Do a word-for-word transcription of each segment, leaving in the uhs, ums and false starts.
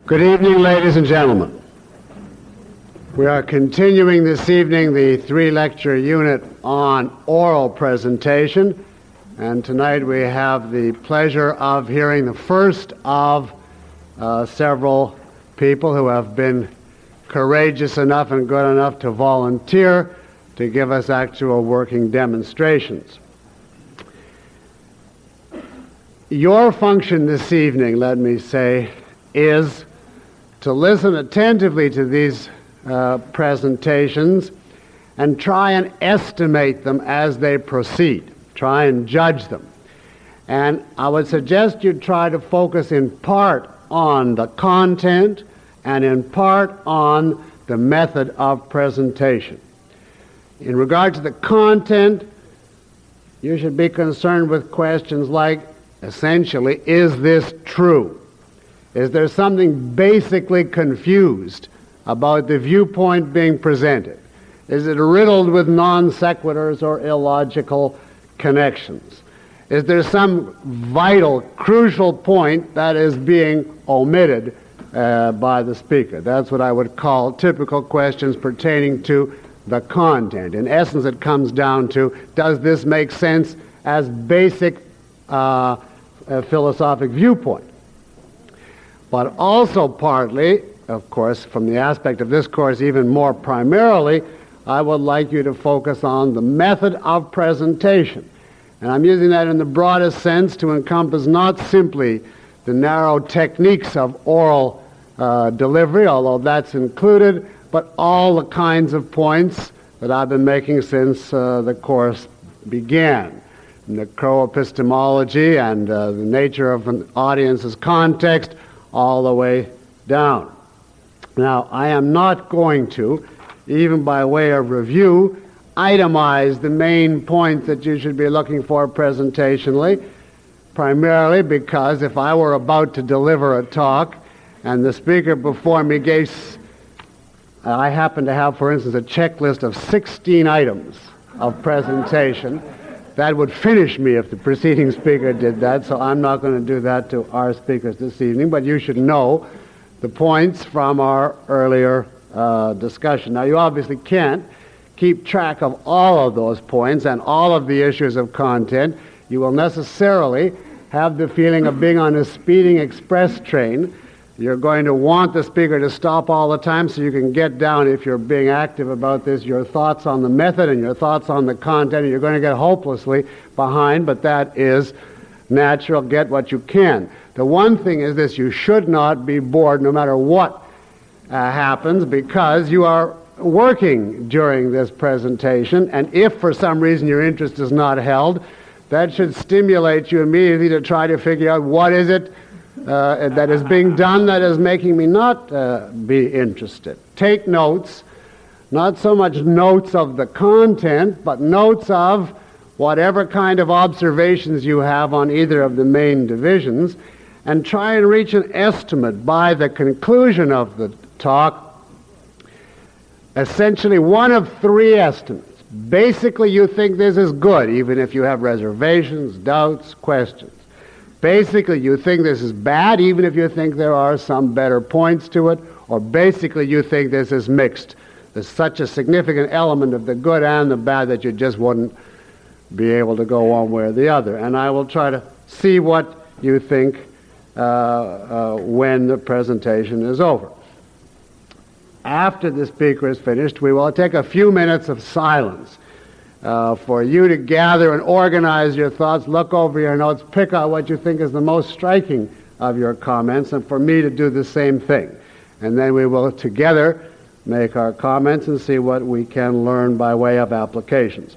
Good evening, ladies and gentlemen. We are continuing this evening the three-lecture unit on oral presentation, and tonight we have the pleasure of hearing the first of uh, several people who have been courageous enough and good enough to volunteer to give us actual working demonstrations. Your function this evening, let me say, is to listen attentively to these uh, presentations and try and estimate them as they proceed. Try and judge them. And I would suggest you try to focus in part on the content and in part on the method of presentation. In regard to the content, you should be concerned with questions like, essentially, is this true? Is there something basically confused about the viewpoint being presented? Is it riddled with non sequiturs or illogical connections? Is there some vital, crucial point that is being omitted uh, by the speaker? That's what I would call typical questions pertaining to the content. In essence, it comes down to, does this make sense as basic uh, uh, philosophic viewpoint? But also partly, of course, from the aspect of this course even more primarily, I would like you to focus on the method of presentation. And I'm using that in the broadest sense to encompass not simply the narrow techniques of oral uh, delivery, although that's included, but all the kinds of points that I've been making since uh, the course began. Necroepistemology and uh, the nature of an audience's context, all the way down. Now, I am not going to, even by way of review, itemize the main points that you should be looking for presentationally, primarily because if I were about to deliver a talk and the speaker before me gave, I happen to have, for instance, a checklist of sixteen items of presentation, that would finish me if the preceding speaker did that, so I'm not going to do that to our speakers this evening, but you should know the points from our earlier uh, discussion. Now, you obviously can't keep track of all of those points and all of the issues of content. You will necessarily have the feeling of being on a speeding express train. You're going to want the speaker to stop all the time so you can get down, if you're being active about this, your thoughts on the method and your thoughts on the content. You're going to get hopelessly behind, but that is natural. Get what you can. The one thing is this: you should not be bored no matter what uh, happens, because you are working during this presentation, and if for some reason your interest is not held, that should stimulate you immediately to try to figure out what is it Uh, that is being done that is making me not uh, be interested. Take notes, not so much notes of the content, but notes of whatever kind of observations you have on either of the main divisions, and try and reach an estimate by the conclusion of the talk, essentially one of three estimates. Basically, you think this is good, even if you have reservations, doubts, questions. Basically, you think this is bad, even if you think there are some better points to it, or basically you think this is mixed. There's such a significant element of the good and the bad that you just wouldn't be able to go one way or the other. And I will try to see what you think uh, uh, when the presentation is over. After the speaker is finished, we will take a few minutes of silence Uh, for you to gather and organize your thoughts, look over your notes, pick out what you think is the most striking of your comments, and for me to do the same thing. And then we will together make our comments and see what we can learn by way of applications.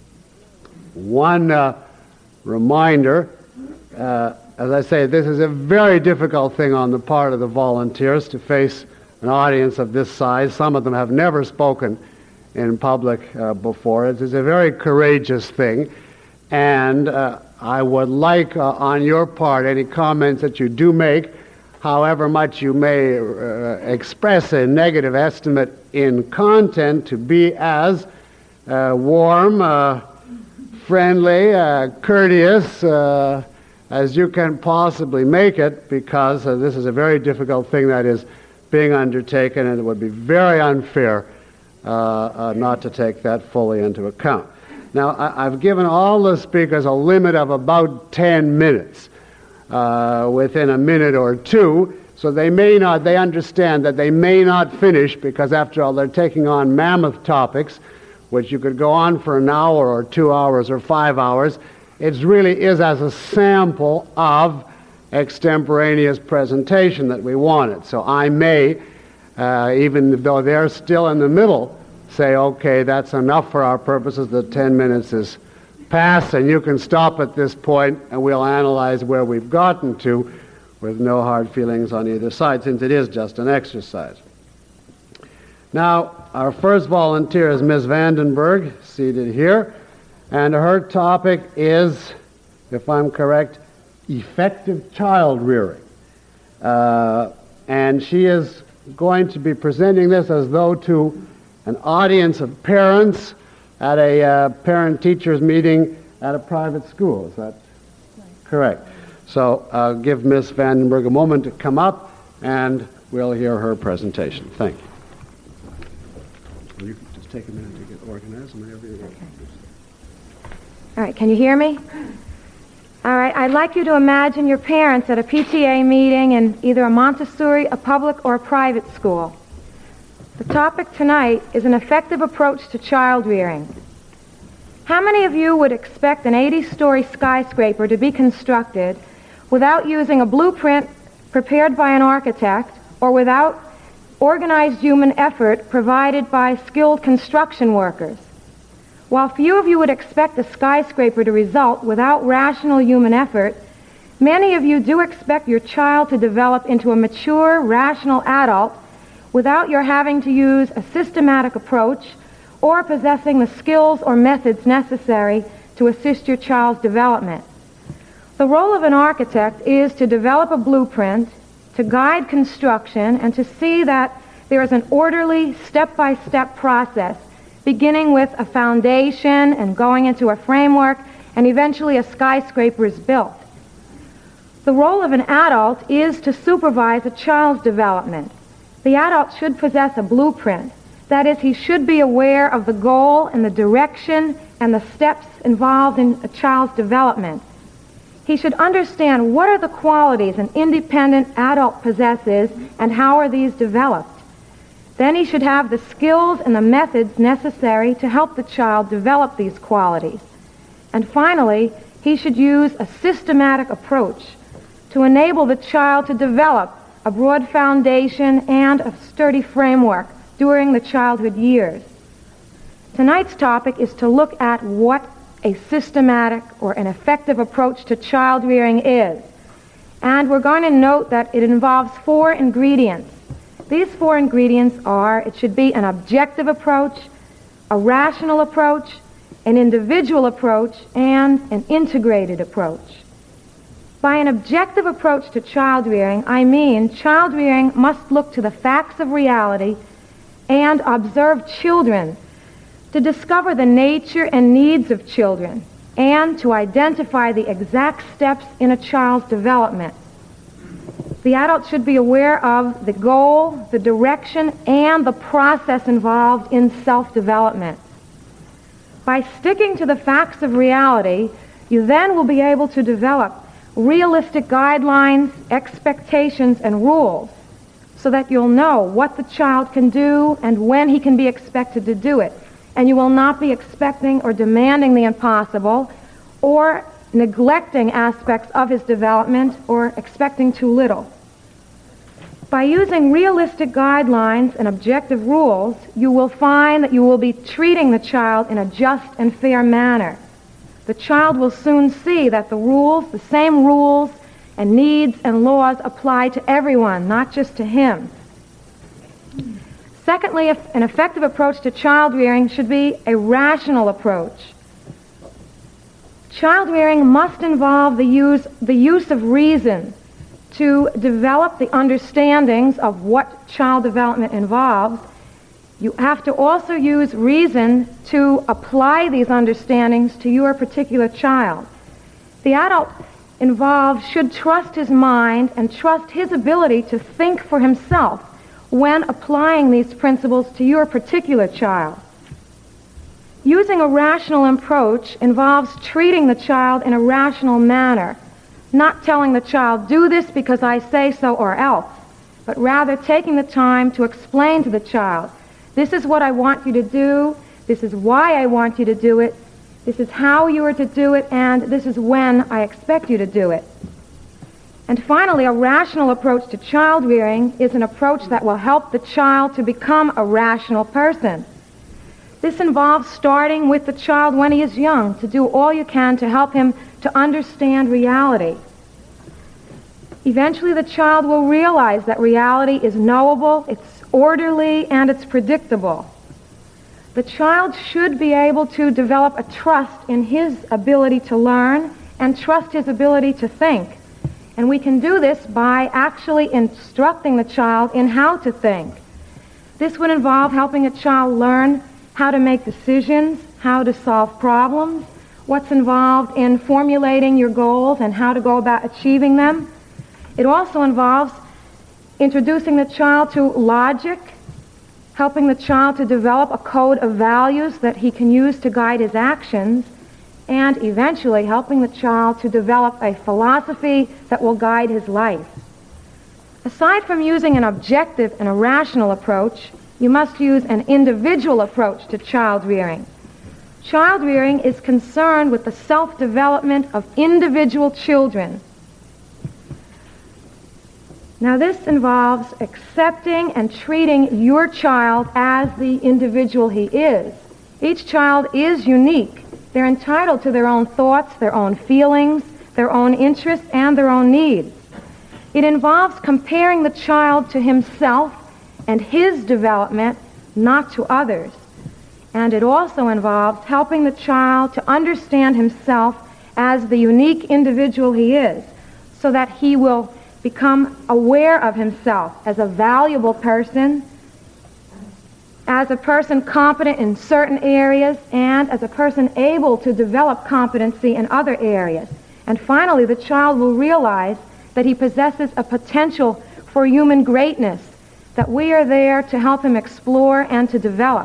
One uh, reminder, uh, as I say, this is a very difficult thing on the part of the volunteers to face an audience of this size. Some of them have never spoken in public uh, before. It is a very courageous thing, and uh, I would like uh, on your part any comments that you do make, however much you may uh, express a negative estimate in content, to be as uh, warm, uh, friendly, uh, courteous, uh, as you can possibly make it, because uh, this is a very difficult thing that is being undertaken, and it would be very unfair uh, uh, not to take that fully into account. Now, I, I've given all the speakers a limit of about ten minutes, uh, within a minute or two, so they may not, they understand that they may not finish, because after all, they're taking on mammoth topics, which you could go on for an hour or two hours or five hours. It really is as a sample of extemporaneous presentation that we wanted. So I may, uh, even though they're still in the middle, say, okay, that's enough for our purposes, the ten minutes is past, and you can stop at this point, and we'll analyze where we've gotten to with no hard feelings on either side, since it is just an exercise. Now, our first volunteer is Miz Vandenberg, seated here, and her topic is, if I'm correct, effective child rearing. Uh, and she is going to be presenting this as though to an audience of parents at a uh, parent-teachers meeting at a private school. Is that correct? So I'll give Miz Vandenberg a moment to come up, and we'll hear her presentation. Thank you. You can just take a minute to get organized whenever you're ready. All right, can you hear me? All right, I'd like you to imagine your parents at a P T A meeting in either a Montessori, a public, or a private school. The topic tonight is an effective approach to child rearing. How many of you would expect an eighty-story skyscraper to be constructed without using a blueprint prepared by an architect, or without organized human effort provided by skilled construction workers? While few of you would expect a skyscraper to result without rational human effort, many of you do expect your child to develop into a mature, rational adult without your having to use a systematic approach or possessing the skills or methods necessary to assist your child's development. The role of an architect is to develop a blueprint, to guide construction, and to see that there is an orderly, step-by-step process, beginning with a foundation and going into a framework, and eventually a skyscraper is built. The role of an adult is to supervise a child's development. The adult should possess a blueprint. That is, he should be aware of the goal and the direction and the steps involved in a child's development. He should understand what are the qualities an independent adult possesses and how are these developed. Then he should have the skills and the methods necessary to help the child develop these qualities. And finally, he should use a systematic approach to enable the child to develop a broad foundation and a sturdy framework during the childhood years. Tonight's topic is to look at what a systematic or an effective approach to child rearing is. And we're going to note that it involves four ingredients. These four ingredients are, it should be an objective approach, a rational approach, an individual approach, and an integrated approach. By an objective approach to child rearing, I mean child rearing must look to the facts of reality and observe children to discover the nature and needs of children and to identify the exact steps in a child's development. The adult should be aware of the goal, the direction, and the process involved in self-development. By sticking to the facts of reality, you then will be able to develop realistic guidelines, expectations, and rules so that you'll know what the child can do and when he can be expected to do it. And you will not be expecting or demanding the impossible or neglecting aspects of his development or expecting too little. By using realistic guidelines and objective rules, you will find that you will be treating the child in a just and fair manner. The child will soon see that the rules, the same rules and needs and laws apply to everyone, not just to him. Secondly, an effective approach to child rearing should be a rational approach. Child rearing must involve the use, the use of reason to develop the understandings of what child development involves. You have to also use reason to apply these understandings to your particular child. The adult involves should trust his mind and trust his ability to think for himself when applying these principles to your particular child. Using a rational approach involves treating the child in a rational manner, not telling the child, do this because I say so or else, but rather taking the time to explain to the child, this is what I want you to do, this is why I want you to do it, this is how you are to do it, and this is when I expect you to do it. And finally, a rational approach to child rearing is an approach that will help the child to become a rational person. This involves starting with the child when he is young, to do all you can to help him to understand reality. Eventually, the child will realize that reality is knowable, it's orderly, and it's predictable. The child should be able to develop a trust in his ability to learn and trust his ability to think. And we can do this by actually instructing the child in how to think. This would involve helping a child learn how to make decisions, how to solve problems, what's involved in formulating your goals and how to go about achieving them. It also involves introducing the child to logic, helping the child to develop a code of values that he can use to guide his actions, and eventually helping the child to develop a philosophy that will guide his life. Aside from using an objective and a rational approach, you must use an individual approach to child rearing. Child rearing is concerned with the self-development of individual children. Now, this involves accepting and treating your child as the individual he is. Each child is unique. They're entitled to their own thoughts, their own feelings, their own interests, and their own needs. It involves comparing the child to himself and his development, not to others. And it also involves helping the child to understand himself as the unique individual he is, so that he will become aware of himself as a valuable person, as a person competent in certain areas, and as a person able to develop competency in other areas. And finally, the child will realize that he possesses a potential for human greatness, that we are there to help him explore and to develop.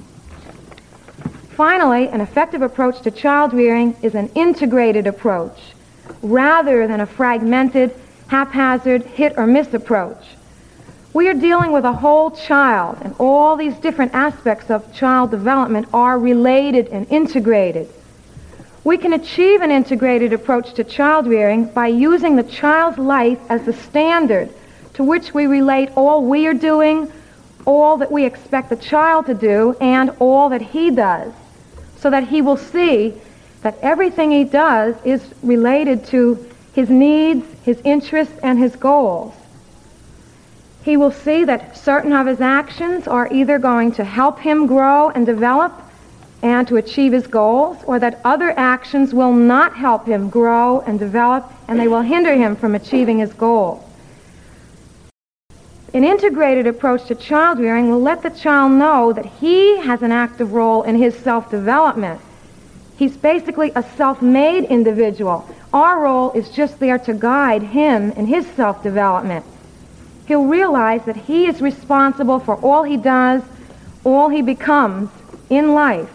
Finally, an effective approach to child rearing is an integrated approach, rather than a fragmented, haphazard, hit-or-miss approach. We are dealing with a whole child, and all these different aspects of child development are related and integrated. We can achieve an integrated approach to child rearing by using the child's life as the standard to which we relate all we are doing, all that we expect the child to do, and all that he does, so that he will see that everything he does is related to his needs, his interests, and his goals. He will see that certain of his actions are either going to help him grow and develop and to achieve his goals, or that other actions will not help him grow and develop, and they will hinder him from achieving his goals. An integrated approach to child rearing will let the child know that he has an active role in his self-development. He's basically a self-made individual. Our role is just there to guide him in his self-development. He'll realize that he is responsible for all he does, all he becomes in life.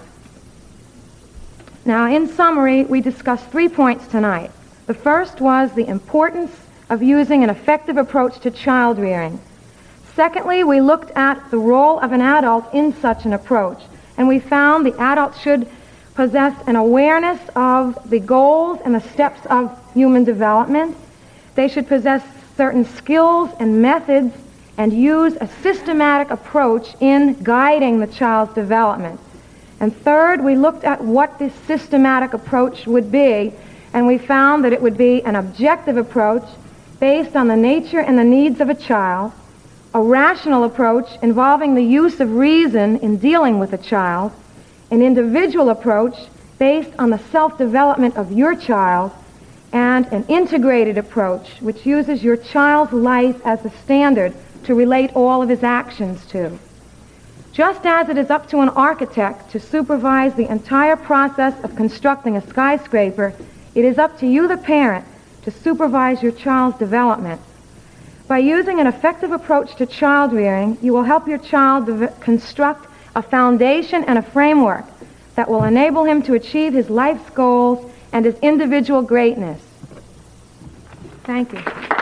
Now, in summary, we discussed three points tonight. The first was the importance of using an effective approach to child rearing. Secondly, we looked at the role of an adult in such an approach, and we found the adult should possess an awareness of the goals and the steps of human development. They should possess certain skills and methods and use a systematic approach in guiding the child's development. And third, we looked at what this systematic approach would be, and we found that it would be an objective approach based on the nature and the needs of a child, a rational approach involving the use of reason in dealing with a child, an individual approach based on the self-development of your child, and an integrated approach which uses your child's life as the standard to relate all of his actions to. Just as it is up to an architect to supervise the entire process of constructing a skyscraper, it is up to you, the parent, to supervise your child's development. By using an effective approach to child rearing, you will help your child de- construct a foundation and a framework that will enable him to achieve his life's goals and his individual greatness. Thank you.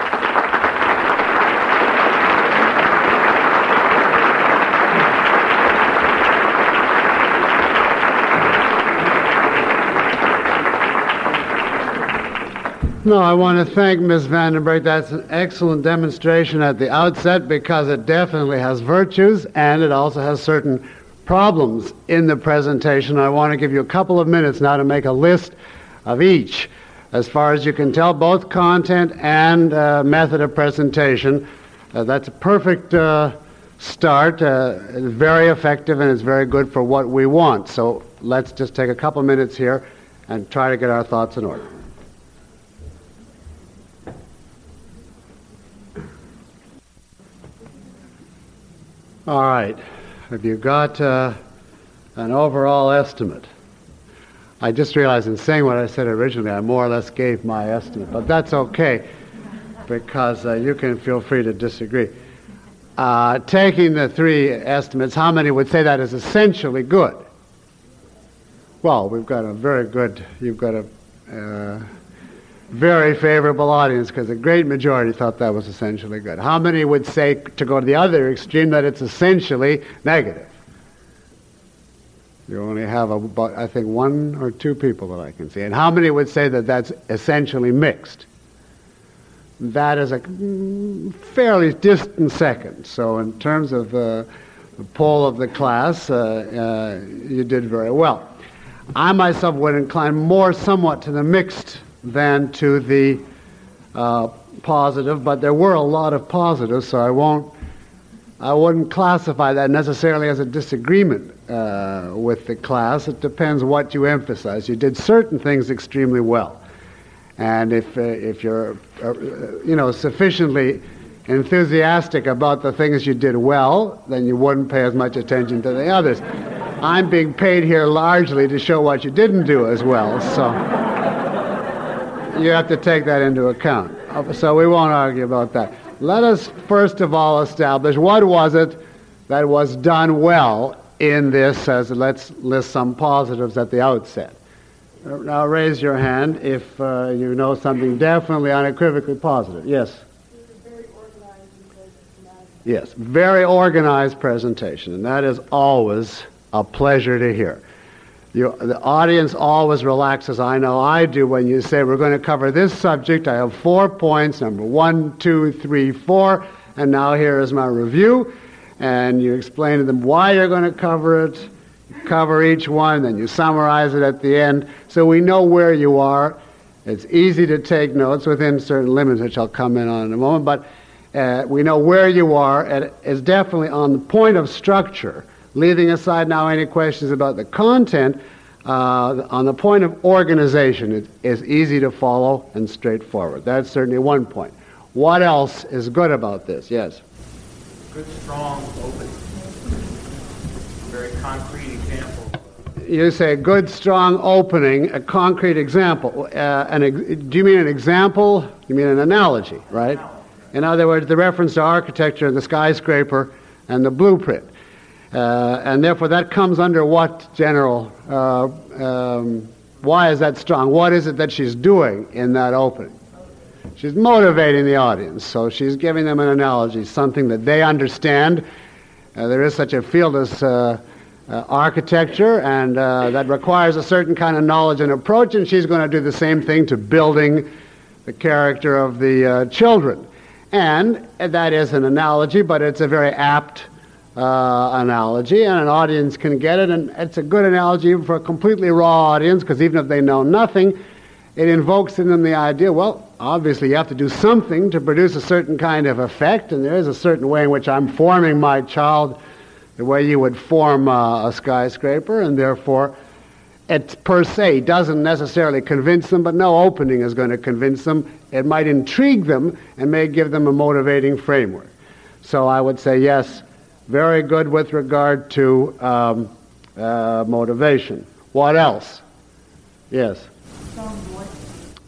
No, I want to thank Miz Vandenberg. That's an excellent demonstration at the outset because it definitely has virtues and it also has certain problems in the presentation. I want to give you a couple of minutes now to make a list of each. As far as you can tell, both content and uh, method of presentation. Uh, that's a perfect uh, start. Uh, it's very effective and it's very good for what we want. So let's just take a couple minutes here and try to get our thoughts in order. All right. Have you got uh, an overall estimate? I just realized in saying what I said originally, I more or less gave my estimate, but that's okay because uh, you can feel free to disagree. Uh, taking the three estimates, how many would say that is essentially good? Well, we've got a very good, you've got a uh, very favorable audience because a great majority thought that was essentially good. How many would say, to go to the other extreme, that it's essentially negative? You only have about, I think, one or two people that I can see. And how many would say that that's essentially mixed? That is a mm, fairly distant second. So in terms of uh, the poll of the class, uh, uh, you did very well. I myself would incline more somewhat to the mixed than to the uh, positive, but there were a lot of positives, so I won't, I wouldn't classify that necessarily as a disagreement uh, with the class. It depends what you emphasize. You did certain things extremely well, and if uh, if you're uh, you know sufficiently enthusiastic about the things you did well, then you wouldn't pay as much attention to the others. I'm being paid here largely to show what you didn't do as well, so you have to take that into account. So we won't argue about that. Let us first of all establish what was it that was done well in this, as let's list some positives at the outset. Now raise your hand if uh, you know something definitely unequivocally positive. Yes? Very organized and presentation. Yes, very organized presentation, and that is always a pleasure to hear. You, the audience always relaxes, I know I do, when you say we're going to cover this subject. I have four points, number one, two, three, four, and now here is my review. And you explain to them why you're going to cover it, you cover each one, then you summarize it at the end, so we know where you are. It's easy to take notes within certain limits, which I'll come in on in a moment, but uh, we know where you are, and it's definitely on the point of structure. Leaving aside now any questions about the content, uh, on the point of organization, it is easy to follow and straightforward. That's certainly one point. What else is good about this? Yes? Good, strong, open, very concrete example. You say good, strong opening, a concrete example. Uh, an ex- do you mean an example? You mean an analogy, right? In other words, the reference to architecture, the skyscraper, and the blueprint. Uh, and therefore that comes under what general, uh, um, why is that strong? What is it that she's doing in that opening? She's motivating the audience, so she's giving them an analogy, something that they understand. Uh, there is such a field as uh, uh, architecture, and uh, that requires a certain kind of knowledge and approach, and she's going to do the same thing to building the character of the uh, children. And that is an analogy, but it's a very apt Uh, analogy, and an audience can get it, and it's a good analogy for a completely raw audience, because even if they know nothing, it invokes in them the idea, well, obviously you have to do something to produce a certain kind of effect, and there is a certain way in which I'm forming my child the way you would form uh, a skyscraper, and therefore it per se doesn't necessarily convince them, but no opening is going to convince them. It might intrigue them and may give them a motivating framework. So I would say yes, very good with regard to um, uh, motivation. What else? Yes?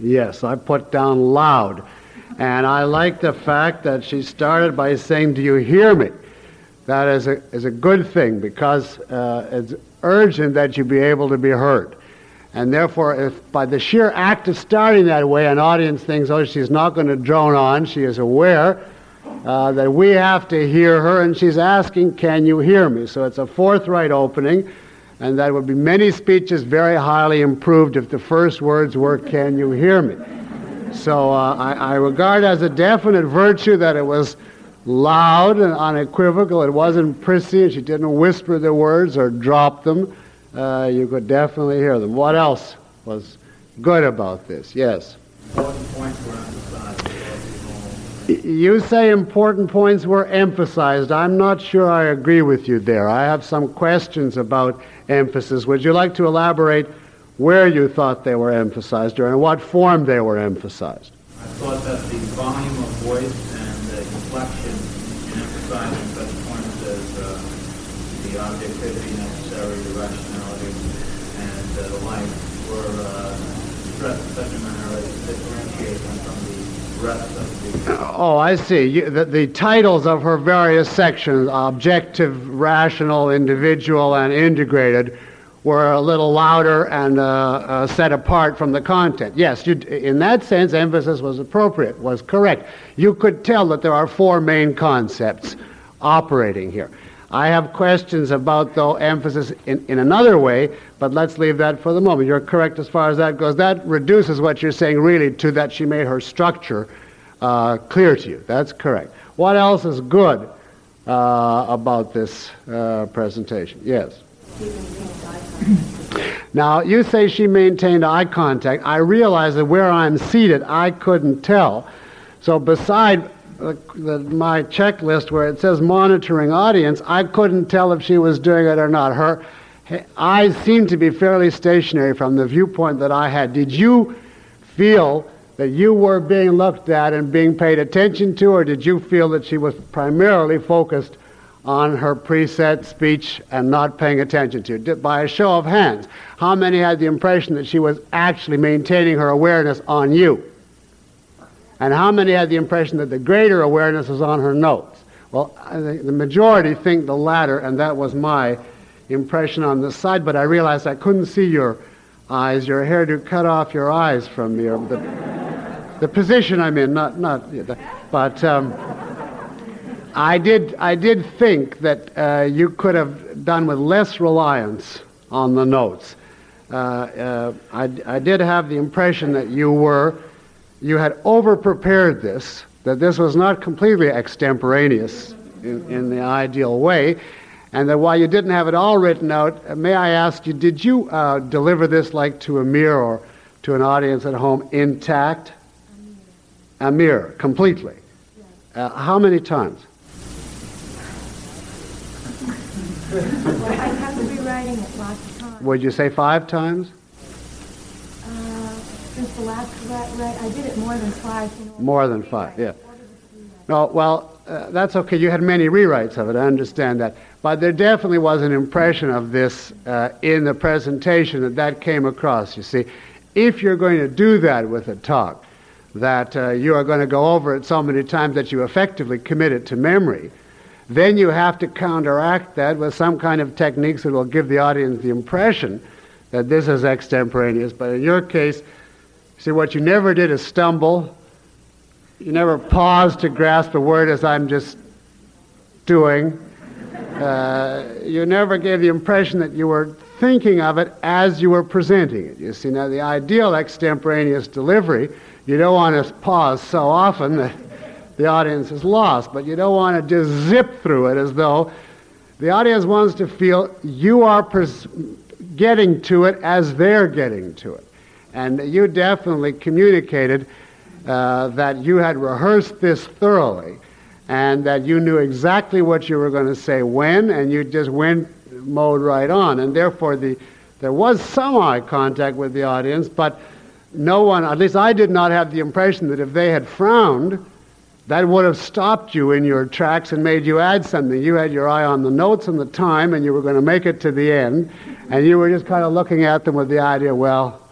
Yes, I put down loud. And I like the fact that she started by saying, do you hear me? That is a, is a good thing, because uh, it's urgent that you be able to be heard. And therefore, if by the sheer act of starting that way, an audience thinks, oh, she's not going to drone on, she is aware uh, that we have to hear her, and she's asking, can you hear me? So it's a forthright opening, and that would be many speeches very highly improved if the first words were, can you hear me? So uh, I, I regard as a definite virtue that it was loud and unequivocal. It wasn't prissy, and she didn't whisper the words or drop them. Uh, you could definitely hear them. What else was good about this? Yes? Important points were emphasized. You say important points were emphasized. I'm not sure I agree with you there. I have some questions about emphasis. Would you like to elaborate where you thought they were emphasized or in what form they were emphasized? I thought that the volume of voice and the inflection in emphasizing such points as uh, the objectivity necessary, the rationality, and uh, the like were uh, stressed in such a manner as to differentiate them from the rest of the... Oh, I see. You, the, the titles of her various sections, objective, rational, individual, and integrated, were a little louder and uh, uh, set apart from the content. Yes, you, in that sense, emphasis was appropriate, was correct. You could tell that there are four main concepts operating here. I have questions about, though, emphasis in, in another way, but let's leave that for the moment. You're correct as far as that goes. That reduces what you're saying really to that she made her structure uh, clear to you. That's correct. What else is good uh, about this uh, presentation? Yes? Now, you say she maintained eye contact. I realize that where I'm seated, I couldn't tell. So beside the, the, my checklist where it says monitoring audience, I couldn't tell if she was doing it or not. Her, her eyes seemed to be fairly stationary from the viewpoint that I had. Did you feel that you were being looked at and being paid attention to, or did you feel that she was primarily focused on her preset speech and not paying attention to it? By a show of hands, how many had the impression that she was actually maintaining her awareness on you? And how many had the impression that the greater awareness was on her notes? Well, I think the majority think the latter, and that was my impression on this side, but I realized I couldn't see your eyes. Your hairdo cut off your eyes from me, or the, the position I'm in, not, not, but... Um, I did I did think that uh, you could have done with less reliance on the notes. Uh, uh, I, I did have the impression that you were, you had over-prepared this, that this was not completely extemporaneous in, in the ideal way, and that while you didn't have it all written out, uh, may I ask you, did you uh, deliver this like to a mirror or to an audience at home intact? A mirror. A mirror, completely. Uh, how many times? Well, I have to be writing it lots of times. Would you say five times? Uh, since the last write, write, I did it more than five. You know, more than five, yeah. No, well, uh, that's okay. You had many rewrites of it, I understand that. But there definitely was an impression of this uh, in the presentation that that came across, you see. If you're going to do that with a talk, that uh, you are going to go over it so many times that you effectively commit it to memory, then you have to counteract that with some kind of techniques that will give the audience the impression that this is extemporaneous. But in your case, see, what you never did is stumble. You never paused to grasp a word as I'm just doing. Uh, you never gave the impression that you were thinking of it as you were presenting it. You see, now the ideal extemporaneous delivery, you don't want to pause so often that the audience is lost, but you don't want to just zip through it as though the audience wants to feel you are pers- getting to it as they're getting to it. And you definitely communicated uh, that you had rehearsed this thoroughly and that you knew exactly what you were going to say when, and you just went mode right on. And therefore, the there was some eye contact with the audience, but no one, at least I did not have the impression that if they had frowned, that would have stopped you in your tracks and made you add something. You had your eye on the notes and the time, and you were going to make it to the end, and you were just kind of looking at them with the idea, well,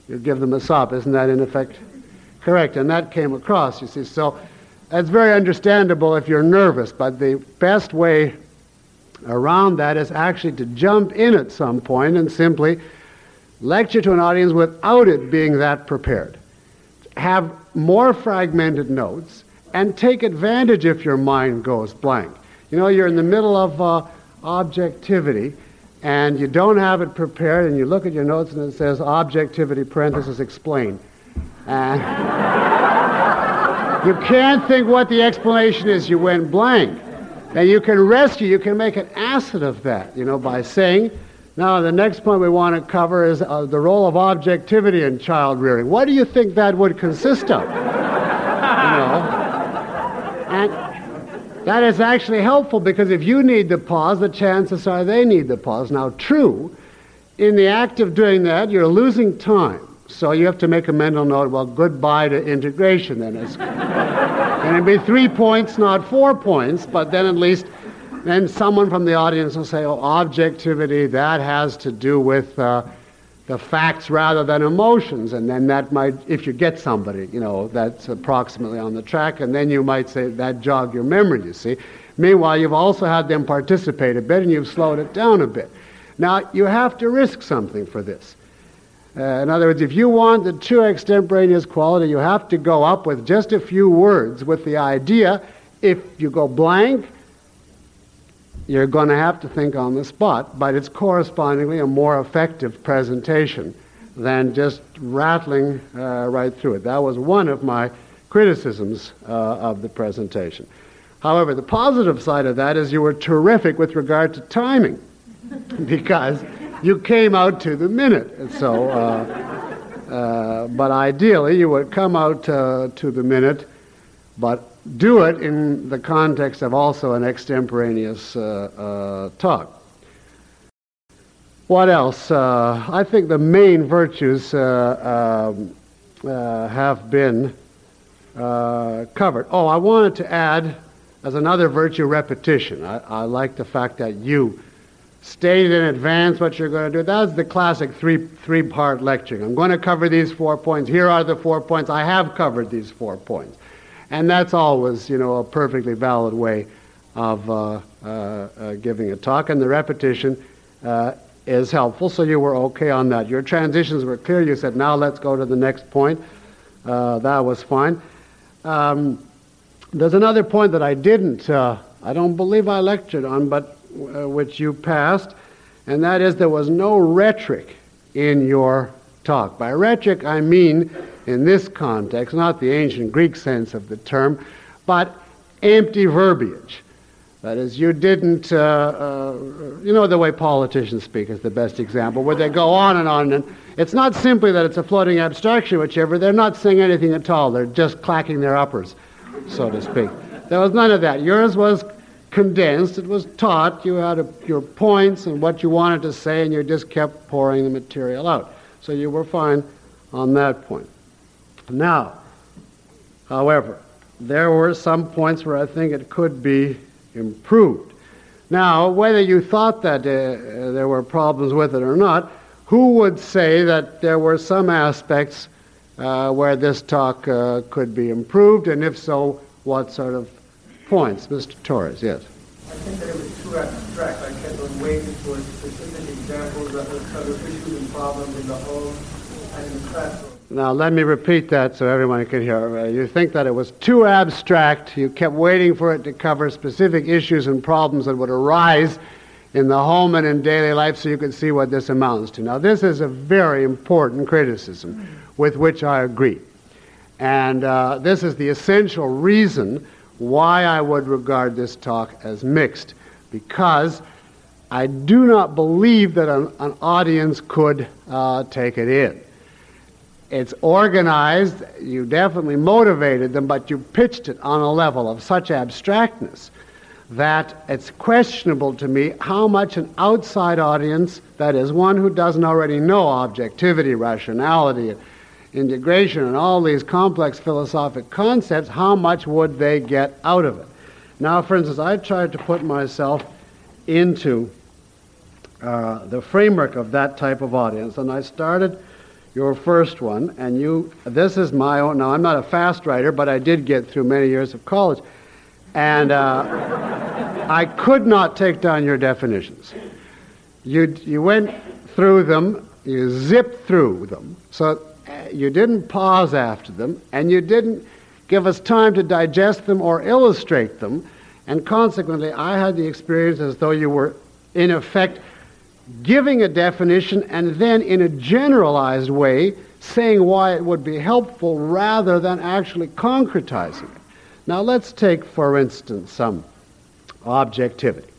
You give them a sop. Isn't that in effect correct? And that came across, you see. So that's very understandable if you're nervous, but the best way around that is actually to jump in at some point and simply lecture to an audience without it being that prepared. Have more fragmented notes and take advantage if your mind goes blank. You know, you're in the middle of uh, objectivity and you don't have it prepared and you look at your notes and it says objectivity parenthesis explain. And you can't think what the explanation is. You went blank. And you can rescue, you can make an asset of that, you know, by saying, now the next point we want to cover is uh, the role of objectivity in child rearing. What do you think that would consist of? You know? And that is actually helpful because if you need the pause, the chances are they need the pause. Now, true, in the act of doing that, you're losing time. So you have to make a mental note, well, goodbye to integration then. It's, and it'd be three points, not four points, but then at least then someone from the audience will say, oh, objectivity, that has to do with uh, the facts rather than emotions. And then that might, if you get somebody, you know, that's approximately on the track, and then you might say that jogged your memory, you see. Meanwhile, you've also had them participate a bit and you've slowed it down a bit. Now, you have to risk something for this. Uh, in other words, if you want the true extemporaneous quality, you have to go up with just a few words with the idea. If you go blank, you're going to have to think on the spot, but it's correspondingly a more effective presentation than just rattling uh, right through it. That was one of my criticisms uh, of the presentation. However, the positive side of that is you were terrific with regard to timing because you came out to the minute. And so, uh, uh, but ideally, you would come out uh, to the minute, but do it in the context of also an extemporaneous uh, uh, talk. What else? Uh, I think the main virtues uh, um, uh, have been uh, covered. Oh, I wanted to add, as another virtue, repetition. I, I like the fact that you stated in advance what you're going to do. That's the classic three, three-part lecturing. I'm going to cover these four points. Here are the four points. I have covered these four points. And that's always, you know, a perfectly valid way of uh, uh, uh, giving a talk. And the repetition uh, is helpful, so you were okay on that. Your transitions were clear. You said, now let's go to the next point. Uh, that was fine. Um, there's another point that I didn't, uh, I don't believe I lectured on, but uh, which you passed, and that is there was no rhetoric in your talk. By rhetoric, I mean, in this context, not the ancient Greek sense of the term, but empty verbiage. That is, you didn't, uh, uh, you know the way politicians speak is the best example, where they go on and on, and it's not simply that it's a floating abstraction, whichever, they're not saying anything at all, they're just clacking their uppers, so to speak. There was none of that. Yours was condensed, it was taught, you had a, your points and what you wanted to say, and you just kept pouring the material out. So you were fine on that point. Now, however, there were some points where I think it could be improved. Now, whether you thought that uh, there were problems with it or not, who would say that there were some aspects uh, where this talk uh, could be improved, and if so, what sort of points? Mister Torres, yes. I think that it was too abstract. I kept on waiting for specific examples of the kind of issues and problems in the home and in the classroom. Now, let me repeat that so everyone can hear. Uh, you think that it was too abstract. You kept waiting for it to cover specific issues and problems that would arise in the home and in daily life so you could see what this amounts to. Now, this is a very important criticism with which I agree. And uh, this is the essential reason why I would regard this talk as mixed, because I do not believe that an, an audience could uh, take it in. It's organized, you definitely motivated them, but you pitched it on a level of such abstractness that it's questionable to me how much an outside audience, that is, one who doesn't already know objectivity, rationality, integration, and all these complex philosophic concepts, how much would they get out of it? Now, for instance, I tried to put myself into uh, the framework of that type of audience, and I started your first one, and you, this is my own, now I'm not a fast writer, but I did get through many years of college, and uh, I could not take down your definitions. You, you went through them, you zipped through them, so you didn't pause after them, and you didn't give us time to digest them or illustrate them, and consequently I had the experience as though you were, in effect, giving a definition and then in a generalized way saying why it would be helpful rather than actually concretizing it. Now let's take, for instance, some objectivity.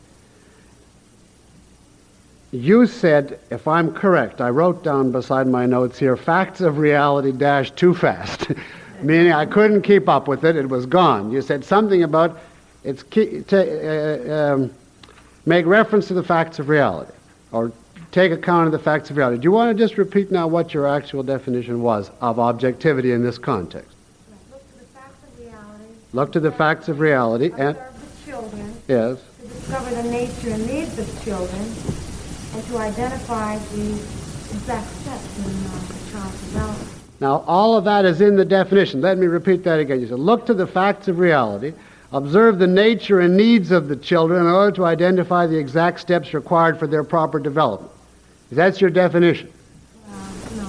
You said, if I'm correct, I wrote down beside my notes here, facts of reality dash too fast, meaning I couldn't keep up with it, it was gone. You said something about it's key, ta- uh, um, make reference to the facts of reality, or take account of the facts of reality. Do you want to just repeat now what your actual definition was of objectivity in this context? Look to the facts of reality. Look to the facts of reality and Observe the children. yes. To discover the nature and needs of children, and to identify the exact steps in uh, the child's development. Now, all of that is in the definition. Let me repeat that again. You said, look to the facts of reality, observe the nature and needs of the children in order to identify the exact steps required for their proper development. That's your definition. Uh, no, no.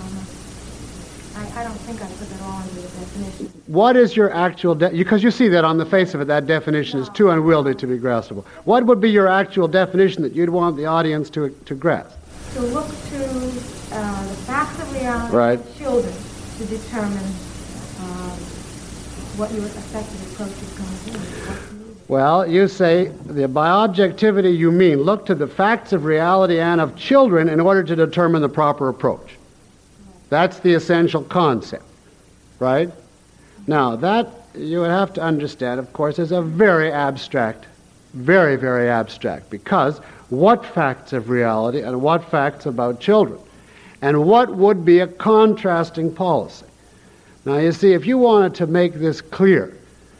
I, I don't think I put that all into the definition. What is your actual, de- because you see that on the face of it, that definition is too unwieldy to be graspable. What would be your actual definition that you'd want the audience to, to grasp? To look to uh, the facts of reality Right. of children to determine um, what your effective approach is going to be. What's needed. Well, you say, the, by objectivity you mean look to the facts of reality and of children in order to determine the proper approach. That's the essential concept, right? Now, that you would have to understand, of course, is a very abstract, very, very abstract, because what facts of reality and what facts about children? And what would be a contrasting policy? Now, you see, if you wanted to make this clear,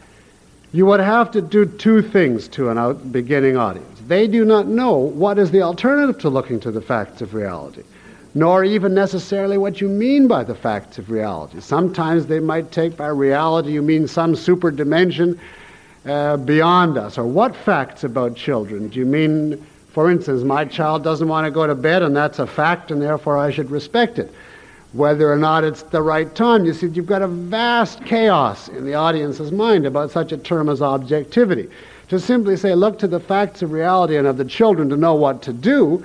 you would have to do two things to an out beginning audience. They do not know what is the alternative to looking to the facts of reality, nor even necessarily what you mean by the facts of reality. Sometimes they might take by reality you mean some super dimension uh, beyond us. Or what facts about children? Do you mean, for instance, my child doesn't want to go to bed and that's a fact and therefore I should respect it? Whether or not it's the right time. You see, you've got a vast chaos in the audience's mind about such a term as objectivity. To simply say, look to the facts of reality and of the children to know what to do,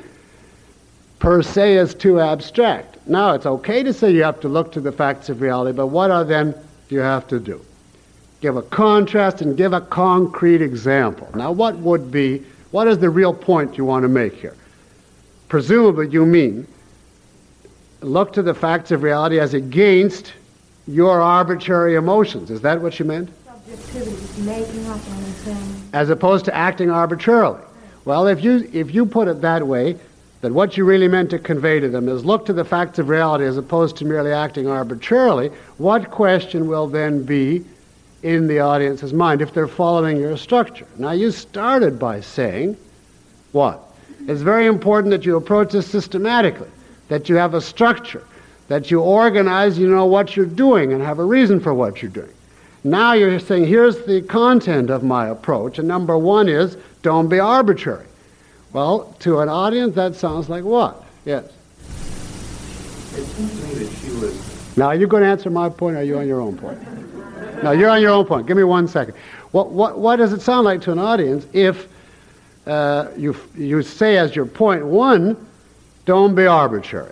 per se is too abstract. Now, it's okay to say you have to look to the facts of reality, but what are then you have to do? Give a contrast and give a concrete example. Now, what would be, what is the real point you want to make here? Presumably you mean look to the facts of reality as against your arbitrary emotions. Is that what you meant? Subjectivity is making up anything. As opposed to acting arbitrarily. Well, if you if you put it that way, that what you really meant to convey to them is look to the facts of reality as opposed to merely acting arbitrarily, what question will then be in the audience's mind if they're following your structure? Now, you started by saying, what? It's very important that you approach this systematically, that you have a structure, that you organize, you know what you're doing and have a reason for what you're doing. Now you're saying, here's the content of my approach, and number one is, don't be arbitrary. Well, to an audience, that sounds like what? Yes? It seems to me that she was... Now, are you going to answer my point, or are you on your own point? No, you're on your own point. Give me one second. What, what, what does it sound like to an audience if uh, you, you say as your point one, don't be arbitrary?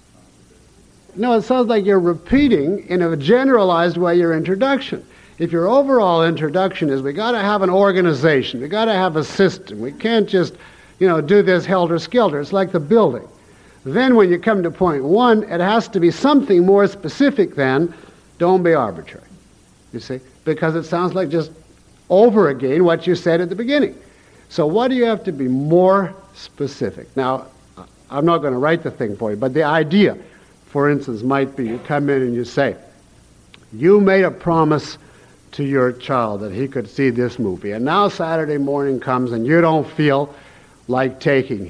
No, it sounds like you're repeating in a generalized way your introduction. If your overall introduction is we got to have an organization, we got to have a system, we can't just, you know, do this helter-skelter. It's like the building. Then when you come to point one, it has to be something more specific than don't be arbitrary. You see? Because it sounds like just over again what you said at the beginning. So what do you have to be more specific? Now, I'm not going to write the thing for you, but the idea, for instance, might be you come in and you say, you made a promise to your child that he could see this movie, and now Saturday morning comes and you don't feel like taking him.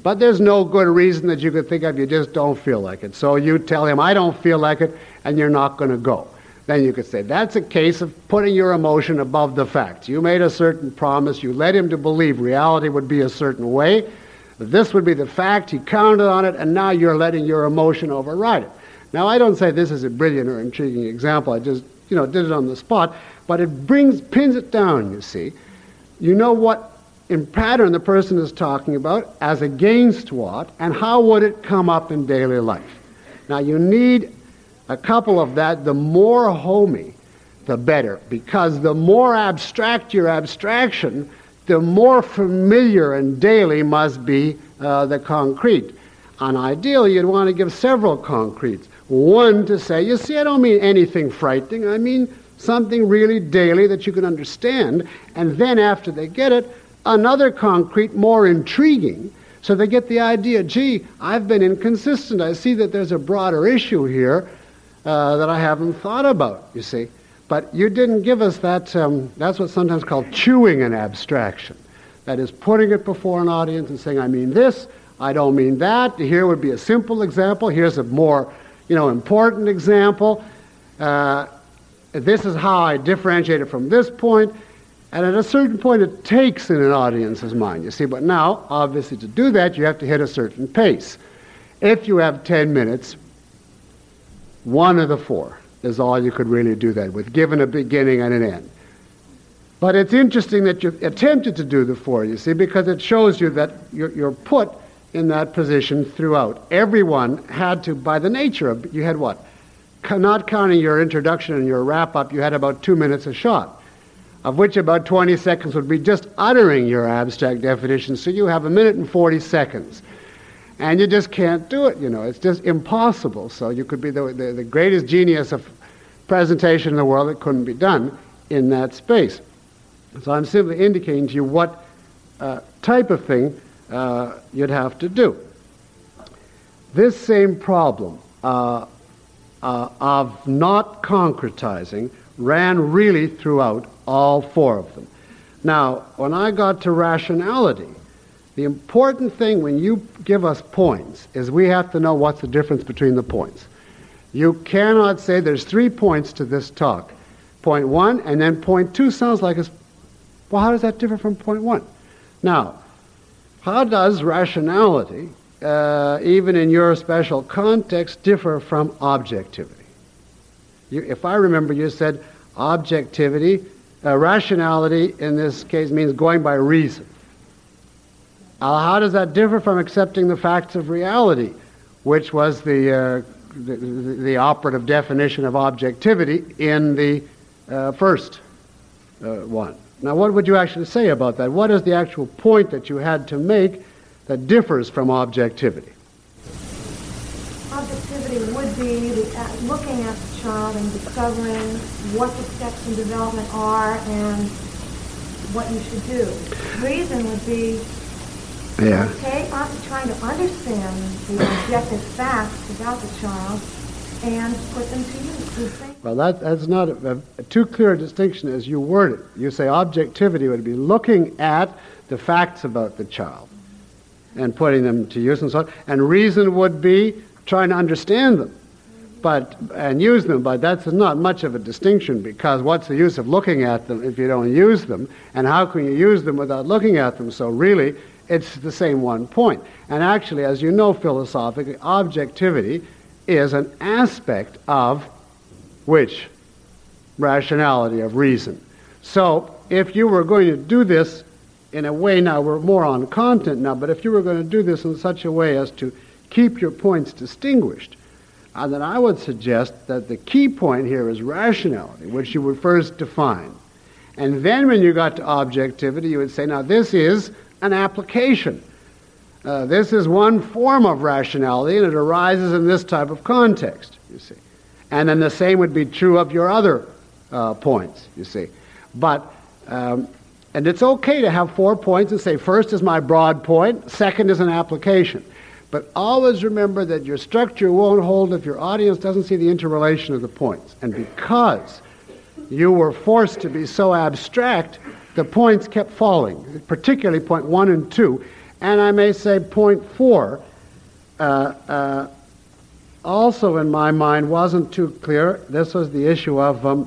But there's no good reason that you could think of, you just don't feel like it. So you tell him, I don't feel like it, and you're not going to go. Then you could say, that's a case of putting your emotion above the facts. You made a certain promise, you led him to believe reality would be a certain way, this would be the fact, he counted on it, and now you're letting your emotion override it. Now, I don't say this is a brilliant or intriguing example, I just, you know, did it on the spot, but it brings, pins it down, you see. You know what in pattern the person is talking about, as against what, and how would it come up in daily life. Now, you need a couple of that. The more homey, the better, because the more abstract your abstraction, the more familiar and daily must be uh, the concrete. And ideally, you'd want to give several concretes. One to say, you see, I don't mean anything frightening. I mean something really daily that you can understand. And then after they get it, another concrete, more intriguing, so they get the idea, gee, I've been inconsistent. I see that there's a broader issue here uh, that I haven't thought about, you see. But you didn't give us that, um, that's what's sometimes called chewing an abstraction. That is putting it before an audience and saying, I mean this, I don't mean that. Here would be a simple example. Here's a more, you know, important example. Uh, this is how I differentiate it from this point. And at a certain point, it takes in an audience's mind, you see. But now, obviously, to do that, you have to hit a certain pace. If you have ten minutes, one of the four is all you could really do that with, given a beginning and an end. But it's interesting that you attempted to do the four, you see, because it shows you that you're, you're put in that position throughout. Everyone had to, by the nature of, you had what? Not counting your introduction and your wrap-up, you had about two minutes a shot, of which about twenty seconds would be just uttering your abstract definition. So you have a minute and forty seconds. And you just can't do it, you know. It's just impossible. So you could be the, the, the greatest genius of presentation in the world. It couldn't be done in that space. So I'm simply indicating to you what uh, type of thing uh, you'd have to do. This same problem uh, uh, of not concretizing ran really throughout all four of them. Now, when I got to rationality, the important thing when you give us points is we have to know what's the difference between the points. You cannot say there's three points to this talk. Point one, and then point two sounds like it's, well, how does that differ from point one? Now, how does rationality, uh, even in your special context, differ from objectivity? You, if I remember, you said objectivity, uh, rationality in this case means going by reason. Uh, how does that differ from accepting the facts of reality, which was the, uh, the, the, the operative definition of objectivity in the uh, first uh, one? Now, what would you actually say about that? What is the actual point that you had to make that differs from objectivity? Objectivity would be the, uh, looking at the child and discovering what the steps in development are and what you should do. Reason would be Yeah. okay, I'm trying to understand the objective facts about the child and put them to use. Well, that, that's not a, a too clear a distinction as you word it. You say objectivity would be looking at the facts about the child and putting them to use and so on. And reason would be trying to understand them but and use them. But that's not much of a distinction, because what's the use of looking at them if you don't use them? And how can you use them without looking at them? So really, it's the same one point. And actually, as you know philosophically, objectivity is an aspect of which? Rationality, of reason. So if you were going to do this in a way, now we're more on content now, but if you were going to do this in such a way as to keep your points distinguished, uh, then I would suggest that the key point here is rationality, which you would first define. And then when you got to objectivity, you would say, now this is an application. Uh, this is one form of rationality, and it arises in this type of context, you see. And then the same would be true of your other uh, points, you see. But, um, and it's okay to have four points and say, first is my broad point, second is an application. But always remember that your structure won't hold if your audience doesn't see the interrelation of the points. And because you were forced to be so abstract, the points kept falling, particularly point one and two. And I may say point four, uh, uh, also in my mind wasn't too clear. This was the issue of um,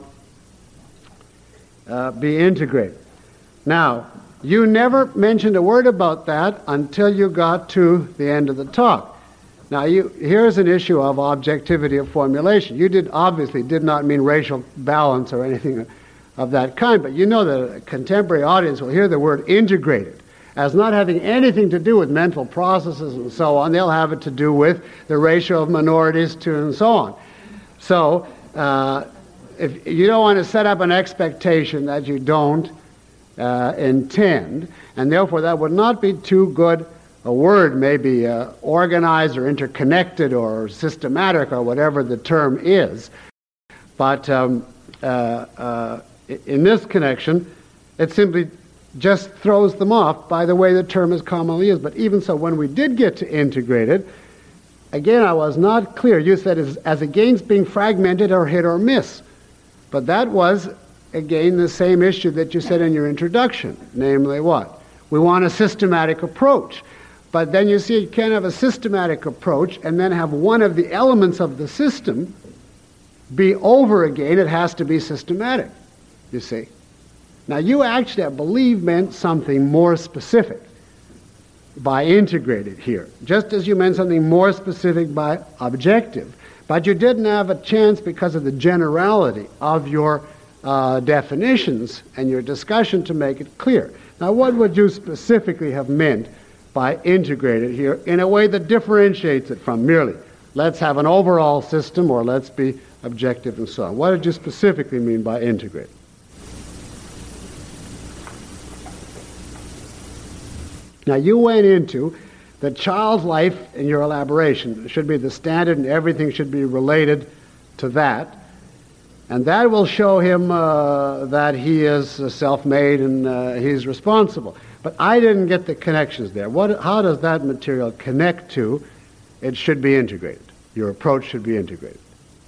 uh, be integrated. Now, you never mentioned a word about that until you got to the end of the talk. Now, you, here's an issue of objectivity of formulation. You did obviously did not mean racial balance or anything of that kind, but you know that a contemporary audience will hear the word integrated as not having anything to do with mental processes and so on. They'll have it to do with the ratio of minorities to and so on. So, uh, if you don't want to set up an expectation that you don't uh, intend, and therefore that would not be too good a word, maybe uh, organized or interconnected or systematic or whatever the term is. But um, uh, uh, in this connection, it simply just throws them off by the way the term is commonly used. But even so, when we did get to integrated, again, I was not clear. You said as, as against being fragmented or hit or miss. But that was, again, the same issue that you said in your introduction, namely what? We want a systematic approach. But then you see, you can't have a systematic approach and then have one of the elements of the system be over again. It has to be systematic, you see. Now, you actually, I believe, meant something more specific by integrated here, just as you meant something more specific by objective. But you didn't have a chance because of the generality of your uh, definitions and your discussion to make it clear. Now, what would you specifically have meant by integrated here in a way that differentiates it from merely let's have an overall system or let's be objective and so on? What did you specifically mean by integrated? Now, you went into the child's life in your elaboration. It should be the standard and everything should be related to that. And that will show him uh, that he is uh, self-made and uh, he's responsible. But I didn't get the connections there. What, how does that material connect to it should be integrated? Your approach should be integrated.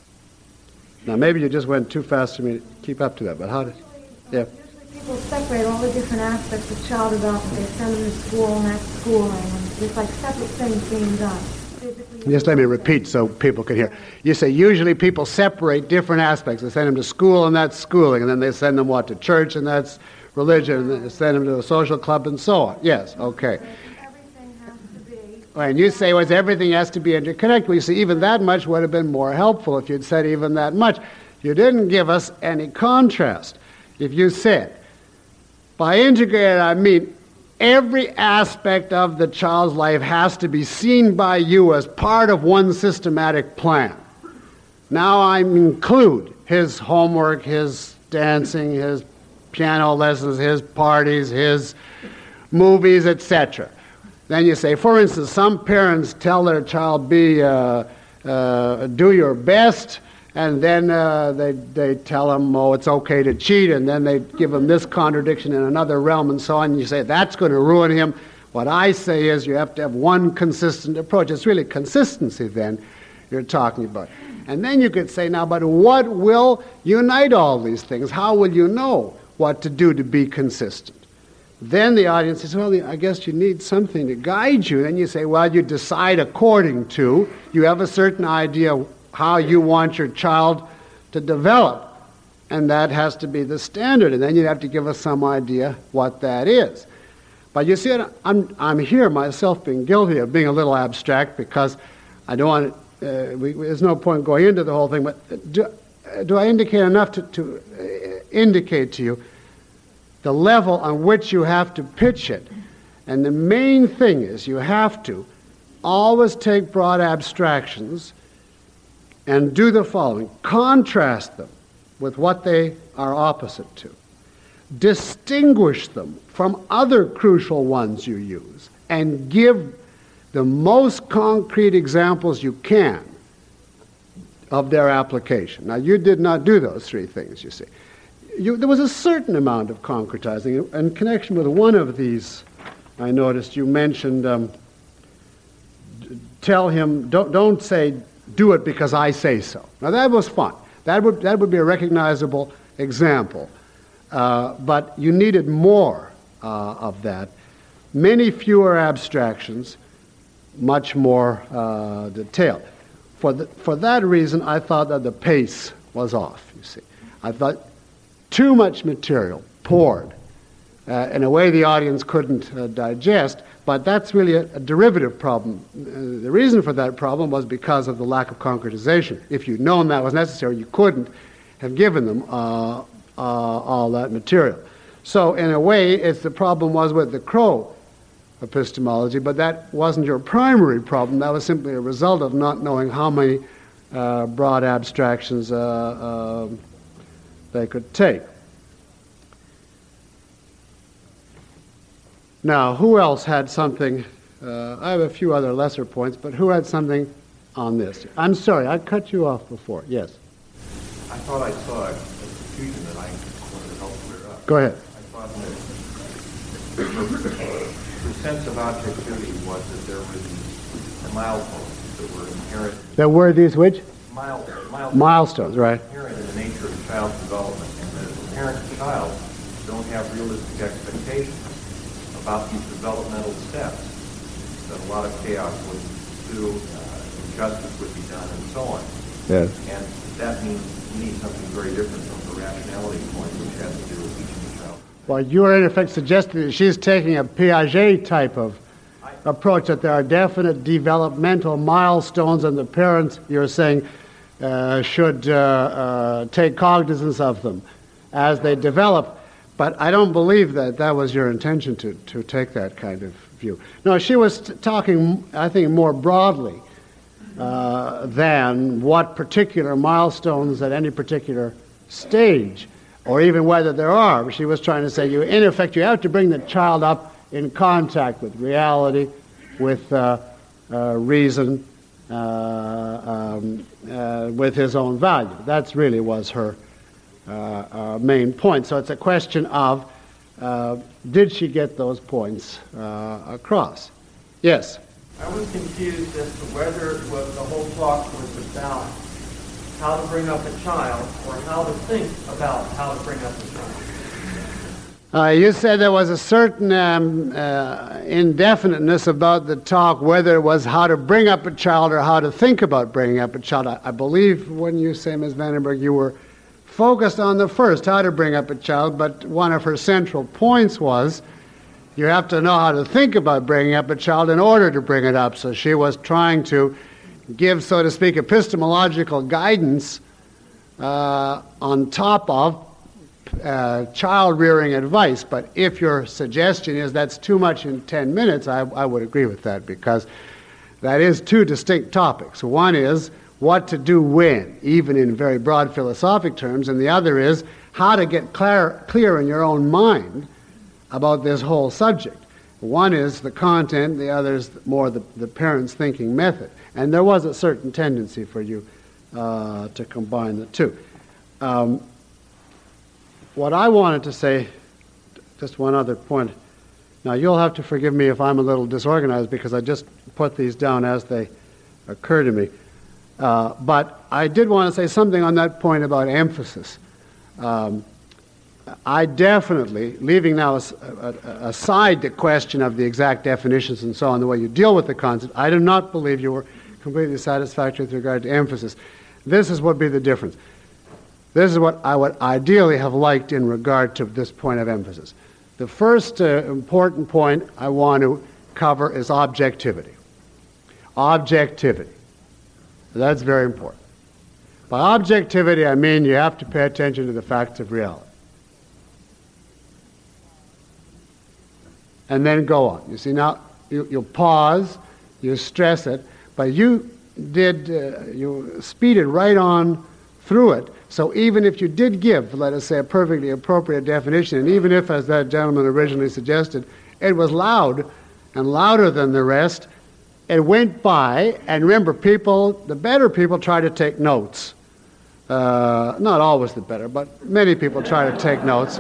Now, maybe you just went too fast for me to keep up to that, but how did... Yeah. Usually people separate all the different aspects of child development. They send them to school and that's schooling. And there's like separate things being done. Physically, just let me repeat so people can hear. You say usually people separate different aspects. They send them to school and that's schooling, and then they send them what, to church and that's religion, and then they send them to a social club and so on. Yes, okay. everything has to be... And you say, well, everything has to be interconnected. Well, you see, even that much would have been more helpful if you'd said even that much. You didn't give us any contrast. If you said, by integrated, I mean every aspect of the child's life has to be seen by you as part of one systematic plan. Now I include his homework, his dancing, his piano lessons, his parties, his movies, et cetera. Then you say, for instance, some parents tell their child, "Be, uh, uh, do your best," and then uh, they they tell them, "Oh, it's okay to cheat," and then they give them this contradiction in another realm and so on. And you say that's going to ruin him. What I say is you have to have one consistent approach. It's really consistency then you're talking about. And then you could say, now, but what will unite all these things? How will you know what to do to be consistent? Then the audience says, well, I guess you need something to guide you. Then you say, well, you decide according to, you have a certain idea how you want your child to develop, and that has to be the standard. And then you have to give us some idea what that is. But you see, I'm, I'm here myself being guilty of being a little abstract because I don't want to, uh, we, there's no point going into the whole thing, but do, do I indicate enough to, to uh, indicate to you the level on which you have to pitch it? And the main thing is you have to always take broad abstractions and do the following. Contrast them with what they are opposite to. Distinguish them from other crucial ones you use and give the most concrete examples you can of their application. Now, you did not do those three things, you see. You, there was a certain amount of concretizing. In connection with one of these, I noticed you mentioned, um, tell him, don't, don't say, do it because I say so. Now, that was fun. That would, that would be a recognizable example. Uh, but you needed more uh, of that. many fewer abstractions, much more uh, detail. For, the, for that reason, I thought that the pace was off, you see. I thought too much material poured uh, in a way the audience couldn't uh, digest, but that's really a, a derivative problem. Uh, the reason for that problem was because of the lack of concretization. If you'd known that was necessary, you couldn't have given them uh, uh, all that material. So in a way, it's the problem was with the Crow epistemology, but that wasn't your primary problem. That was simply a result of not knowing how many uh, broad abstractions uh, uh, they could take. Now, who else had something? Uh, I have a few other lesser points, but who had something on this? I'm sorry, I cut you off before. Yes? I thought I saw a confusion that I wanted to help clear up. Go ahead. I thought that the sense of objectivity was that there were these milestones that were inherent. There were these which? Mile, milestones. Milestones, right. Inherent in the nature of the child's development, and that as a parent and child don't have realistic expectations about these developmental steps, that a lot of chaos would ensue, uh, injustice would be done, and so on. Yes. And that means we need something very different from the rationality point, which has to do with teaching the child. Well, you are in effect suggesting that she's taking a Piaget type of approach, that there are definite developmental milestones, and the parents, you're saying, uh, should uh, uh, take cognizance of them as they develop. But I don't believe that that was your intention to, to take that kind of view. No, she was t- talking, I think, more broadly uh, than what particular milestones at any particular stage, or even whether there are. She was trying to say, you, in effect, you have to bring the child up in contact with reality, with uh, uh, reason, uh, um, uh, with his own value. That's really was her uh, uh, main point. So it's a question of, uh, did she get those points uh, across? Yes? I was confused as to whether what the whole talk was about how to bring up a child or how to think about how to bring up a child. Uh, you said there was a certain um, uh, indefiniteness about the talk, whether it was how to bring up a child or how to think about bringing up a child. I, I believe when you say, Miz Vandenberg, you were focused on the first, how to bring up a child, but one of her central points was you have to know how to think about bringing up a child in order to bring it up. So she was trying to give, so to speak, epistemological guidance uh, on top of Uh, child-rearing advice. But if your suggestion is that's too much in ten minutes, I, I would agree with that, because that is two distinct topics. One is what to do when, even in very broad philosophic terms, and the other is how to get clear, clear in your own mind about this whole subject. One is the content, the other is more the, the parent's thinking method. And there was a certain tendency for you uh, to combine the two. Um, What I wanted to say, just one other point. Now, you'll have to forgive me if I'm a little disorganized, because I just put these down as they occur to me. Uh, but I did want to say something on that point about emphasis. Um, I definitely, leaving now as, uh, aside the question of the exact definitions and so on, the way you deal with the concept, I do not believe you were completely satisfactory with regard to emphasis. This is what would be the difference. This is what I would ideally have liked in regard to this point of emphasis. The first uh, important point I want to cover is objectivity. Objectivity. That's very important. By objectivity, I mean you have to pay attention to the facts of reality. And then go on. You see, now you, you'll pause, you stress it, but you did, uh, you speeded right on through it. So even if you did give, let us say, a perfectly appropriate definition, and even if, as that gentleman originally suggested, it was loud and louder than the rest, it went by, and remember, people, the better people try to take notes. Uh, not always the better, but many people try to take notes.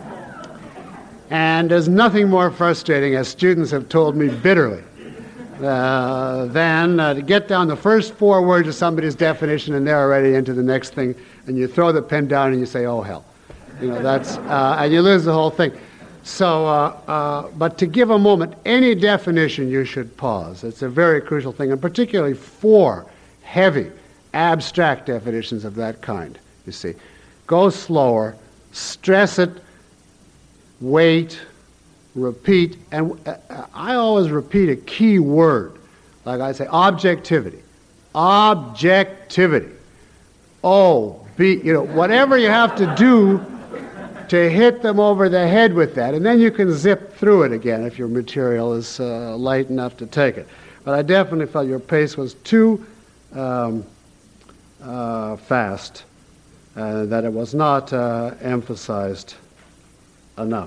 And there's nothing more frustrating, as students have told me bitterly, uh, than uh, to get down the first four words of somebody's definition and they're already into the next thing, and you throw the pen down and you say, oh, hell. You know, that's, uh, and you lose the whole thing. So, uh, uh, but to give a moment, any definition you should pause. It's a very crucial thing, and particularly for heavy, abstract definitions of that kind, you see. Go slower, stress it, wait, repeat, and uh, I always repeat a key word. Like I say, objectivity. Objectivity. Oh, be, you know, whatever you have to do to hit them over the head with that, and then you can zip through it again if your material is uh, light enough to take it. But I definitely felt your pace was too um, uh, fast, uh, that it was not uh, emphasized enough.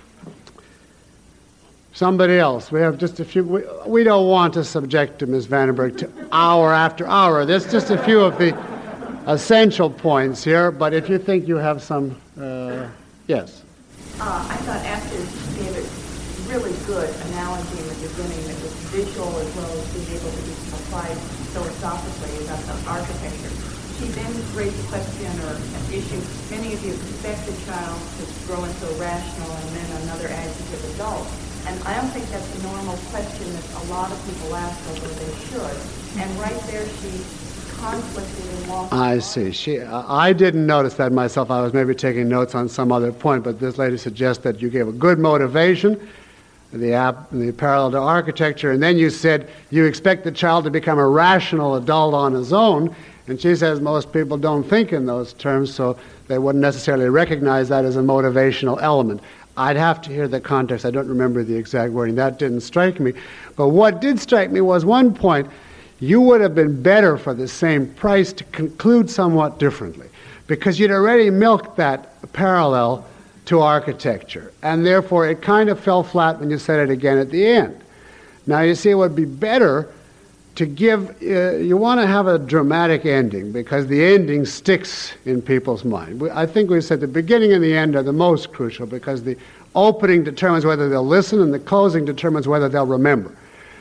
Somebody else. We have just a few. We, we don't want to subject to Miz Vandenberg to hour after hour. There's just a few of the essential points here, but if you think you have some, uh, yes. Uh, I thought Esther gave a really good analogy in the beginning that was visual as well as being able to be applied philosophically about the architecture. She then raised a question or an issue. Many of you expect a child to grow into a rational and then another adjective adult. And I don't think that's a normal question that a lot of people ask, although they should. And right there she conflicted and walked. I see. She, I didn't notice that myself. I was maybe taking notes on some other point, but this lady suggests that you gave a good motivation, the, app, the parallel to architecture, and then you said you expect the child to become a rational adult on his own, and she says most people don't think in those terms, so they wouldn't necessarily recognize that as a motivational element. I'd have to hear the context. I don't remember the exact wording. That didn't strike me. But what did strike me was one point. You would have been better for the same price to conclude somewhat differently, because you'd already milked that parallel to architecture, and therefore it kind of fell flat when you said it again at the end. Now, you see, it would be better to give, uh, you want to have a dramatic ending, because the ending sticks in people's mind. We, I think we said the beginning and the end are the most crucial, because the opening determines whether they'll listen, and the closing determines whether they'll remember.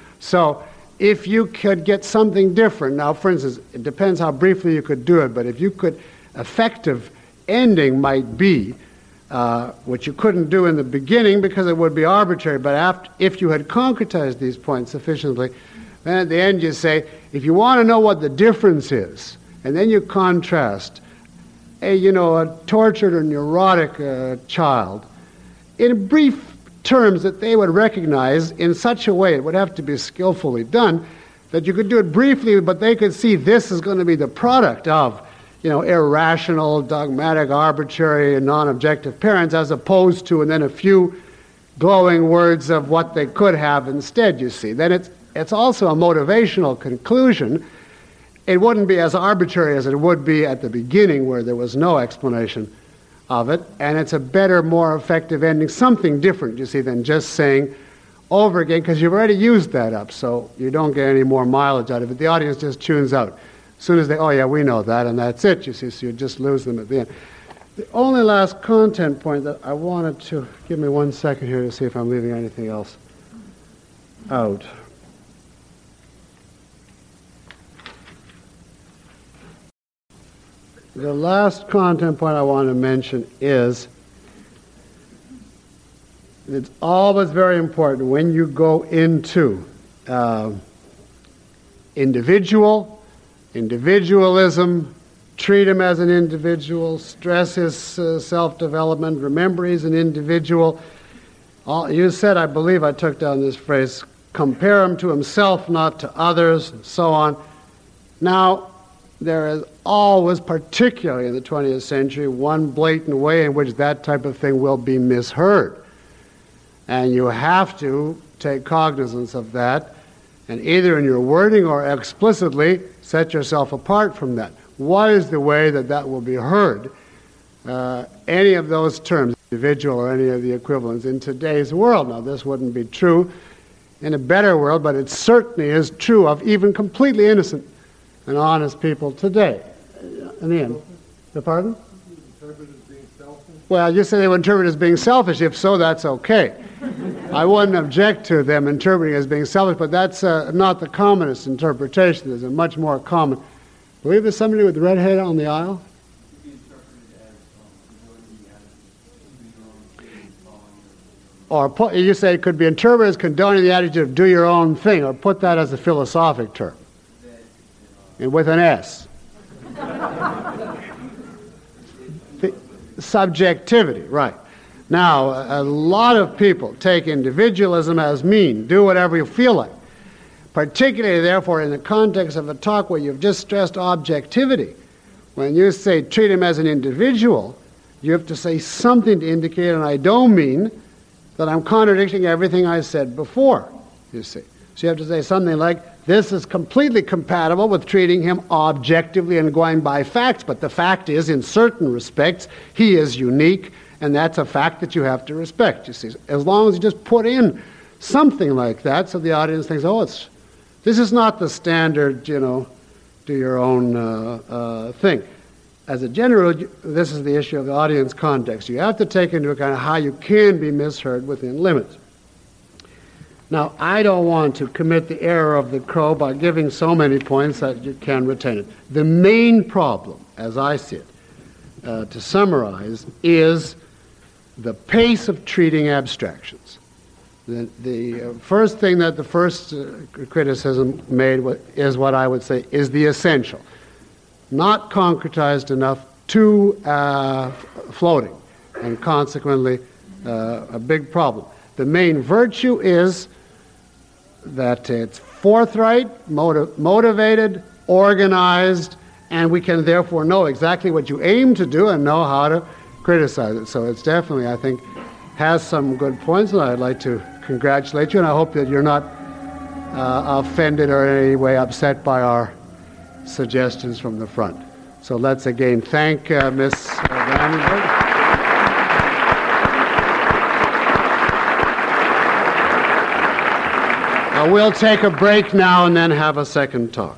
So, if you could get something different, now, for instance, it depends how briefly you could do it, but if you could, effective ending might be, uh, which you couldn't do in the beginning because it would be arbitrary, but after, if you had concretized these points sufficiently, then at the end you say, if you want to know what the difference is, and then you contrast a, you know, a tortured or neurotic uh, child, in brief terms that they would recognize in such a way, it would have to be skillfully done, that you could do it briefly, but they could see this is going to be the product of, you know, irrational, dogmatic, arbitrary, and non-objective parents, as opposed to, and then a few glowing words of what they could have instead, you see. Then it's It's also a motivational conclusion. It wouldn't be as arbitrary as it would be at the beginning, where there was no explanation of it, and it's a better, more effective ending, something different, you see, than just saying over again, because you've already used that up, so you don't get any more mileage out of it. The audience just tunes out. As soon as they, oh yeah, we know that, and that's it, you see, so you just lose them at the end. The only last content point that I wanted to, give me one second here to see if I'm leaving anything else out. The last content point I want to mention is it's always very important when you go into uh, individual, individualism, treat him as an individual, stress his uh, self-development, remember he's an individual. All, you said, I believe I took down this phrase, compare him to himself, not to others, and so on. Now, there is always, particularly in the twentieth century, one blatant way in which that type of thing will be misheard. And you have to take cognizance of that, and either in your wording or explicitly set yourself apart from that. What is the way that that will be heard? Uh, any of those terms, individual or any of the equivalents, in today's world. Now, this wouldn't be true in a better world, but it certainly is true of even completely innocent and honest people today. In the end. The pardon? Interpret as being selfish? Well, you say they would interpret as being selfish. If so, that's okay. I wouldn't object to them interpreting as being selfish, but that's uh, not the commonest interpretation. There's a much more common. I believe there's somebody with red hair on the aisle. or put, you say it could be interpreted as condoning the attitude of do your own thing, or put that as a philosophic term, and with an S. The subjectivity, right. Now, a lot of people take individualism as mean, do whatever you feel like. Particularly, therefore, in the context of a talk where you've just stressed objectivity. When you say treat him as an individual, you have to say something to indicate, and I don't mean that I'm contradicting everything I said before, you see. So you have to say something like, this is completely compatible with treating him objectively and going by facts, but the fact is, in certain respects, he is unique, and that's a fact that you have to respect, you see. As long as you just put in something like that so the audience thinks, oh, it's this is not the standard, you know, do your own uh, uh, thing. As a general, this is the issue of the audience context. You have to take into account how you can be misheard within limits. Now, I don't want to commit the error of the crow by giving so many points that you can retain it. The main problem, as I see it, uh, to summarize, is the pace of treating abstractions. The, the uh, first thing that the first uh, criticism made w- is what I would say is the essential. Not concretized enough, too uh, f- floating, and consequently uh, a big problem. The main virtue is that it's forthright, motiv- motivated, organized, and we can therefore know exactly what you aim to do and know how to criticize it. So it's definitely, I think, has some good points, and I'd like to congratulate you, and I hope that you're not uh, offended or in any way upset by our suggestions from the front. So let's again thank uh, Miz Vandenberg. Uh, we'll take a break now and then have a second talk.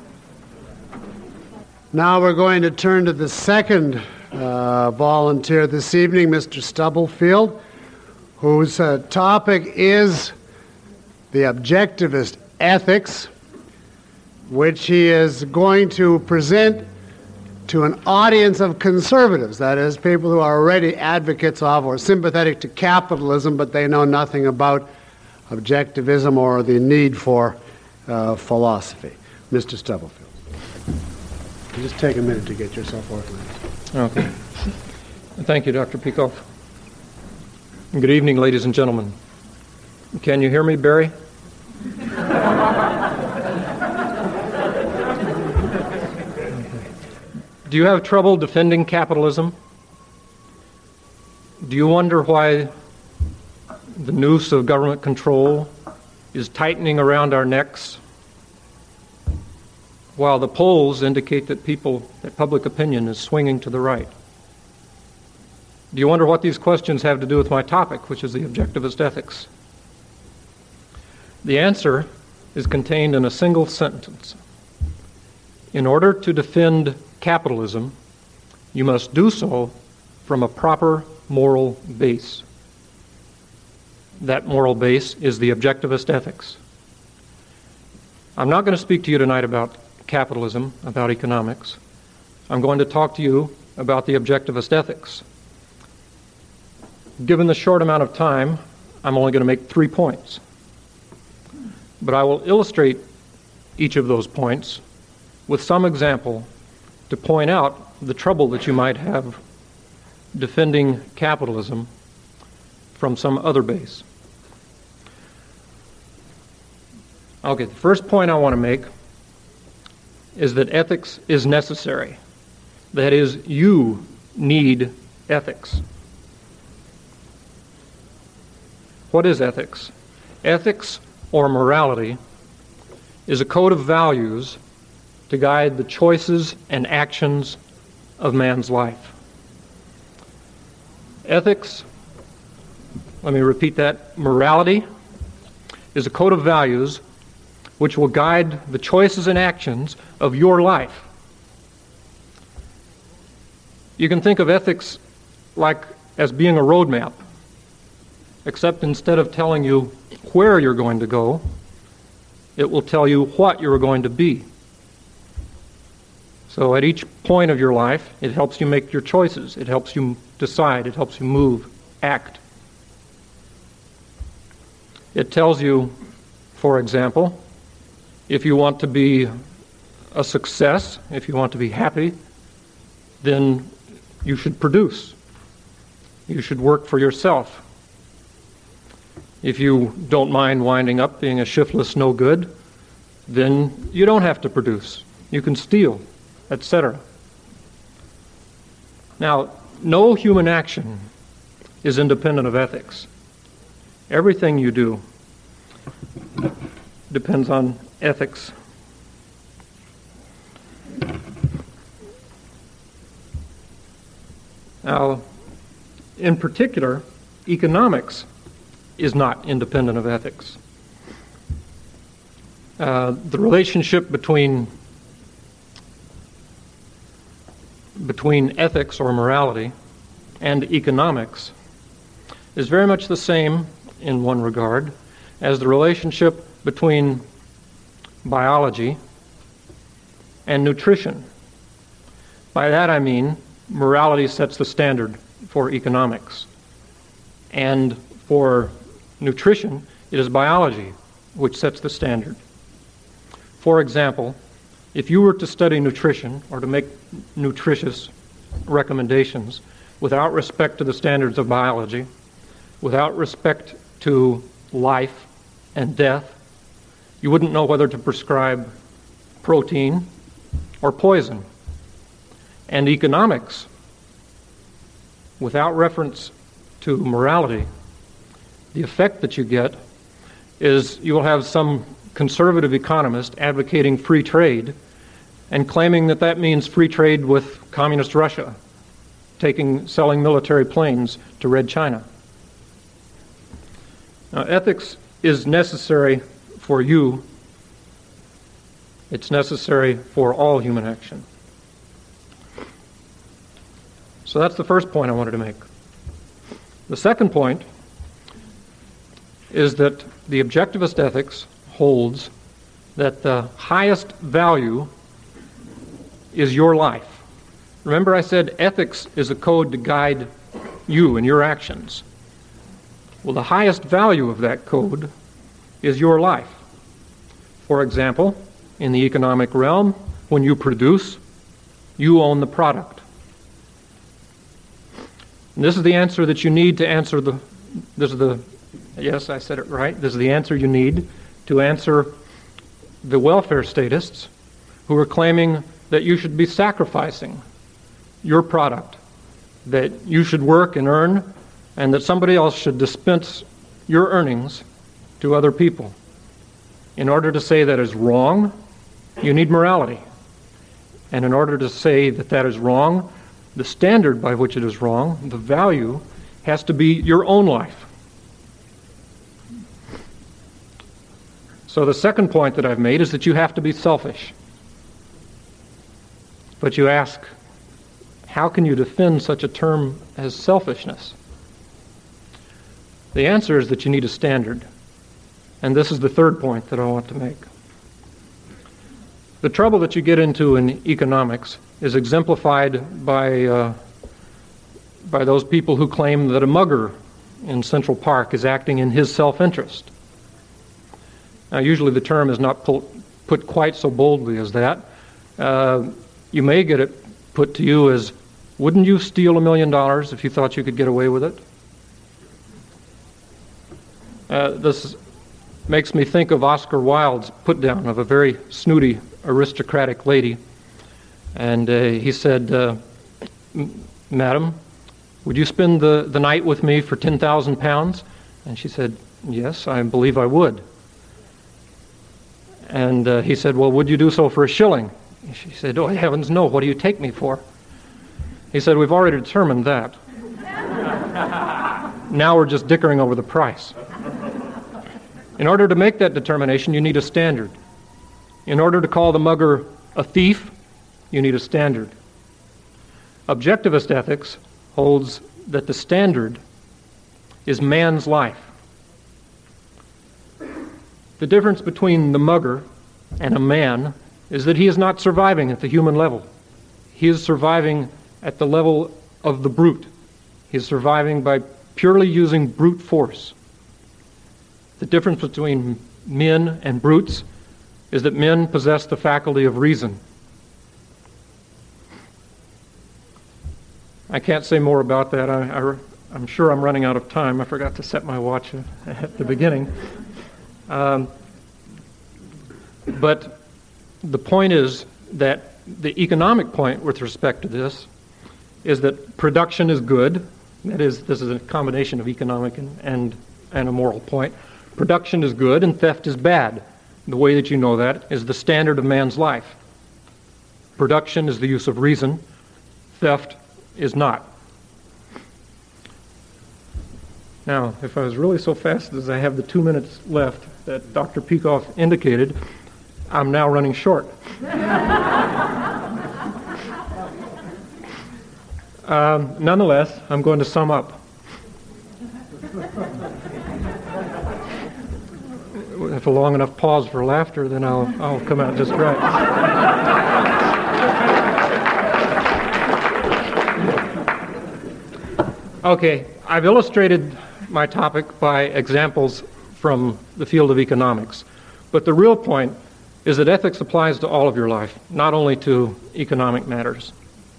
Now we're going to turn to the second uh, volunteer this evening, Mister Stubblefield, whose uh, topic is the objectivist ethics, which he is going to present to an audience of conservatives, that is, people who are already advocates of or sympathetic to capitalism, but they know nothing about objectivism or the need for uh, philosophy. Mister Stubblefield. Just take a minute to get yourself organized. Okay. Thank you, Doctor Peikoff. Good evening, ladies and gentlemen. Can you hear me, Barry? Do you have trouble defending capitalism? Do you wonder why the noose of government control is tightening around our necks, while the polls indicate that people, that public opinion is swinging to the right? Do you wonder what these questions have to do with my topic, which is the objectivist ethics? The answer is contained in a single sentence. In order to defend capitalism, you must do so from a proper moral base. That moral base is the objectivist ethics. I'm not going to speak to you tonight about capitalism, about economics. I'm going to talk to you about the objectivist ethics. Given the short amount of time, I'm only going to make three points. But I will illustrate each of those points with some example to point out the trouble that you might have defending capitalism from some other base. Okay, the first point I want to make is that ethics is necessary. That is, you need ethics. What is ethics? Ethics, or morality, is a code of values to guide the choices and actions of man's life. Ethics, let me repeat that, morality is a code of values which will guide the choices and actions of your life. You can think of ethics like as being a roadmap, except instead of telling you where you're going to go, it will tell you what you're going to be. So at each point of your life, it helps you make your choices. It helps you decide. It helps you move, act. It tells you, for example, if you want to be a success, if you want to be happy, then you should produce. You should work for yourself. If you don't mind winding up being a shiftless no-good, then you don't have to produce. You can steal, et cetera. Now, no human action is independent of ethics. Everything you do depends on ethics. Now, in particular, economics is not independent of ethics. Uh, the relationship between between ethics or morality and economics is very much the same in one regard as the relationship between biology and nutrition. By that I mean morality sets the standard for economics, and for nutrition it is biology which sets the standard. For example, if you were to study nutrition or to make nutritious recommendations without respect to the standards of biology, without respect to life and death, you wouldn't know whether to prescribe protein or poison. And economics, without reference to morality, the effect that you get is you will have some conservative economist advocating free trade and claiming that that means free trade with communist Russia, taking, selling military planes to Red China. Now, ethics is necessary for you. It's necessary for all human action. So that's the first point I wanted to make. The second point is that the objectivist ethics holds that the highest value is your life. Remember I said ethics is a code to guide you in your actions. Well, the highest value of that code is your life. For example, in the economic realm, when you produce, you own the product. And this is the answer that you need to answer the, this is the, yes, I said it right, this is the answer you need to answer the welfare statists who are claiming that you should be sacrificing your product, that you should work and earn, and that somebody else should dispense your earnings to other people. In order to say that is wrong, you need morality. And in order to say that that is wrong, the standard by which it is wrong, the value, has to be your own life. So the second point that I've made is that you have to be selfish. But you ask, how can you defend such a term as selfishness? The answer is that you need a standard. And this is the third point that I want to make. The trouble that you get into in economics is exemplified by, uh, by those people who claim that a mugger in Central Park is acting in his self-interest. Now, usually the term is not put, put quite so boldly as that. Uh, you may get it put to you as, wouldn't you steal a million dollars if you thought you could get away with it? Uh, this makes me think of Oscar Wilde's put-down of a very snooty, aristocratic lady. And uh, he said, uh, Madam, would you spend the, the night with me for ten thousand pounds? And she said, yes, I believe I would. And uh, he said, well, would you do so for a shilling? She said, oh, heavens no, what do you take me for? He said, we've already determined that. Now we're just dickering over the price. In order to make that determination, you need a standard. In order to call the mugger a thief, you need a standard. Objectivist ethics holds that the standard is man's life. The difference between the mugger and a man is that he is not surviving at the human level. He is surviving at the level of the brute. He is surviving by purely using brute force. The difference between men and brutes is that men possess the faculty of reason. I can't say more about that. I, I, I'm sure I'm running out of time. I forgot to set my watch at the beginning. Um, but the point is that the economic point with respect to this is that production is good. That is, this is a combination of economic and, and, and a moral point. Production is good and theft is bad. The way that you know that is the standard of man's life. Production is the use of reason. Theft is not. Now, if I was really so fast as I have the two minutes left that Doctor Peikoff indicated, I'm now running short. um, nonetheless, I'm going to sum up. If a long enough pause for laughter, then I'll, I'll come out just right. Okay, I've illustrated my topic by examples from the field of economics. But the real point is that ethics applies to all of your life, not only to economic matters.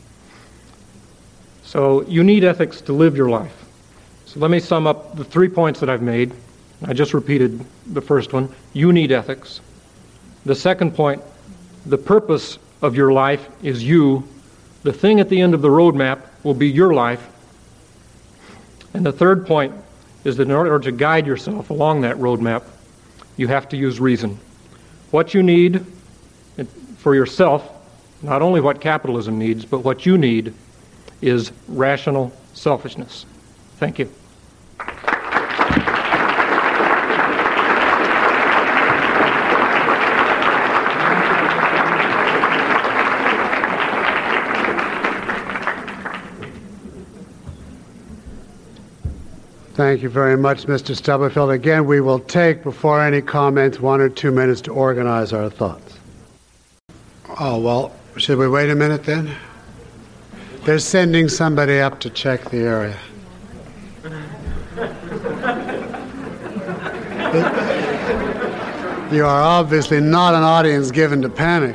So you need ethics to live your life. So let me sum up the three points that I've made. I just repeated the first one. You need ethics. The second point, the purpose of your life is you. The thing at the end of the roadmap will be your life. And the third point is that in order to guide yourself along that roadmap, you have to use reason. What you need for yourself, not only what capitalism needs, but what you need is rational selfishness. Thank you. Thank you very much, Mister Stubblefield. Again, we will take, before any comments, one or two minutes to organize our thoughts. Oh, well, should we wait a minute then? They're sending somebody up to check the area. It, you are obviously not an audience given to panic.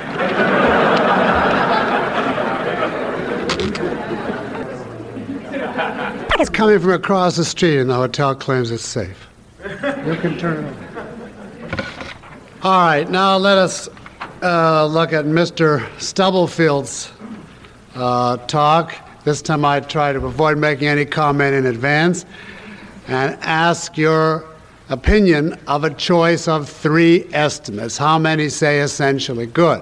It's coming from across the street and the hotel claims it's safe. You can turn it over. All right, now let us uh, look at Mister Stubblefield's uh, talk. This time I try to avoid making any comment in advance and ask your opinion of a choice of three estimates. How many say essentially good?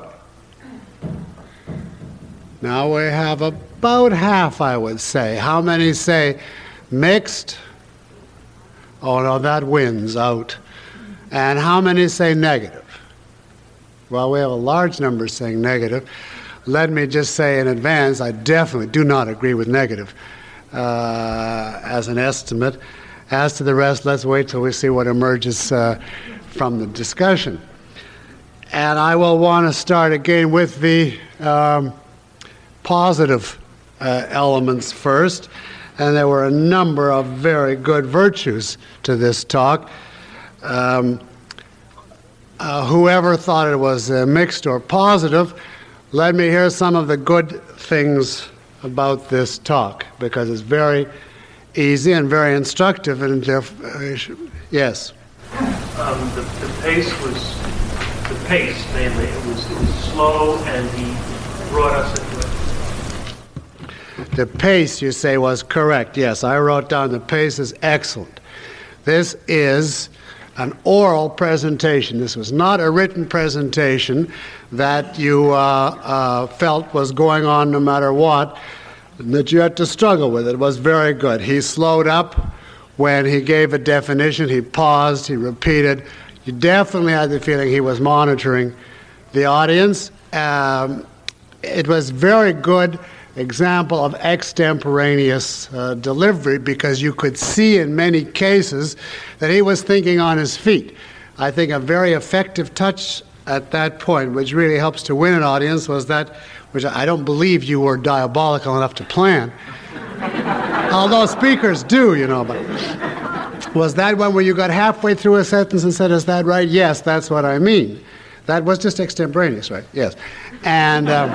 Now we have about half, I would say. How many say mixed? Oh no, that wins out. And how many say negative? Well, we have a large number saying negative. Let me just say in advance, I definitely do not agree with negative uh, as an estimate. As to the rest, let's wait till we see what emerges uh, from the discussion. And I will want to start again with the um, positive uh, elements first. And there were a number of very good virtues to this talk. Um, uh, whoever thought it was uh, mixed or positive, let me hear some of the good things about this talk, because it's very easy and very instructive. And uh, yes. Um, the, the pace was the pace mainly. It was, it was slow, and he brought us into it. The pace, you say, was correct. Yes, I wrote down the pace is excellent. This is an oral presentation. This was not a written presentation that you uh, uh, felt was going on no matter what, that you had to struggle with. It was very good. He slowed up when he gave a definition. He paused. He repeated. You definitely had the feeling he was monitoring the audience. Um, it was very good example of extemporaneous uh, delivery, because you could see in many cases that he was thinking on his feet. I think a very effective touch at that point, which really helps to win an audience, was that, which I don't believe you were diabolical enough to plan. Although speakers do, you know, but Was that one where you got halfway through a sentence and said, is that right? Yes, that's what I mean. That was just extemporaneous, right? Yes. And um,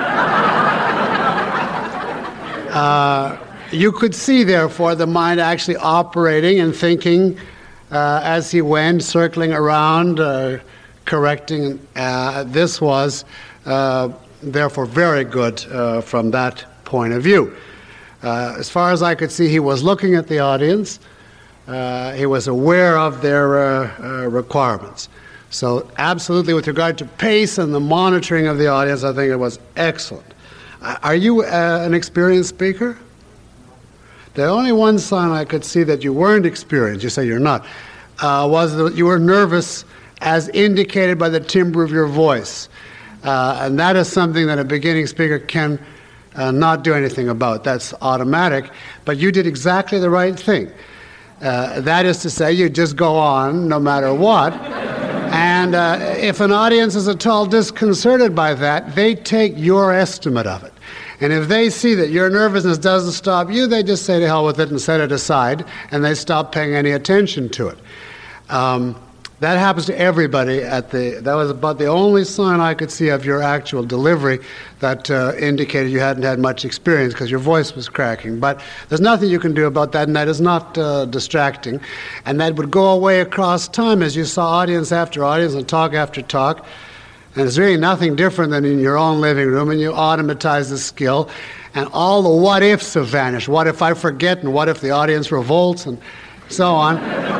uh, you could see, therefore, the mind actually operating and thinking uh, as he went, circling around, uh, correcting. Uh, this was, uh, therefore, very good uh, from that point of view. Uh, as far as I could see, he was looking at the audience. Uh, he was aware of their uh, uh, requirements. So absolutely, with regard to pace and the monitoring of the audience, I think it was excellent. Uh, are you uh, an experienced speaker? The only one sign I could see that you weren't experienced, you say you're not, uh, was that you were nervous as indicated by the timbre of your voice. Uh, and that is something that a beginning speaker can uh, not do anything about. That's automatic. But you did exactly the right thing. Uh, that is to say, you just go on no matter what. And uh, if an audience is at all disconcerted by that, they take your estimate of it. And if they see that your nervousness doesn't stop you, they just say to hell with it and set it aside, and they stop paying any attention to it. Um, That happens to everybody at the, that was about the only sign I could see of your actual delivery that uh, indicated you hadn't had much experience because your voice was cracking. But there's nothing you can do about that, and that is not uh, distracting. And that would go away across time as you saw audience after audience and talk after talk. And it's really nothing different than in your own living room, and you automatize the skill, and all the what-ifs have vanished. What if I forget, and what if the audience revolts, and so on.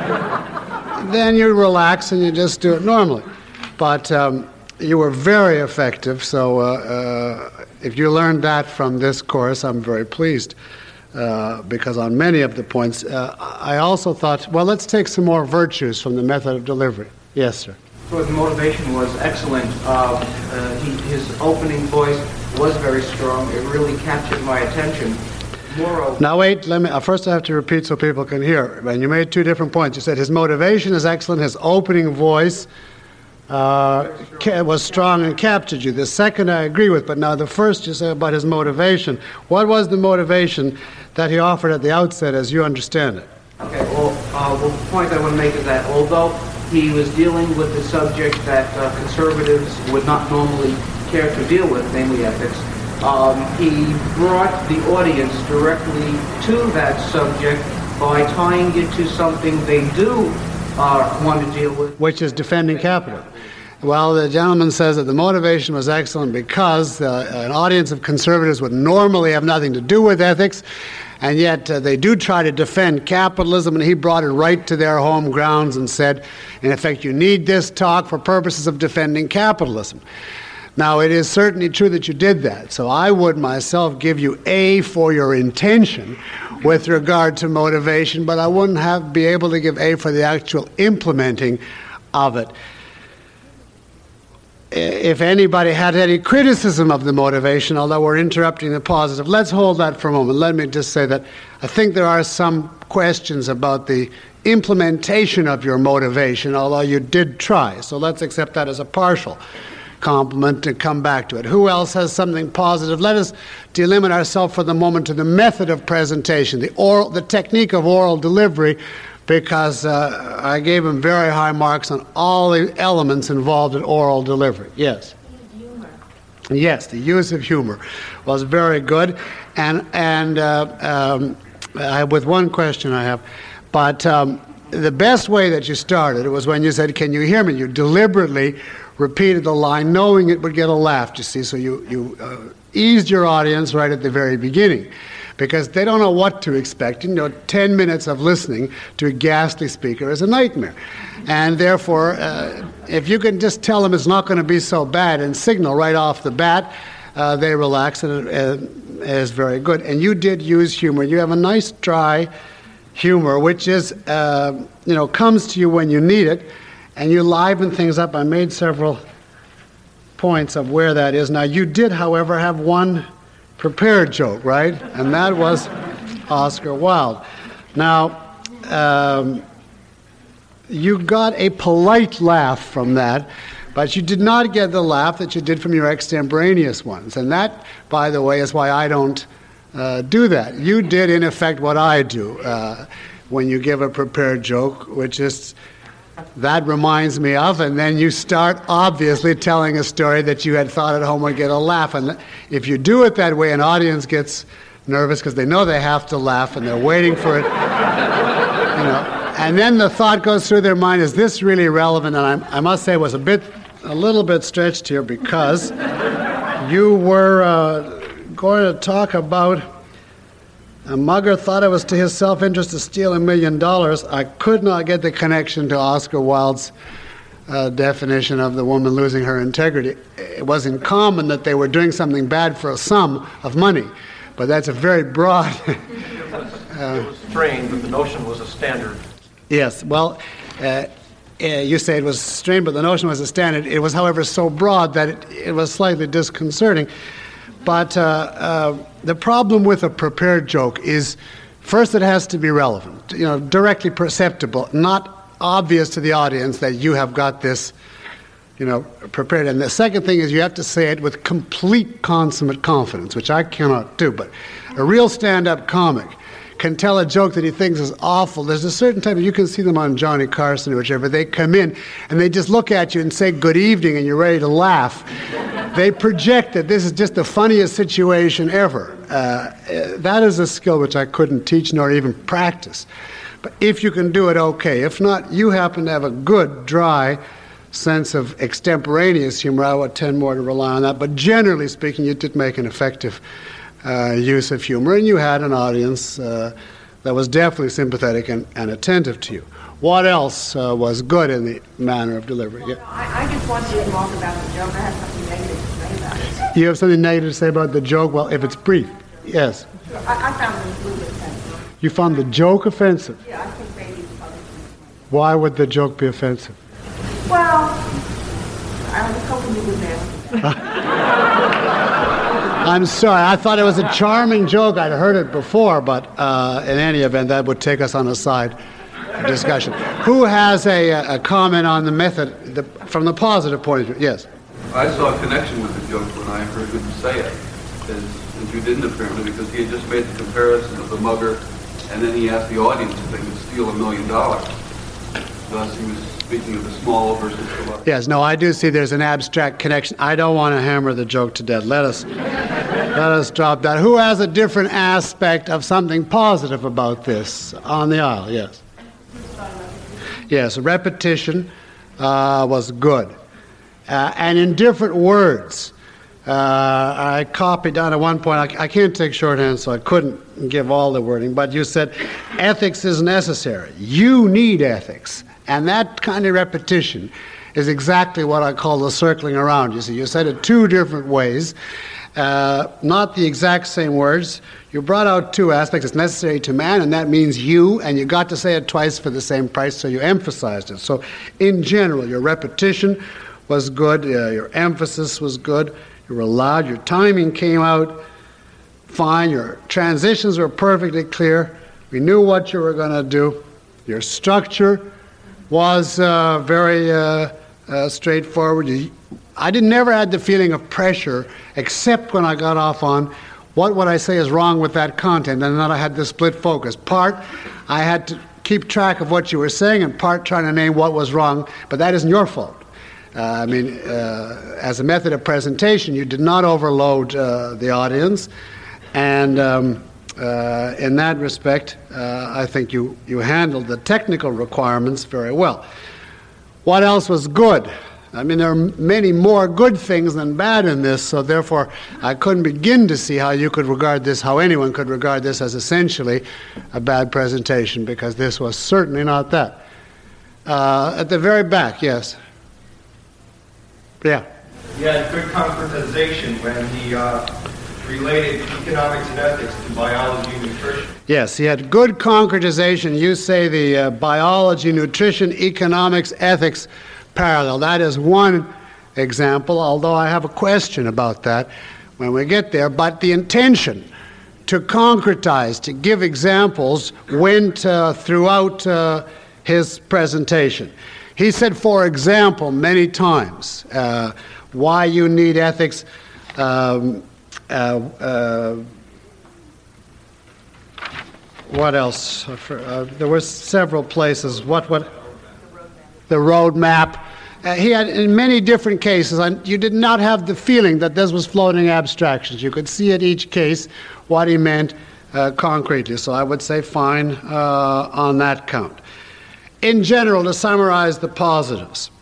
Then you relax and you just do it normally. But um, you were very effective, so uh, uh, if you learned that from this course, I'm very pleased, uh, because on many of the points, uh, I also thought, well, let's take some more virtues from the method of delivery. Yes, sir. So the motivation was excellent. Um, uh, he, his opening voice was very strong. It really captured my attention. Moreover, now wait, let me, uh, first I have to repeat so people can hear. And you made two different points. You said his motivation is excellent, his opening voice uh, ca- was strong and captured you. The second I agree with, but now the first you said about his motivation. What was the motivation that he offered at the outset as you understand it? Okay, well, uh, well the point I want to make is that although he was dealing with the subject that uh, conservatives would not normally care to deal with, namely ethics, Um, he brought the audience directly to that subject by tying it to something they do uh, want to deal with. Which is defending capital. Well, the gentleman says that the motivation was excellent because uh, an audience of conservatives would normally have nothing to do with ethics, and yet uh, they do try to defend capitalism, and he brought it right to their home grounds and said, in effect, you need this talk for purposes of defending capitalism. Now, it is certainly true that you did that, so I would myself give you A for your intention with regard to motivation, but I wouldn't have be able to give A for the actual implementing of it. If anybody had any criticism of the motivation, although we're interrupting the positive, let's hold that for a moment. Let me just say that I think there are some questions about the implementation of your motivation, although you did try, so let's accept that as a partial compliment and come back to it. Who else has something positive? Let us delimit ourselves for the moment to the method of presentation, the oral, the technique of oral delivery, because uh, I gave him very high marks on all the elements involved in oral delivery. Yes. Humor. Yes, the use of humor was very good. And and uh, um, I, with one question I have, but um, the best way that you started was when you said, "Can you hear me?" You deliberately repeated the line, knowing it would get a laugh, you see, so you, you uh, eased your audience right at the very beginning, because they don't know what to expect. You know, ten minutes of listening to a ghastly speaker is a nightmare. And therefore, uh, if you can just tell them it's not going to be so bad and signal right off the bat, uh, they relax, and it uh, is very good. And you did use humor. You have a nice, dry humor, which is, uh, you know, comes to you when you need it, and you liven things up. I made several points of where that is. Now, you did, however, have one prepared joke, right? And that was Oscar Wilde. Now, um, you got a polite laugh from that, but you did not get the laugh that you did from your extemporaneous ones. And that, by the way, is why I don't uh, do that. You did, in effect, what I do. Uh, when you give a prepared joke, which is, that reminds me of, and then you start obviously telling a story that you had thought at home would get a laugh. And if you do it that way, an audience gets nervous because they know they have to laugh and they're waiting for it. You know. And then the thought goes through their mind, is this really relevant? And I, I must say it was a bit, a little bit stretched here because you were uh, going to talk about a mugger thought it was to his self-interest to steal a million dollars. I could not get the connection to Oscar Wilde's uh, definition of the woman losing her integrity. It wasn't common that they were doing something bad for a sum of money, but that's a very broad... uh, it was strained, but the notion was a standard. Yes, well, uh, uh, you say it was strained, but the notion was a standard. It was, however, so broad that it, it was slightly disconcerting. But uh, uh, the problem with a prepared joke is, first, it has to be relevant, you know, directly perceptible, not obvious to the audience that you have got this, you know, prepared. And the second thing is you have to say it with complete, consummate confidence, which I cannot do. But a real stand-up comic can tell a joke that he thinks is awful. There's a certain type of, you can see them on Johnny Carson or whichever, they come in and they just look at you and say good evening and you're ready to laugh. They project that this is just the funniest situation ever. Uh, that is a skill which I couldn't teach nor even practice. But if you can do it, okay. If not, you happen to have a good, dry sense of extemporaneous humor. I would tend more to rely on that. But generally speaking, you did make an effective Uh, use of humor, and you had an audience uh, that was definitely sympathetic and, and attentive to you. What else uh, was good in the manner of delivery? Well, Yeah. no, I, I just wanted to talk about the joke. I have something negative to say about it. You have something negative to say about the joke? Well, if it's brief, yes. I, I found it a little bit offensive. You found the joke offensive? Yeah, I think maybe other things. Why would the joke be offensive? Well, I was hoping you would answer. I'm sorry, I thought it was a charming joke. I'd heard it before, but uh, in any event, that would take us on a side discussion. Who has a, a comment on the method the, from the positive point of view? Yes. I saw a connection with the joke when I heard him say it, as, as you didn't apparently, because he had just made the comparison of the mugger, and then he asked the audience if they could steal a million dollars. Thus, he was speaking of the small versus the large. Yes, no, I do see there's an abstract connection. I don't want to hammer the joke to death. Let us, let us drop that. Who has a different aspect of something positive about this? On the aisle, yes. Yes, repetition uh, was good. Uh, and in different words. Uh, I copied down at one point, I, I can't take shorthand, so I couldn't give all the wording, but you said ethics is necessary. You need ethics. And that kind of repetition is exactly what I call the circling around. You see, you said it two different ways, uh, not the exact same words. You brought out two aspects. It's necessary to man, and that means you, and you got to say it twice for the same price, so you emphasized it. So in general, your repetition was good, uh, your emphasis was good, you were loud, your timing came out fine, your transitions were perfectly clear, we knew what you were going to do, your structure was uh, very uh, uh, straightforward. You, I did never had the feeling of pressure, except when I got off on what would I say is wrong with that content, and then I had to split focus. Part, I had to keep track of what you were saying, and part trying to name what was wrong, but that isn't your fault. Uh, I mean, uh, as a method of presentation, you did not overload uh, the audience, and um, Uh, in that respect, uh, I think you, you handled the technical requirements very well. What else was good? I mean, there are many more good things than bad in this, so therefore I couldn't begin to see how you could regard this, how anyone could regard this as essentially a bad presentation, because this was certainly not that. Uh, at the very back, yes. Yeah. He had good concretization when he uh, related economics and ethics to biology and nutrition. Yes, he had good concretization. You say the uh, biology, nutrition, economics, ethics parallel. That is one example, although I have a question about that when we get there. But the intention to concretize, to give examples, went uh, throughout uh, his presentation. He said, for example, many times, uh, why you need ethics. Um, Uh, uh, what else? Uh, there were several places. What, what? The road map. Uh, he had, in many different cases, and you did not have the feeling that this was floating abstractions. You could see at each case what he meant uh, concretely. So I would say fine uh, on that count. In general, to summarize the positives,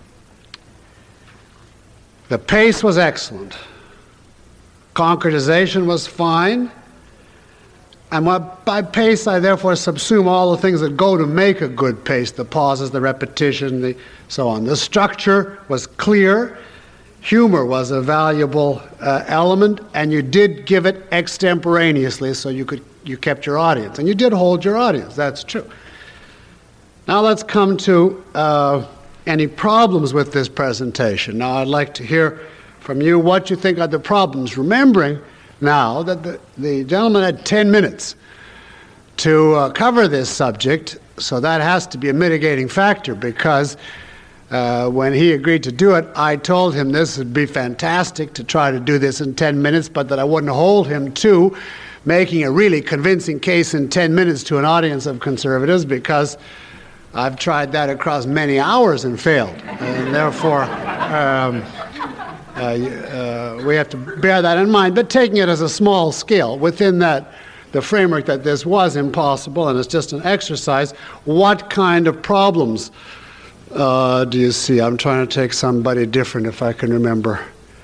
the pace was excellent. Concretization was fine. And what, by pace, I therefore subsume all the things that go to make a good pace, the pauses, the repetition, the so on. The structure was clear. Humor was a valuable uh, element, and you did give it extemporaneously, so you could you kept your audience. And you did hold your audience, that's true. Now let's come to uh, any problems with this presentation. Now I'd like to hear from you what you think are the problems, remembering now that the, the gentleman had ten minutes to uh, cover this subject, so that has to be a mitigating factor, because uh, when he agreed to do it, I told him this would be fantastic to try to do this in ten minutes, but that I wouldn't hold him to making a really convincing case in ten minutes to an audience of conservatives, because I've tried that across many hours and failed, and therefore um, Uh, uh, we have to bear that in mind, but taking it as a small scale within that, the framework that this was impossible and it's just an exercise, what kind of problems uh, do you see? I'm trying to take somebody different if I can remember.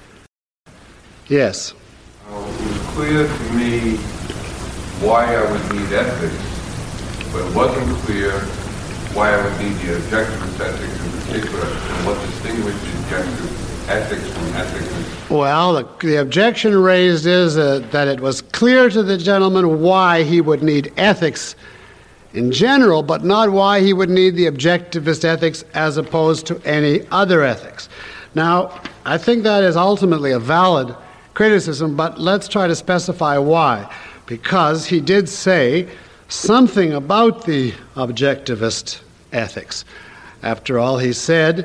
Yes? Uh, it was clear to me why I would need ethics, but it wasn't clear why I would need the objectivist ethics in particular, and what distinguished objective ethics from ethics. Well, the, the objection raised is uh, that it was clear to the gentleman why he would need ethics in general, but not why he would need the objectivist ethics as opposed to any other ethics. Now, I think that is ultimately a valid criticism, but let's try to specify why. Because he did say something about the objectivist ethics. After all, he said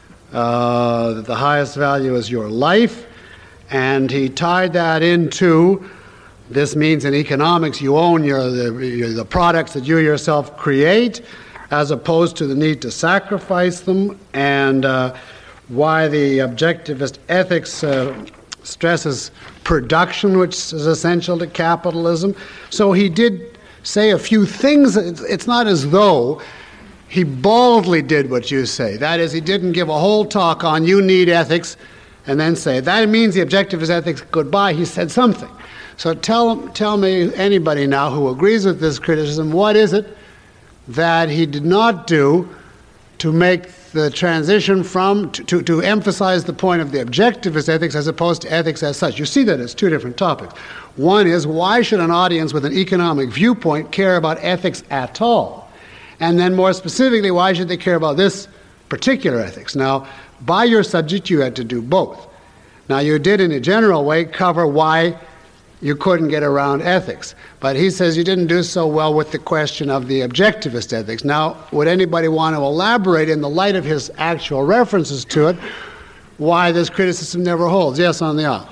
Uh, that the highest value is your life, and he tied that into, this means in economics you own your the, your, the products that you yourself create, as opposed to the need to sacrifice them, and uh, why the objectivist ethics uh, stresses production, which is essential to capitalism. So he did say a few things. It's, it's not as though he baldly did what you say. That is, he didn't give a whole talk on you need ethics and then say, that means the objectivist ethics, goodbye. He said something. So tell, tell me, anybody now who agrees with this criticism, what is it that he did not do to make the transition from, to, to, to emphasize the point of the objectivist ethics as opposed to ethics as such? You see that it's two different topics. One is, why should an audience with an economic viewpoint care about ethics at all? And then more specifically, why should they care about this particular ethics? Now, by your subject, you had to do both. Now, you did in a general way cover why you couldn't get around ethics. But he says you didn't do so well with the question of the objectivist ethics. Now, would anybody want to elaborate in the light of his actual references to it, why this criticism never holds? Yes, on the aisle.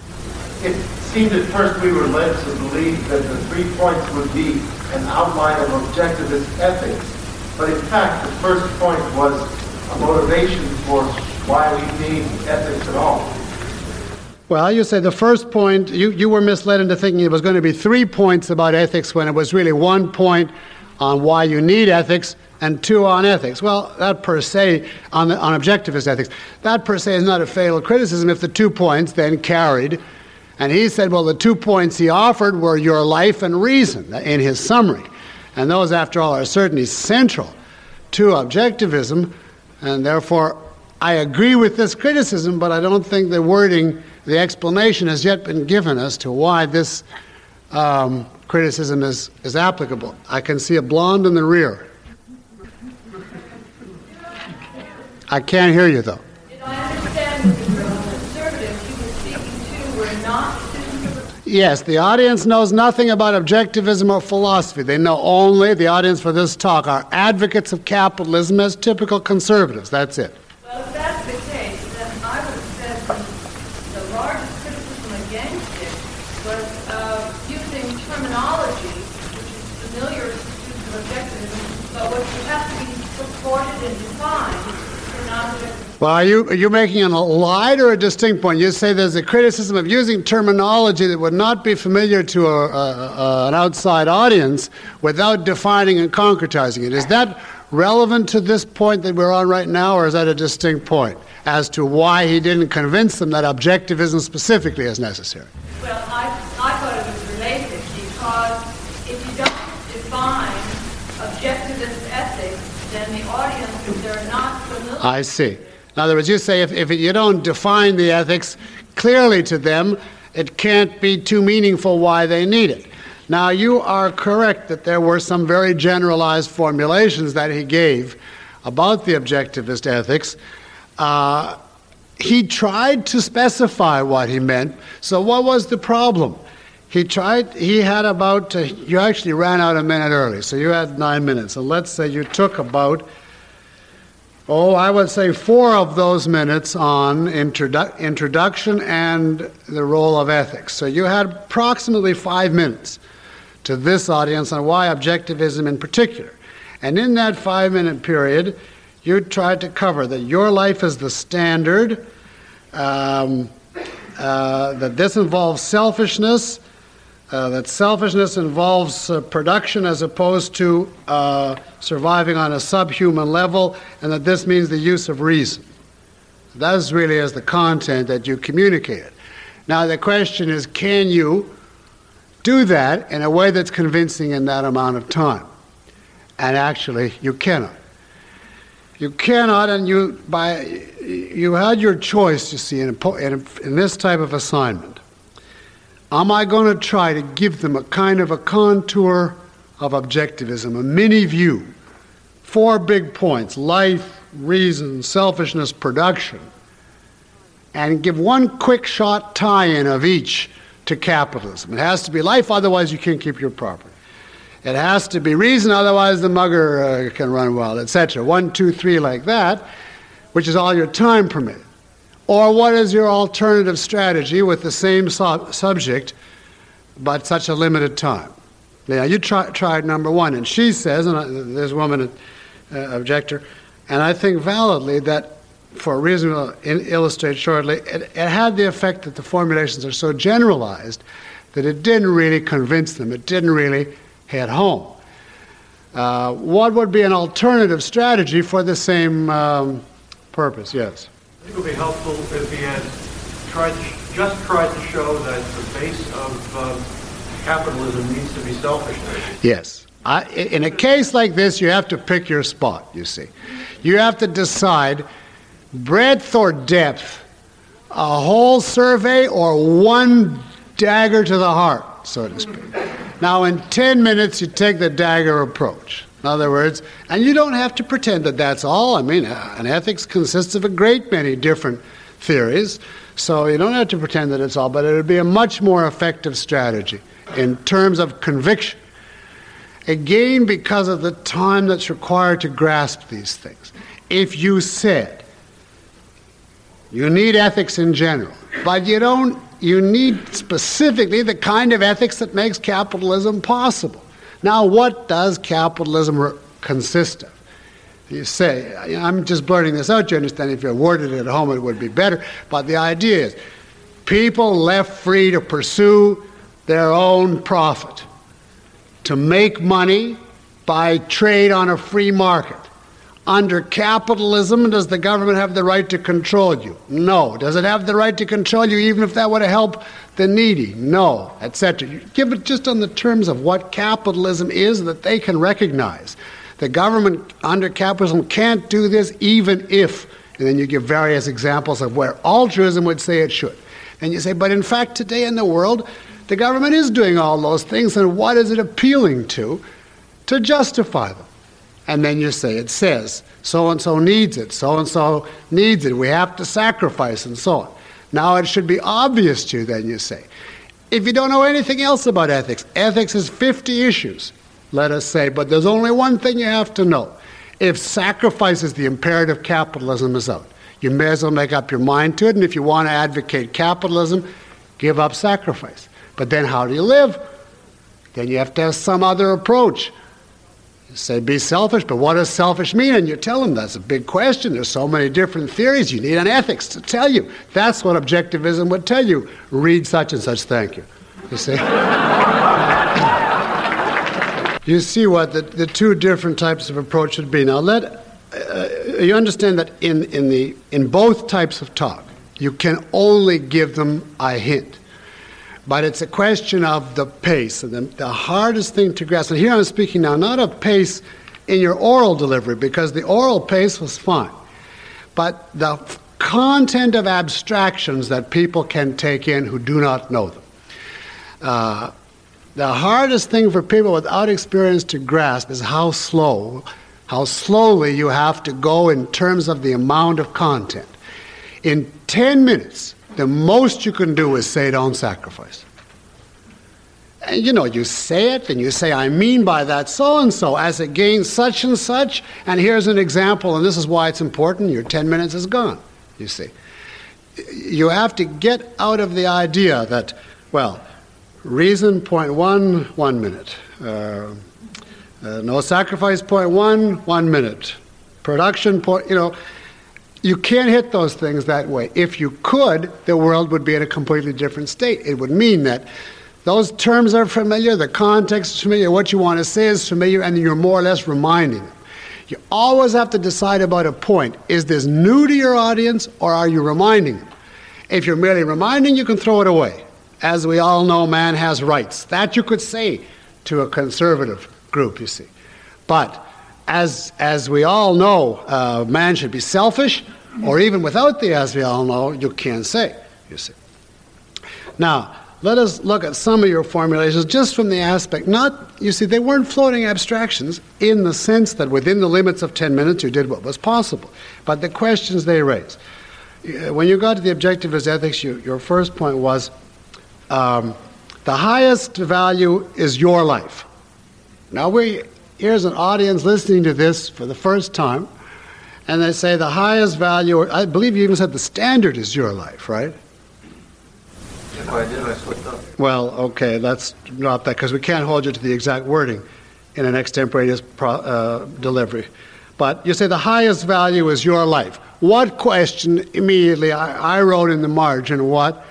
It seemed at first we were led to believe that the three points would be an outline of objectivist ethics. But in fact, the first point was a motivation for why we need ethics at all. Well, you say the first point, you, you were misled into thinking it was going to be three points about ethics when it was really one point on why you need ethics and two on ethics. Well, that per se, on, the, on objectivist ethics, that per se is not a fatal criticism if the two points then carried. And he said, well, the two points he offered were your life and reason in his summary. And those, after all, are certainly central to objectivism. And therefore, I agree with this criticism, but I don't think the wording, the explanation has yet been given as to why this um, criticism is, is applicable. I can see a blonde in the rear. I can't hear you, though. Did I understand that the conservatives you were speaking to were not Yes, the audience knows nothing about objectivism or philosophy. They know only, the audience for this talk, are advocates of capitalism as typical conservatives. That's it. Well, if that's the case, then I would have said the largest criticism against it was uh, using terminology which is familiar to students of objectivism, but what you have to be supported and defined for non-objective. Well, are you, are you making a light or a distinct point? You say there's a criticism of using terminology that would not be familiar to a, a, a, an outside audience without defining and concretizing it. Is that relevant to this point that we're on right now, or is that a distinct point as to why he didn't convince them that objectivism specifically is necessary? Well, I, I thought it was related because if you don't define objectivist ethics, then the audience, if they're not familiar... I see. In other words, you say if, if you don't define the ethics clearly to them, it can't be too meaningful why they need it. Now, you are correct that there were some very generalized formulations that he gave about the objectivist ethics. Uh, he tried to specify what he meant. So what was the problem? He tried, he had about, uh, you actually ran out a minute early, so you had nine minutes. So let's say you took about, oh, I would say four of those minutes on introdu- introduction and the role of ethics. So you had approximately five minutes to this audience on why objectivism in particular. And in that five-minute period, you tried to cover that your life is the standard, um, uh, that this involves selfishness, uh, that selfishness involves uh, production as opposed to uh, surviving on a subhuman level, and that this means the use of reason. That really is the content that you communicated. Now the question is, can you do that in a way that's convincing in that amount of time? And actually, you cannot. You cannot, and you by you had your choice, you see, in, a, in, a, in this type of assignment. Am I going to try to give them a kind of a contour of objectivism, a mini view, four big points, life, reason, selfishness, production, and give one quick shot tie-in of each to capitalism? It has to be life, otherwise you can't keep your property. It has to be reason, otherwise the mugger uh, can run wild, et cetera. One, two, three, like that, which is all your time permitted. Or what is your alternative strategy with the same sub- subject, but such a limited time? Now, you try, tried number one, and she says, and I, there's a woman, uh, objector, and I think validly that for a reason we'll in, illustrate shortly, it, it had the effect that the formulations are so generalized that it didn't really convince them. It didn't really hit home. Uh, what would be an alternative strategy for the same um, purpose? Yes? I think it would be helpful if he had tried to, just tried to show that the base of um, capitalism needs to be selfishness. Yes. I, in a case like this, you have to pick your spot, you see. You have to decide breadth or depth, a whole survey or one dagger to the heart, so to speak. Now, in ten minutes, you take the dagger approach. In other words, and you don't have to pretend that that's all. I mean, an ethics consists of a great many different theories, so you don't have to pretend that it's all, but it would be a much more effective strategy in terms of conviction. Again, because of the time that's required to grasp these things. If you said, you need ethics in general, but you don't, you need specifically the kind of ethics that makes capitalism possible. Now, what does capitalism re- consist of? You say, I'm just blurting this out, you understand, if you worded it at home it would be better, but the idea is people left free to pursue their own profit, to make money by trade on a free market. Under capitalism, does the government have the right to control you? No. Does it have the right to control you even if that would help the needy? No, et cetera. You give it just on the terms of what capitalism is that they can recognize. The government under capitalism can't do this even if, and then you give various examples of where altruism would say it should. And you say, but in fact today in the world, the government is doing all those things, and what is it appealing to to justify them? And then you say, it says, so-and-so needs it, so-and-so needs it, we have to sacrifice, and so on. Now it should be obvious to you, then you say. If you don't know anything else about ethics, ethics is fifty issues, let us say, but there's only one thing you have to know. If sacrifice is the imperative, capitalism is out. You may as well make up your mind to it, and if you want to advocate capitalism, give up sacrifice. But then how do you live? Then you have to have some other approach. You say be selfish, but what does selfish mean? And you tell them that's a big question. There's so many different theories. You need an ethics to tell you. That's what objectivism would tell you. Read such and such, thank you. You see? You see what the, the two different types of approach should be. Now, let uh, you understand that in, in, the, in both types of talk, you can only give them a hint. But it's a question of the pace. And the, the hardest thing to grasp, and here I'm speaking now not of pace in your oral delivery, because the oral pace was fine, but the f- content of abstractions that people can take in who do not know them. Uh, the hardest thing for people without experience to grasp is how slow, how slowly you have to go in terms of the amount of content. In ten minutes, the most you can do is say, don't sacrifice. And you know, you say it and you say, I mean by that so-and-so, as against such and such, and here's an example, and this is why it's important, your ten minutes is gone, you see. You have to get out of the idea that, well, reason, point one, one minute. Uh, uh, no sacrifice, point one, one minute. Production, point, you know, you can't hit those things that way. If you could, the world would be in a completely different state. It would mean that those terms are familiar, the context is familiar, what you want to say is familiar, and you're more or less reminding them. You always have to decide about a point. Is this new to your audience, or are you reminding them? If you're merely reminding, you can throw it away. As we all know, man has rights. That you could say to a conservative group, you see. But as as we all know, uh, man should be selfish, or even without the as we all know, you can't say, you see. Now, let us look at some of your formulations just from the aspect, not, you see, they weren't floating abstractions in the sense that within the limits of ten minutes you did what was possible, but the questions they raise. When you got to the objectivist ethics, you, your first point was, um, the highest value is your life. Now, we, here's an audience listening to this for the first time, and they say the highest value, I believe you even said the standard is your life, right? If I did, I slipped up. Well, okay, let's drop that, because we can't hold you to the exact wording in an extemporaneous pro, uh, delivery. But you say the highest value is your life. What question, immediately, I, I wrote in the margin what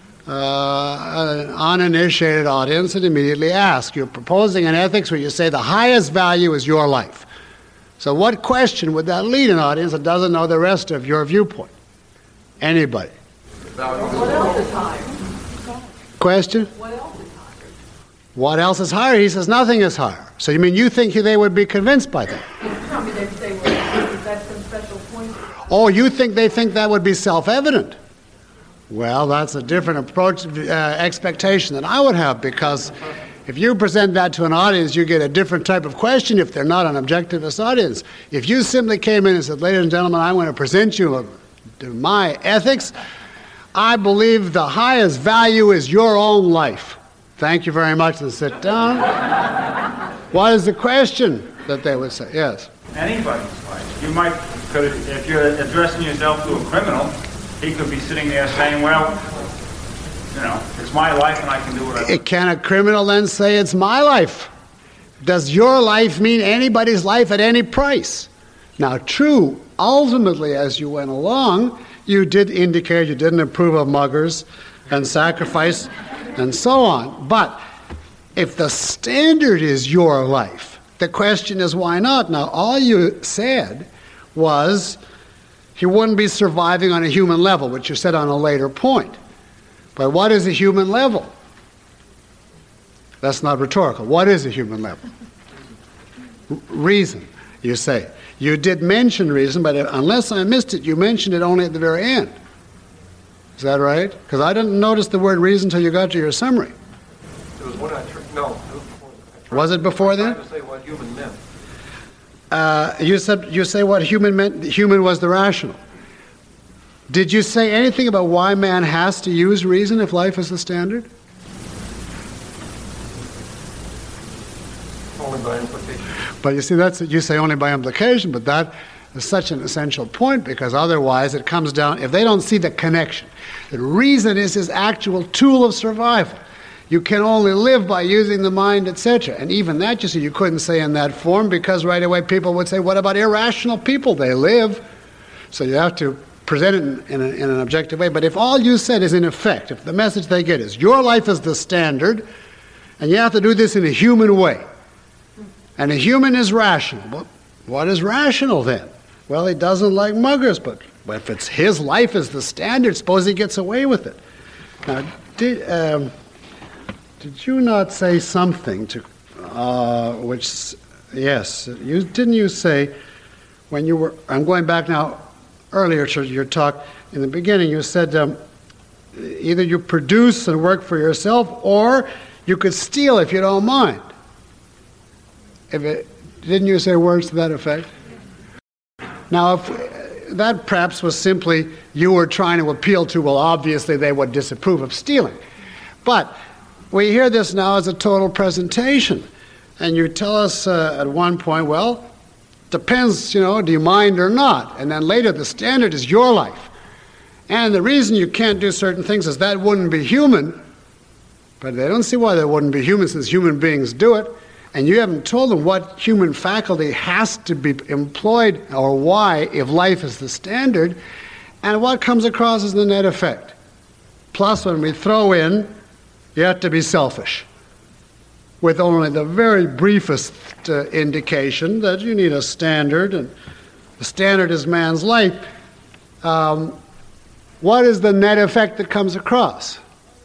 uh, an uninitiated audience would immediately ask. You're proposing an ethics where you say the highest value is your life. So what question would that lead an audience that doesn't know the rest of your viewpoint? Anybody? What else is higher? Question? What else is higher? What else is higher? He says nothing is higher. So you mean you think they would be convinced by that? I mean, they say, well, is that some special point? Oh, you think they think that would be self-evident? Well, that's a different approach, uh, expectation than I would have, because if you present that to an audience, you get a different type of question if they're not an objectivist audience. If you simply came in and said, ladies and gentlemen, I want to present you my ethics, I believe the highest value is your own life. Thank you very much, and sit down. What is the question that they would say? Yes? Anybody's life. You might, could, if you're addressing yourself to a criminal, he could be sitting there saying, well, you know, it's my life and I can do what I want. Can a criminal then say it's my life? Does your life mean anybody's life at any price? Now, true, ultimately, as you went along, you did indicate you didn't approve of muggers and sacrifice and so on. But if the standard is your life, the question is why not? Now, all you said was he wouldn't be surviving on a human level, which you said on a later point. But what is a human level? That's not rhetorical. What is a human level? R- reason, you say. You did mention reason, but unless I missed it, you mentioned it only at the very end. Is that right? Because I didn't notice the word reason until you got to your summary. It was when I tr- no. It was before. Was it before then? I tried to say what human meant. Uh, you said you say what human meant. Human was the rational. Did you say anything about why man has to use reason if life is the standard? Only by implication. But you see, that's you say only by implication, but that is such an essential point, because otherwise it comes down, if they don't see the connection, that reason is his actual tool of survival. You can only live by using the mind, et cetera. And even that, you see, you couldn't say in that form, because right away people would say, what about irrational people? They live. So you have to present it in, in, a, in an objective way. But if all you said is in effect, if the message they get is your life is the standard, and you have to do this in a human way, and a human is rational, well, what is rational then? Well, he doesn't like muggers, but if it's his life is the standard, suppose he gets away with it. Now, did, um, did you not say something to, uh, which, yes, you didn't you say, when you were, I'm going back now, earlier to your talk, in the beginning you said um, either you produce and work for yourself, or you could steal if you don't mind. If it, didn't you say words to that effect? Now, if that perhaps was simply you were trying to appeal to, well, obviously they would disapprove of stealing. But we hear this now as a total presentation. And you tell us uh, at one point, well, depends, you know, do you mind or not? And then later the standard is your life. And the reason you can't do certain things is that wouldn't be human. But they don't see why that wouldn't be human, since human beings do it. And you haven't told them what human faculty has to be employed, or why, if life is the standard. And what comes across is the net effect. Plus, when we throw in, you have to be selfish, with only the very briefest uh, indication that you need a standard, and the standard is man's life. Um, what is the net effect that comes across?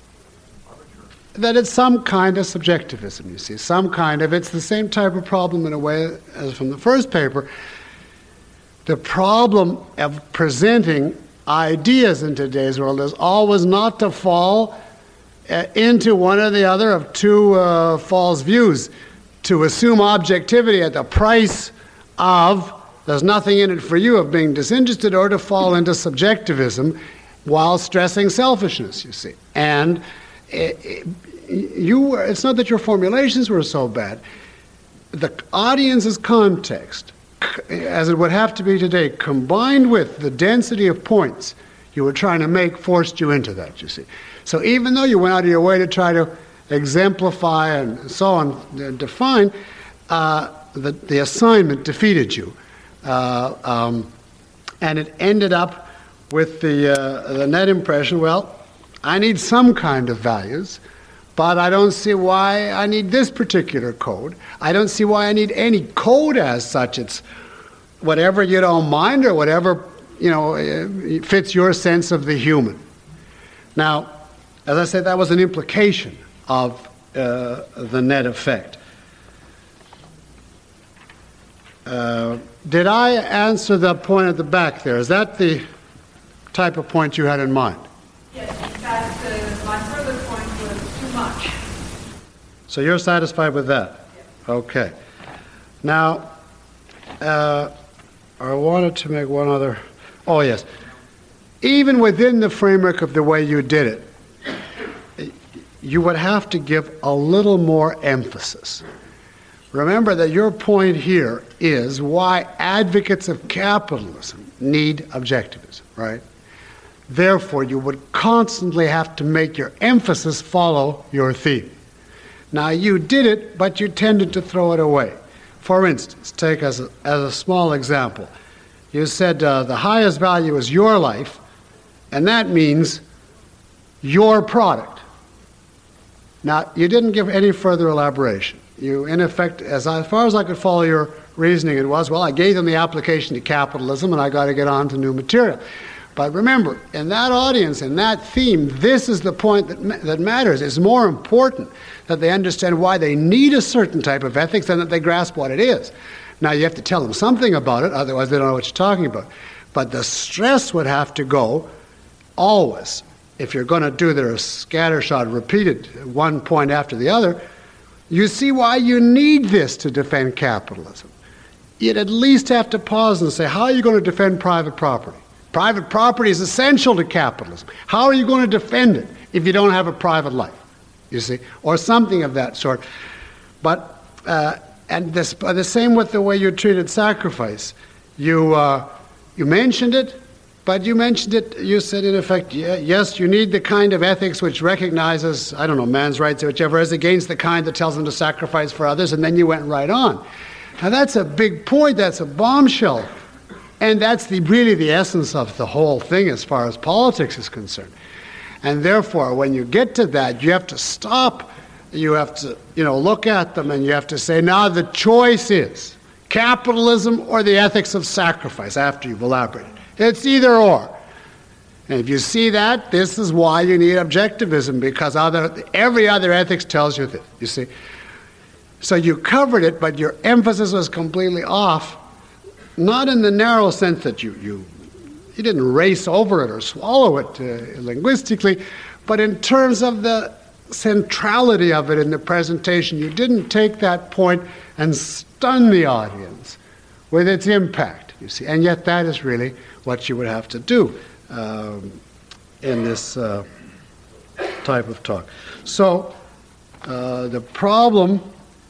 That it's some kind of subjectivism, you see, some kind of, it's the same type of problem in a way as from the first paper. The problem of presenting ideas in today's world is always not to fall uh, into one or the other of two uh, false views, to assume objectivity at the price of there's nothing in it for you, of being disinterested, or to fall into subjectivism while stressing selfishness, you see. And it, it, you were, it's not that your formulations were so bad. The audience's context, as it would have to be today, combined with the density of points you were trying to make, forced you into that, you see. So even though you went out of your way to try to exemplify and so on, and define, uh, the, the assignment defeated you. Uh, um, and it ended up with the, uh, the net impression, well, I need some kind of values, but I don't see why I need this particular code. I don't see why I need any code as such. It's whatever you don't mind, or whatever, you know, fits your sense of the human. Now, as I said, that was an implication of uh, the net effect. Uh, did I answer the point at the back there? Is that the type of point you had in mind? Yes, in fact, uh, my further point was too much. So you're satisfied with that? Yes. Okay. Now, uh, I wanted to make one other... Oh, yes. Even within the framework of the way you did it, you would have to give a little more emphasis. Remember that your point here is why advocates of capitalism need objectivism, right? Therefore, you would constantly have to make your emphasis follow your theme. Now, you did it, but you tended to throw it away. For instance, take as a, as a small example, you said uh, the highest value is your life, and that means your product. Now, you didn't give any further elaboration. You, in effect, as, I, as far as I could follow your reasoning, it was, well, I gave them the application to capitalism, and I got to get on to new material. But remember, in that audience, in that theme, this is the point that, ma- that matters. It's more important that they understand why they need a certain type of ethics than that they grasp what it is. Now, you have to tell them something about it, otherwise they don't know what you're talking about. But the stress would have to go always, if you're going to do their scattershot repeated one point after the other, you see why you need this to defend capitalism. You'd at least have to pause and say, how are you going to defend private property? Private property is essential to capitalism. How are you going to defend it if you don't have a private life? You see, or something of that sort. But uh, and this, uh, the same with the way you treated sacrifice. You uh, you mentioned it, But you mentioned it, you said in effect, yes, you need the kind of ethics which recognizes, I don't know, man's rights or whichever, is against the kind that tells him to sacrifice for others, and then you went right on. Now that's a big point, that's a bombshell. And that's the, really the essence of the whole thing as far as politics is concerned. And therefore, when you get to that, you have to stop, you have to, you know, look at them, and you have to say, now the choice is capitalism or the ethics of sacrifice, after you've elaborated. It's either or. And if you see that, this is why you need objectivism, because other, every other ethics tells you this, you see. So you covered it, but your emphasis was completely off, not in the narrow sense that you, you, you didn't race over it or swallow it uh, linguistically, but in terms of the centrality of it in the presentation. You didn't take that point and stun the audience with its impact, you see. And yet that is really what you would have to do um, in this uh, type of talk. So uh, the problem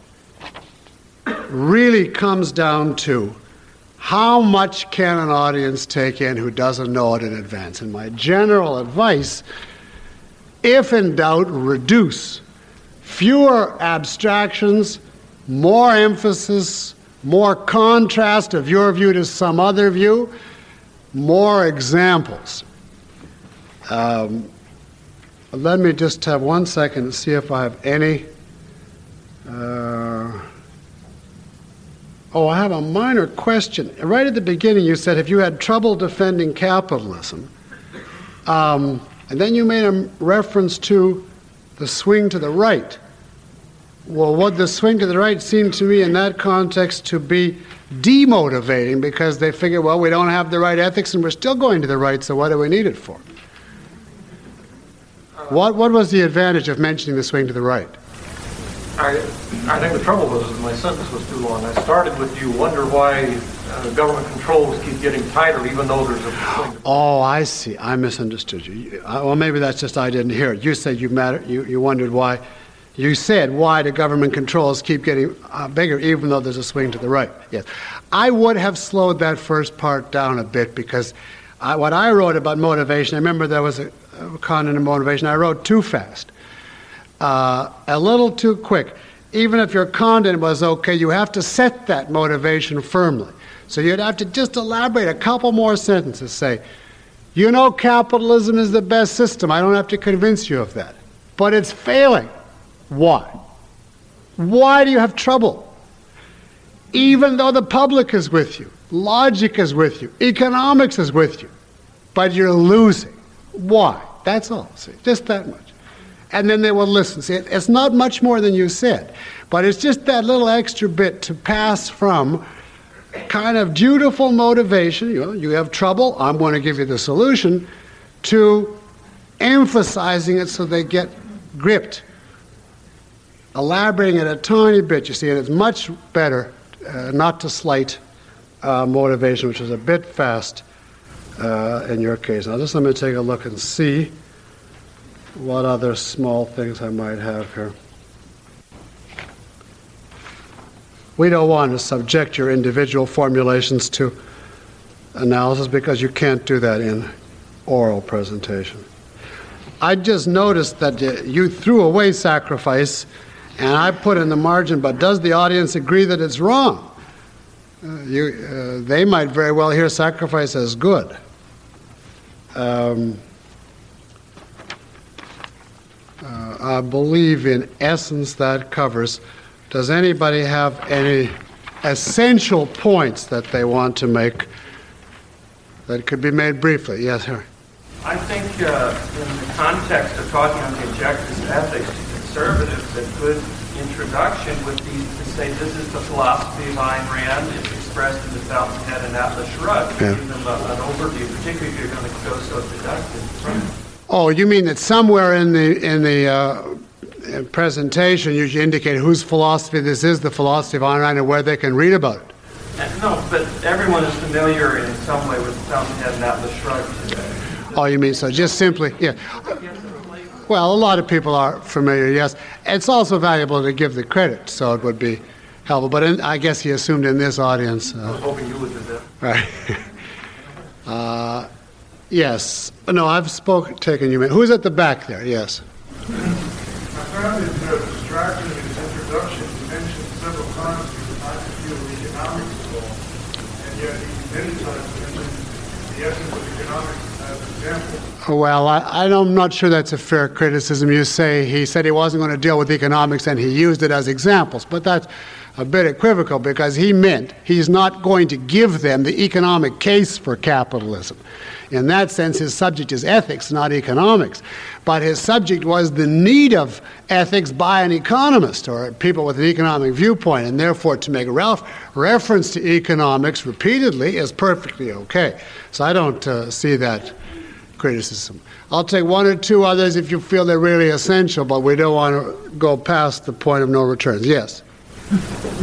really comes down to how much can an audience take in who doesn't know it in advance. And my general advice, if in doubt, reduce. Fewer abstractions, more emphasis, more contrast of your view to some other view, more examples. Um, let me just have one second to see if I have any. Uh, oh, I have a minor question. Right at the beginning you said, if you had trouble defending capitalism, um, and then you made a reference to the swing to the right. Well, what the swing to the right seemed to me in that context to be demotivating, because they figure, well, we don't have the right ethics and we're still going to the right, so what do we need it for? What, what was the advantage of mentioning the swing to the right? I, I think the trouble was my sentence was too long. I started with, you wonder why uh, government controls keep getting tighter even though there's a swing. Oh, I see. I misunderstood you. you uh, well, maybe that's just I didn't hear it. You said you, matter, you, you wondered why. You said why the government controls keep getting uh, bigger even though there's a swing to the right. Yes. I would have slowed that first part down a bit, because I, what I wrote about motivation, I remember there was a, a content of motivation, I wrote too fast. Uh, a little too quick. Even if your content was okay, you have to set that motivation firmly. So you'd have to just elaborate a couple more sentences. Say, you know, capitalism is the best system. I don't have to convince you of that. But it's failing. Why? Why do you have trouble? Even though the public is with you, logic is with you, economics is with you, but you're losing. Why? That's all. See, just that much. And then they will listen. See, it's not much more than you said, but it's just that little extra bit to pass from kind of dutiful motivation, you know, you have trouble, I'm going to give you the solution, to emphasizing it so they get gripped. Elaborating it a tiny bit, you see, and it's much better uh, not to slight uh, motivation, which is a bit fast uh, in your case. Now just let me take a look and see what other small things I might have here. We don't want to subject your individual formulations to analysis, because you can't do that in oral presentation. I just noticed that uh, you threw away sacrifice, and I put in the margin, but does the audience agree that it's wrong? Uh, you, uh, they might very well hear sacrifice as good. Um, Uh, I believe in essence that covers. Does anybody have any essential points that they want to make that could be made briefly? Yes, sir. I think uh, in the context of talking on the objectivist ethics to conservatives, a good introduction would be to say this is the philosophy of Ayn Rand. It's expressed in the Fountainhead and Atlas Shrugged. Yeah. Give them a, an overview, particularly if you're going to go so deductive. Oh, you mean that somewhere in the in the uh, presentation you should indicate whose philosophy this is, the philosophy of Ayn Rand, and where they can read about it? And no, but everyone is familiar in some way with the Fountainhead and Atlas Shrugged today. Oh, you mean so just simply, yeah. Well, a lot of people are familiar, yes. It's also valuable to give the credit, so it would be helpful. But in, I guess he assumed in this audience. Uh, I was hoping you would do that. Right. uh, Yes. No, I've spoken, taken you. Who's at the back there? Yes. I found it uh, distracting in his introduction. He mentioned several times he was not to deal with economics at all, and yet he many times mentioned the essence of economics as an example. Well, I, I'm not sure that's a fair criticism. You say he said he wasn't going to deal with economics and he used it as examples, but that's a bit equivocal because he meant he's not going to give them the economic case for capitalism. In that sense, his subject is ethics, not economics. But his subject was the need of ethics by an economist or people with an economic viewpoint, and therefore to make ref- reference to economics repeatedly is perfectly okay. So I don't uh, see that criticism. I'll take one or two others if you feel they're really essential, but we don't want to go past the point of no returns. Yes? At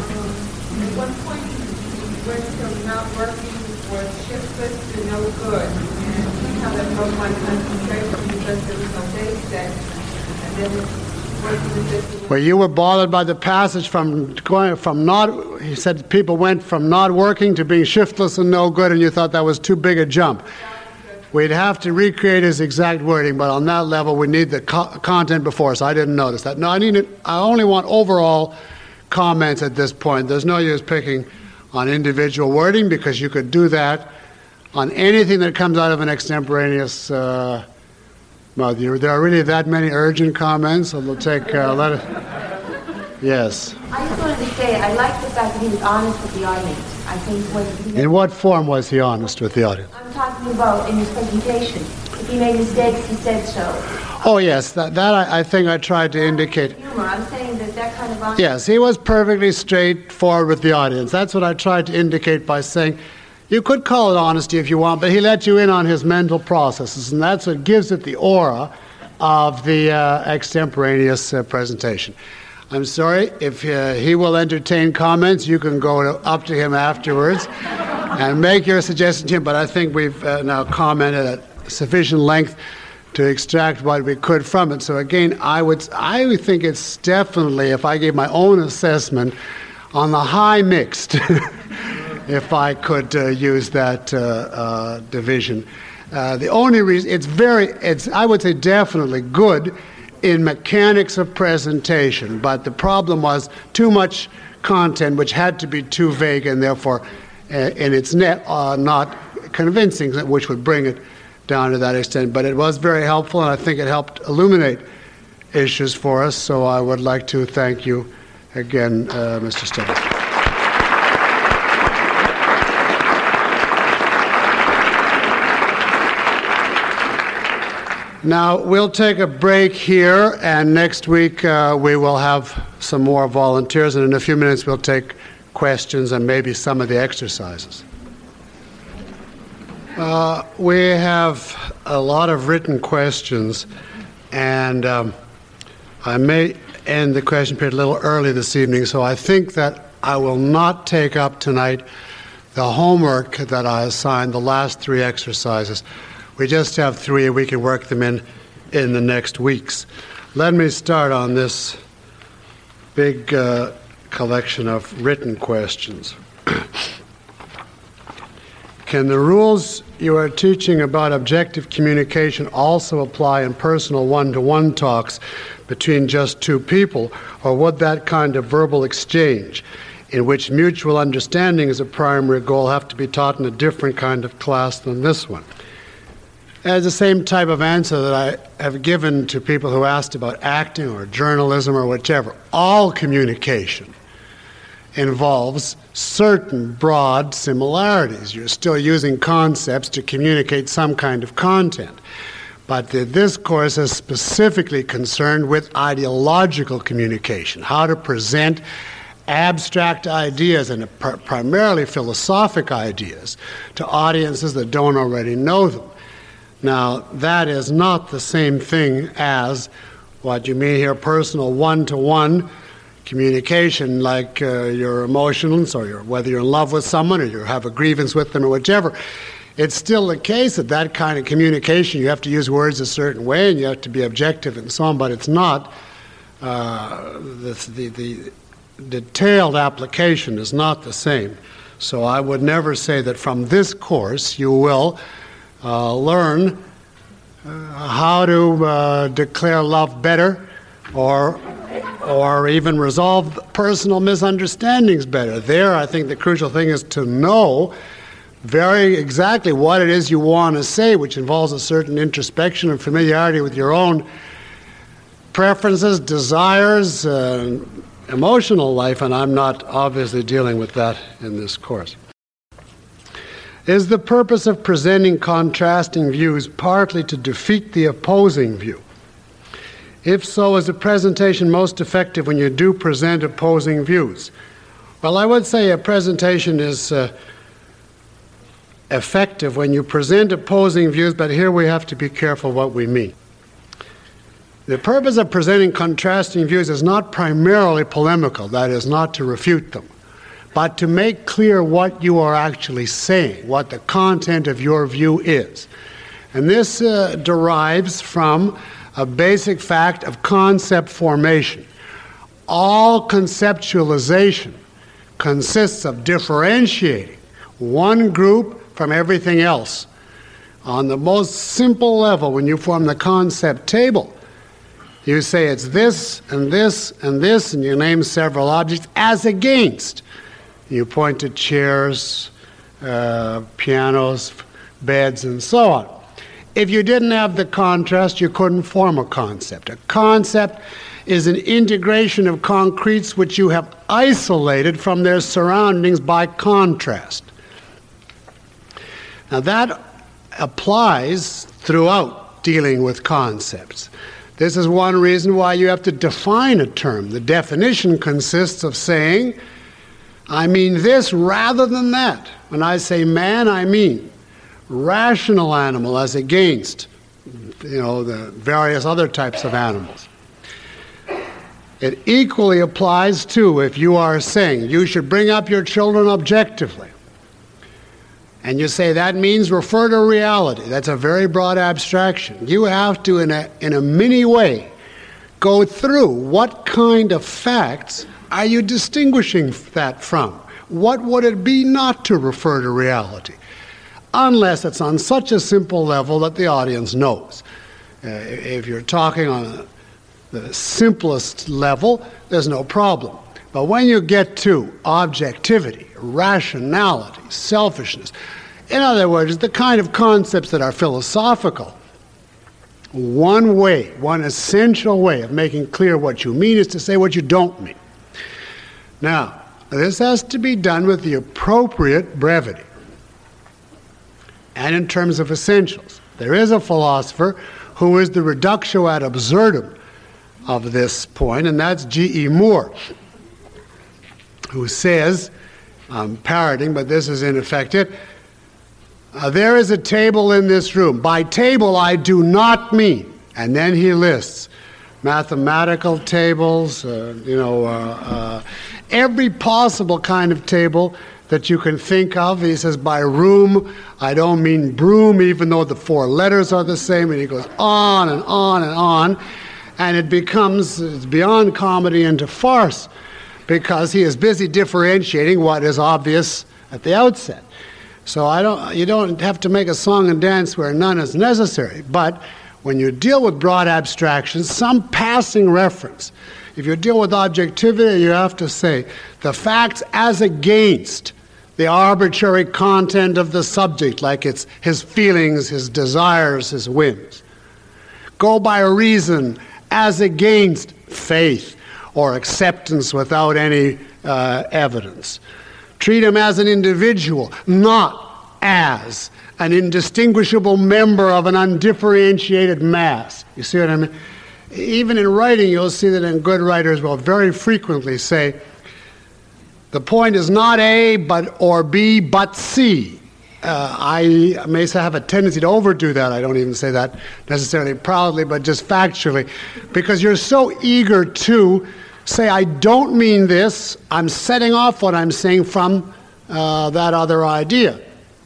one point, he went from not working was shiftless to no good. And somehow that broke my concentration because there was no base set. And then it wasn't as if Well, you were bothered by the passage from going from not, he said people went from not working to being shiftless and no good, and you thought that was too big a jump. We'd have to recreate his exact wording, but on that level, we need the co- content before us. I didn't notice that. No, I need it, I only want overall comments at this point. There's no use picking on individual wording because you could do that on anything that comes out of an extemporaneous uh, well, there are really that many urgent comments, so we'll take uh, let it. Yes. I just wanted to say I like the fact that he was honest with the audience. I think when he In what form was he honest with the audience? I'm talking about in his presentation. If he made mistakes, he said so. Oh yes, that, that I, I think I tried to indicate. Humor. I'm saying that that kind of honesty. Yes, he was perfectly straightforward with the audience. That's what I tried to indicate by saying, you could call it honesty if you want, but he let you in on his mental processes, and that's what gives it the aura of the uh, extemporaneous uh, presentation. I'm sorry, if uh, he will entertain comments, you can go to, up to him afterwards and make your suggestion to him, but I think we've uh, now commented at sufficient length to extract what we could from it. So again, I would, I would think it's definitely, if I gave my own assessment, on the high mixed, if I could uh, use that uh, uh, division. Uh, the only reason, it's very, it's, I would say definitely good in mechanics of presentation, but the problem was too much content which had to be too vague and therefore uh, in its net uh, not convincing, which would bring it down to that extent. But it was very helpful, and I think it helped illuminate issues for us, so I would like to thank you again, uh, Mister Stubbs. Now, we'll take a break here, and next week uh, we will have some more volunteers, and in a few minutes we'll take questions and maybe some of the exercises. Uh, we have a lot of written questions, and um, I may end the question period a little early this evening, so I think that I will not take up tonight the homework that I assigned, the last three exercises. We just have three, and we can work them in in the next weeks. Let me start on this big uh, collection of written questions. Can the rules you are teaching about objective communication also apply in personal one-to-one talks between just two people, or would that kind of verbal exchange, in which mutual understanding is a primary goal, have to be taught in a different kind of class than this one? As the same type of answer that I have given to people who asked about acting or journalism or whichever. All communication involves certain broad similarities. You're still using concepts to communicate some kind of content. But the, this course is specifically concerned with ideological communication, how to present abstract ideas and pr- primarily philosophic ideas to audiences that don't already know them. Now, that is not the same thing as what you mean here, personal one-to-one communication, like uh, your emotions, or your, whether you're in love with someone or you have a grievance with them or whichever. It's still the case that that kind of communication, you have to use words a certain way and you have to be objective and so on, but it's not, uh, the, the, the detailed application is not the same. So I would never say that from this course you will uh, learn uh, how to uh, declare love better, or or even resolve personal misunderstandings better. There, I think the crucial thing is to know very exactly what it is you want to say, which involves a certain introspection and familiarity with your own preferences, desires, uh, emotional life, and I'm not obviously dealing with that in this course. Is the purpose of presenting contrasting views partly to defeat the opposing view? If so, is the presentation most effective when you do present opposing views? Well, I would say a presentation is uh, effective when you present opposing views, but here we have to be careful what we mean. The purpose of presenting contrasting views is not primarily polemical, that is, not to refute them, but to make clear what you are actually saying, what the content of your view is. And this uh, derives from a basic fact of concept formation. All conceptualization consists of differentiating one group from everything else. On the most simple level, when you form the concept table, you say it's this and this and this, and you name several objects as against. You point to chairs, uh, pianos, beds, and so on. If you didn't have the contrast, you couldn't form a concept. A concept is an integration of concretes which you have isolated from their surroundings by contrast. Now that applies throughout dealing with concepts. This is one reason why you have to define a term. The definition consists of saying, I mean this rather than that. When I say man, I mean rational animal as against, you know, the various other types of animals. It equally applies to if you are saying you should bring up your children objectively. And you say that means refer to reality. That's a very broad abstraction. You have to, in a, in a mini way, go through what kind of facts are you distinguishing that from? What would it be not to refer to reality? Unless it's on such a simple level that the audience knows. Uh, if you're talking on a, the simplest level, there's no problem. But when you get to objectivity, rationality, selfishness, in other words, the kind of concepts that are philosophical, one way, one essential way of making clear what you mean is to say what you don't mean. Now, this has to be done with the appropriate brevity and in terms of essentials. There is a philosopher who is the reductio ad absurdum of this point, and that's G E Moore, who says, I'm parroting, but this is in effect it, uh, there is a table in this room. By table, I do not mean, and then he lists mathematical tables, uh, you know, uh, uh, every possible kind of table that you can think of. He says, by room, I don't mean broom, even though the four letters are the same, and he goes on and on and on, and it becomes it's beyond comedy into farce, because he is busy differentiating what is obvious at the outset. So I don't, you don't have to make a song and dance where none is necessary, but when you deal with broad abstractions, some passing reference. If you deal with objectivity, you have to say the facts as against the arbitrary content of the subject, like it's his feelings, his desires, his whims. Go by reason as against faith or acceptance without any uh, evidence. Treat him as an individual, not as an indistinguishable member of an undifferentiated mass. You see what I mean? Even in writing, you'll see that in good writers will very frequently say, the point is not A but or B but C. Uh, I may have a tendency to overdo that. I don't even say that necessarily proudly, but just factually, because you're so eager to say, I don't mean this, I'm setting off what I'm saying from uh, that other idea.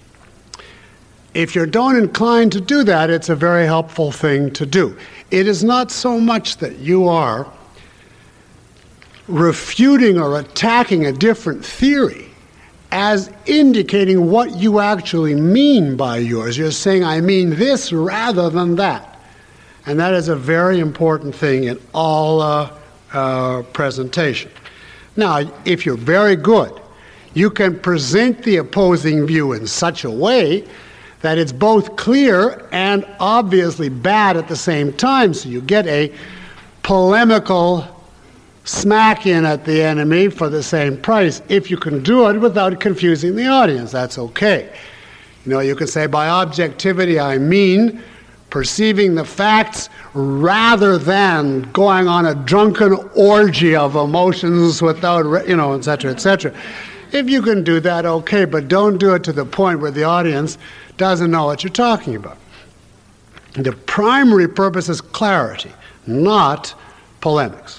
If you don't incline to do that, it's a very helpful thing to do. It is not so much that you are refuting or attacking a different theory as indicating what you actually mean by yours. You're saying, I mean this rather than that. And that is a very important thing in all uh, uh, presentation. Now, if you're very good, you can present the opposing view in such a way that it's both clear and obviously bad at the same time. So you get a polemical smack in at the enemy for the same price. If you can do it without confusing the audience, that's okay. You know, you can say, by objectivity I mean perceiving the facts rather than going on a drunken orgy of emotions without, you know, et cetera, et cetera. If you can do that, okay, but don't do it to the point where the audience doesn't know what you're talking about. The primary purpose is clarity, not polemics.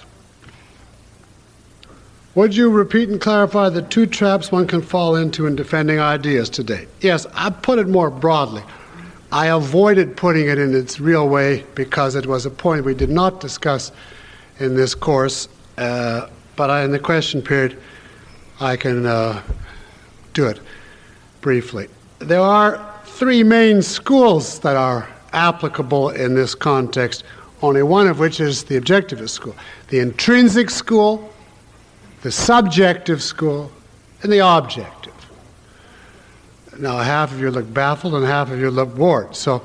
Would you repeat and clarify the two traps one can fall into in defending ideas today? Yes, I put it more broadly. I avoided putting it in its real way because it was a point we did not discuss in this course, uh, but I, in the question period, I can uh, do it briefly. There are three main schools that are applicable in this context, only one of which is the objectivist school. The intrinsic school, the subjective school, and the objective. Now, half of you look baffled and half of you look bored, so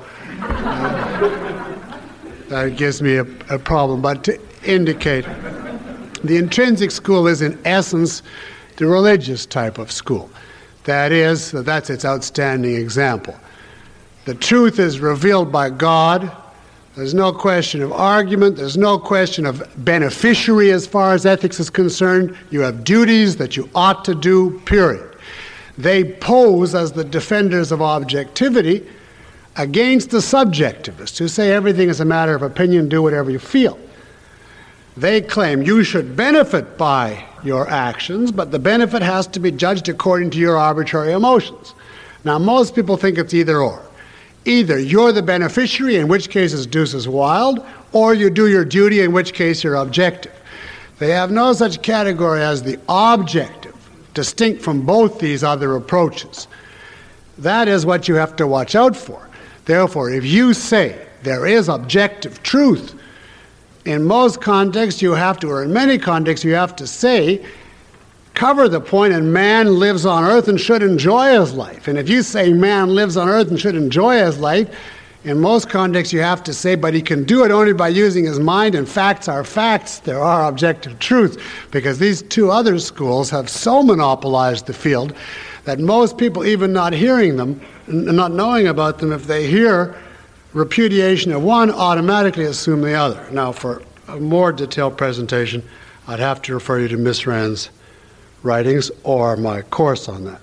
uh, that gives me a, a problem. But to indicate, the intrinsic school is in essence the religious type of school. That is, that's its outstanding example. The truth is revealed by God. There's no question of argument. There's no question of beneficiary as far as ethics is concerned. You have duties that you ought to do, period. They pose as the defenders of objectivity against the subjectivists who say everything is a matter of opinion, do whatever you feel. They claim you should benefit by your actions, but the benefit has to be judged according to your arbitrary emotions. Now, most people think it's either or. Either you're the beneficiary, in which case it's deuces wild, or you do your duty, in which case you're objective. They have no such category as the objective, distinct from both these other approaches. That is what you have to watch out for. Therefore, if you say there is objective truth, in most contexts you have to, or in many contexts you have to say, cover the point, and man lives on earth and should enjoy his life. And if you say man lives on earth and should enjoy his life, in most contexts you have to say, but he can do it only by using his mind, and facts are facts. There are objective truths, because these two other schools have so monopolized the field that most people, even not hearing them, not knowing about them, if they hear repudiation of one, automatically assume the other. Now, for a more detailed presentation, I'd have to refer you to Miss Rand's writings or my course on that.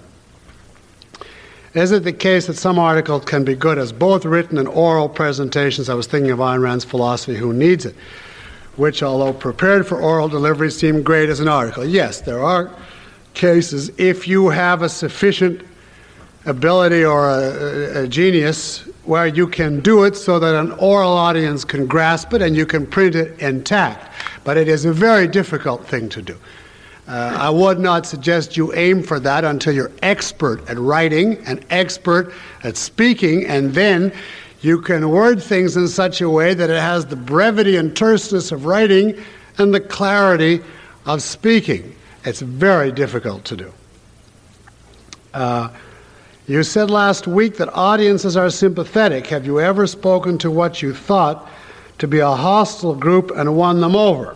Is it the case that some articles can be good as both written and oral presentations? I was thinking of Ayn Rand's philosophy, Who Needs It?, which, although prepared for oral delivery, seem great as an article. Yes, there are cases, if you have a sufficient ability or a, a genius, where you can do it so that an oral audience can grasp it and you can print it intact. But it is a very difficult thing to do. Uh, I would not suggest you aim for that until you're expert at writing and expert at speaking, and then you can word things in such a way that it has the brevity and terseness of writing and the clarity of speaking. It's very difficult to do. Uh, you said last week that audiences are sympathetic. Have you ever spoken to what you thought to be a hostile group and won them over?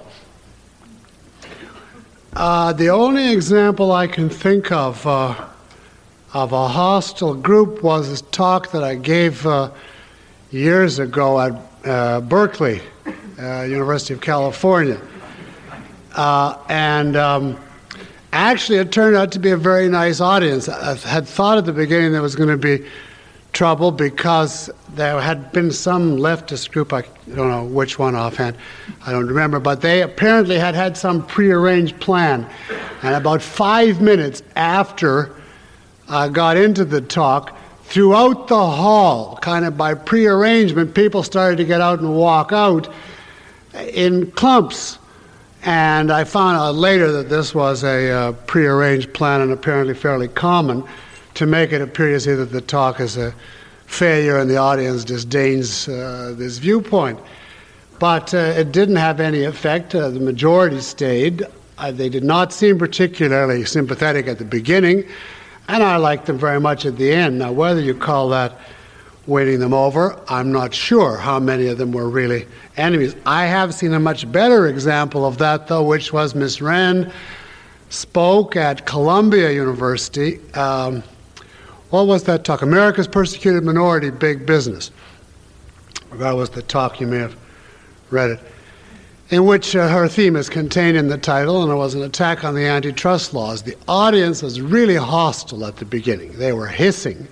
Uh, the only example I can think of uh, of a hostile group was a talk that I gave uh, years ago at uh, Berkeley, uh, University of California. Uh, and um, actually it turned out to be a very nice audience. I had thought at the beginning there was going to be trouble because there had been some leftist group, I don't know which one offhand, I don't remember, but they apparently had had some prearranged plan. And about five minutes after I got into the talk, throughout the hall, kind of by prearrangement, people started to get out and walk out in clumps. And I found out later that this was a uh, prearranged plan and apparently fairly common to make it appear as if the talk is a failure and the audience disdains uh, this viewpoint. But uh, it didn't have any effect. Uh, the majority stayed. Uh, they did not seem particularly sympathetic at the beginning, and I liked them very much at the end. Now, whether you call that winning them over, I'm not sure how many of them were really enemies. I have seen a much better example of that, though, which was Miss Rand spoke at Columbia University. Um, what was that talk? America's Persecuted Minority, Big Business. That was the talk. You may have read it, in which uh, her theme is contained in the title, and it was an attack on the antitrust laws. The audience was really hostile at the beginning. They were hissing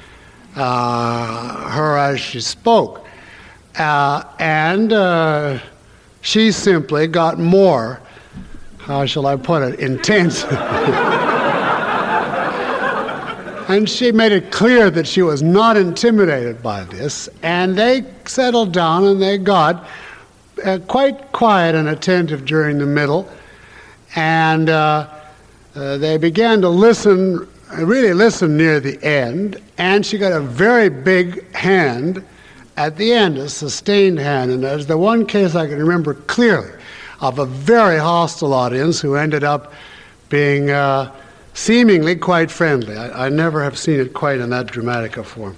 uh, her as she spoke. Uh, and uh, she simply got more, how shall I put it, intense. And she made it clear that she was not intimidated by this, and they settled down and they got uh, quite quiet and attentive during the middle, and uh, uh, they began to listen, really listen near the end, and she got a very big hand at the end, a sustained hand, and that's the one case I can remember clearly of a very hostile audience who ended up being uh, seemingly quite friendly. I, I never have seen it quite in that dramatic a form.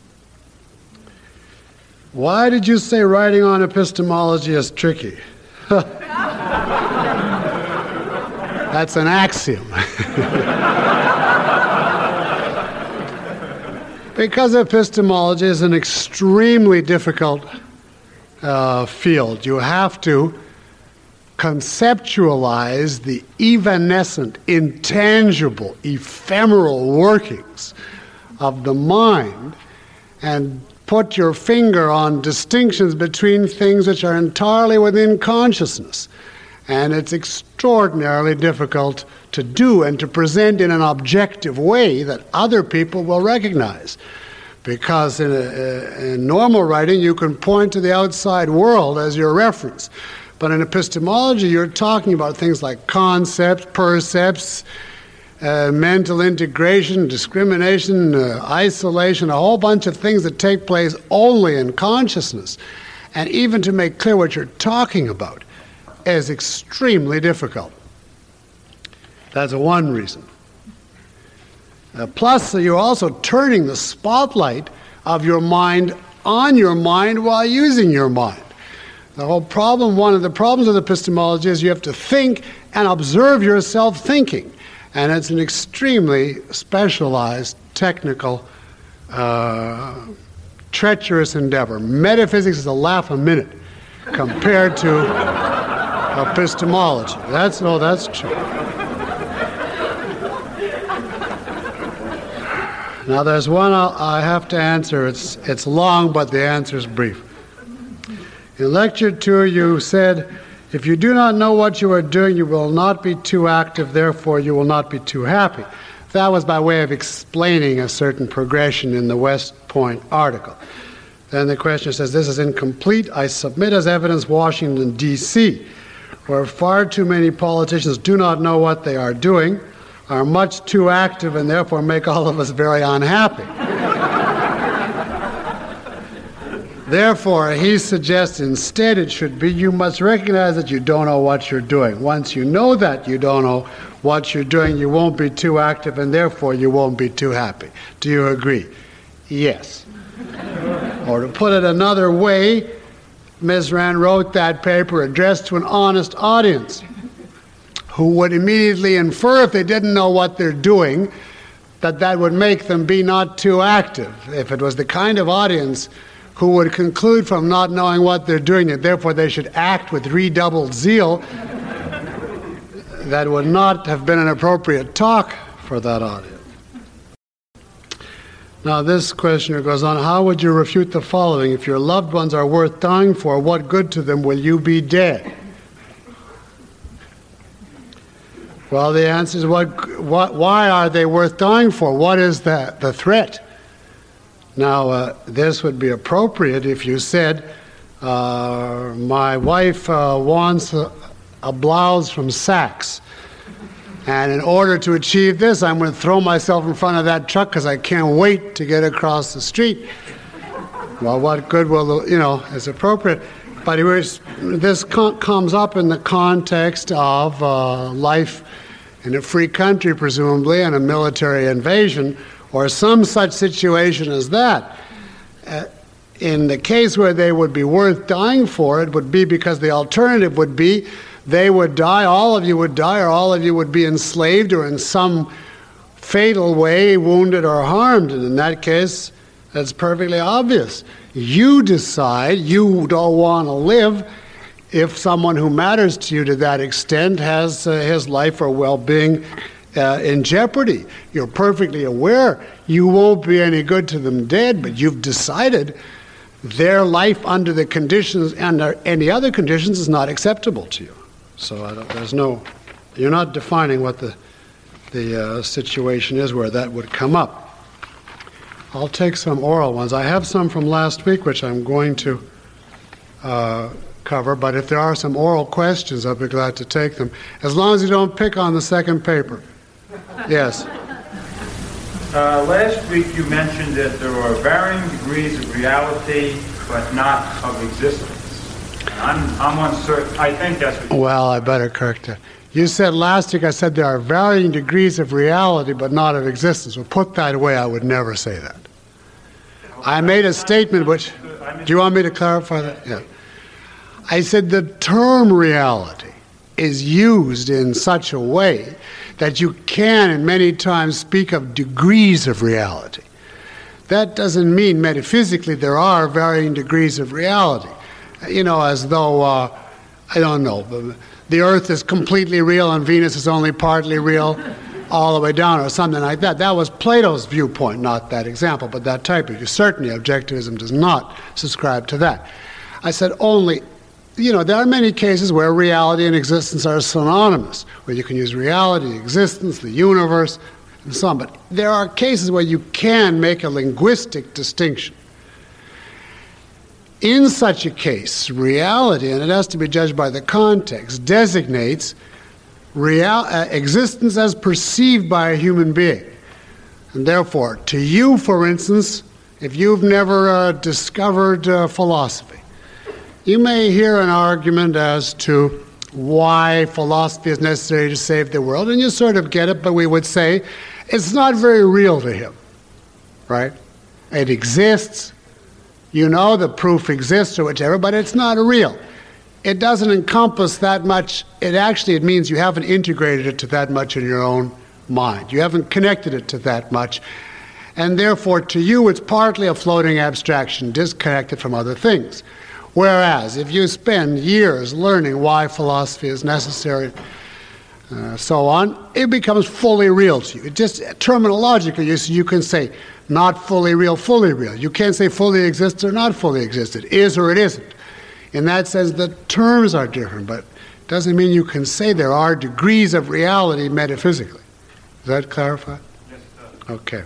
Why did you say writing on epistemology is tricky? That's an axiom. Because epistemology is an extremely difficult uh, field. You have to conceptualize the evanescent, intangible, ephemeral workings of the mind and put your finger on distinctions between things which are entirely within consciousness. And it's extraordinarily difficult to do and to present in an objective way that other people will recognize. Because in, a, in normal writing, you can point to the outside world as your reference. But in epistemology, you're talking about things like concepts, percepts, uh, mental integration, discrimination, uh, isolation, a whole bunch of things that take place only in consciousness. And even to make clear what you're talking about is extremely difficult. That's one reason. Uh, plus, uh, you're also turning the spotlight of your mind on your mind while using your mind. The whole problem, one of the problems with epistemology is you have to think and observe yourself thinking. And it's an extremely specialized, technical, uh, treacherous endeavor. Metaphysics is a laugh a minute compared to epistemology. That's, oh, that's true. Now there's one I'll, I have to answer. It's, it's long, but the answer is brief. In lecture two, you said, if you do not know what you are doing, you will not be too active, therefore you will not be too happy. That was by way of explaining a certain progression in the West Point article. Then the questioner says, this is incomplete. I submit as evidence Washington, D C, where far too many politicians do not know what they are doing, are much too active, and therefore make all of us very unhappy. Therefore, he suggests instead it should be, you must recognize that you don't know what you're doing. Once you know that you don't know what you're doing, you won't be too active, and therefore you won't be too happy. Do you agree? Yes. Or to put it another way, Miz Rand wrote that paper addressed to an honest audience who would immediately infer, if they didn't know what they're doing, that that would make them be not too active. If it was the kind of audience who would conclude from not knowing what they're doing that therefore they should act with redoubled zeal, that would not have been an appropriate talk for that audience. Now this questioner goes on, how would you refute the following? If your loved ones are worth dying for, what good to them will you be dead? Well, the answer is, what, what, why are they worth dying for? What is the, the threat? Now, uh, this would be appropriate if you said, uh, my wife uh, wants uh, a blouse from Saks. And in order to achieve this, I'm going to throw myself in front of that truck because I can't wait to get across the street. Well, what good will, you know, is appropriate. But it was, this com- comes up in the context of uh, life in a free country, presumably, and a military invasion, or some such situation as that. Uh, in the case where they would be worth dying for, it would be because the alternative would be they would die, all of you would die, or all of you would be enslaved or in some fatal way wounded or harmed. And in that case, that's perfectly obvious. You decide you don't want to live if someone who matters to you to that extent has uh, his life or well-being uh, in jeopardy. You're perfectly aware you won't be any good to them dead, but you've decided their life under the conditions, under any other conditions, is not acceptable to you. So I don't, there's no, you're not defining what the, the uh, situation is where that would come up. I'll take some oral ones. I have some from last week which I'm going to uh, cover, but if there are some oral questions, I'll be glad to take them, as long as you don't pick on the second paper. Yes? Uh, last week you mentioned that there are varying degrees of reality, but not of existence. I'm, I'm uncertain. I think that's what you Well, I better correct that. You said last week, I said there are varying degrees of reality, but not of existence. Well, put that away, I would never say that. I made a statement which, do you want me to clarify that? Yeah. I said the term reality is used in such a way that you can, and many times, speak of degrees of reality. That doesn't mean metaphysically there are varying degrees of reality. You know, as though, uh, I don't know, the Earth is completely real and Venus is only partly real, all the way down, or something like that. That was Plato's viewpoint, not that example, but that type of view. Certainly, objectivism does not subscribe to that. I said only, you know, there are many cases where reality and existence are synonymous, where you can use reality, existence, the universe, and so on. But there are cases where you can make a linguistic distinction. In such a case, reality, and it has to be judged by the context, designates real, uh, existence as perceived by a human being. And therefore, to you, for instance, if you've never uh, discovered uh, philosophy, you may hear an argument as to why philosophy is necessary to save the world, and you sort of get it, but we would say it's not very real to him, right? It exists. You know the proof exists or whichever, but it's not real. It doesn't encompass that much. It actually, it means you haven't integrated it to that much in your own mind. You haven't connected it to that much. And therefore, to you, it's partly a floating abstraction, disconnected from other things. Whereas, if you spend years learning why philosophy is necessary, uh, so on, it becomes fully real to you. It just, terminologically, you, you can say, not fully real, fully real. You can't say fully exists or not fully exists. It is or it isn't. In that sense, the terms are different, but it doesn't mean you can say there are degrees of reality metaphysically. Does that clarify? Yes, it does. Okay.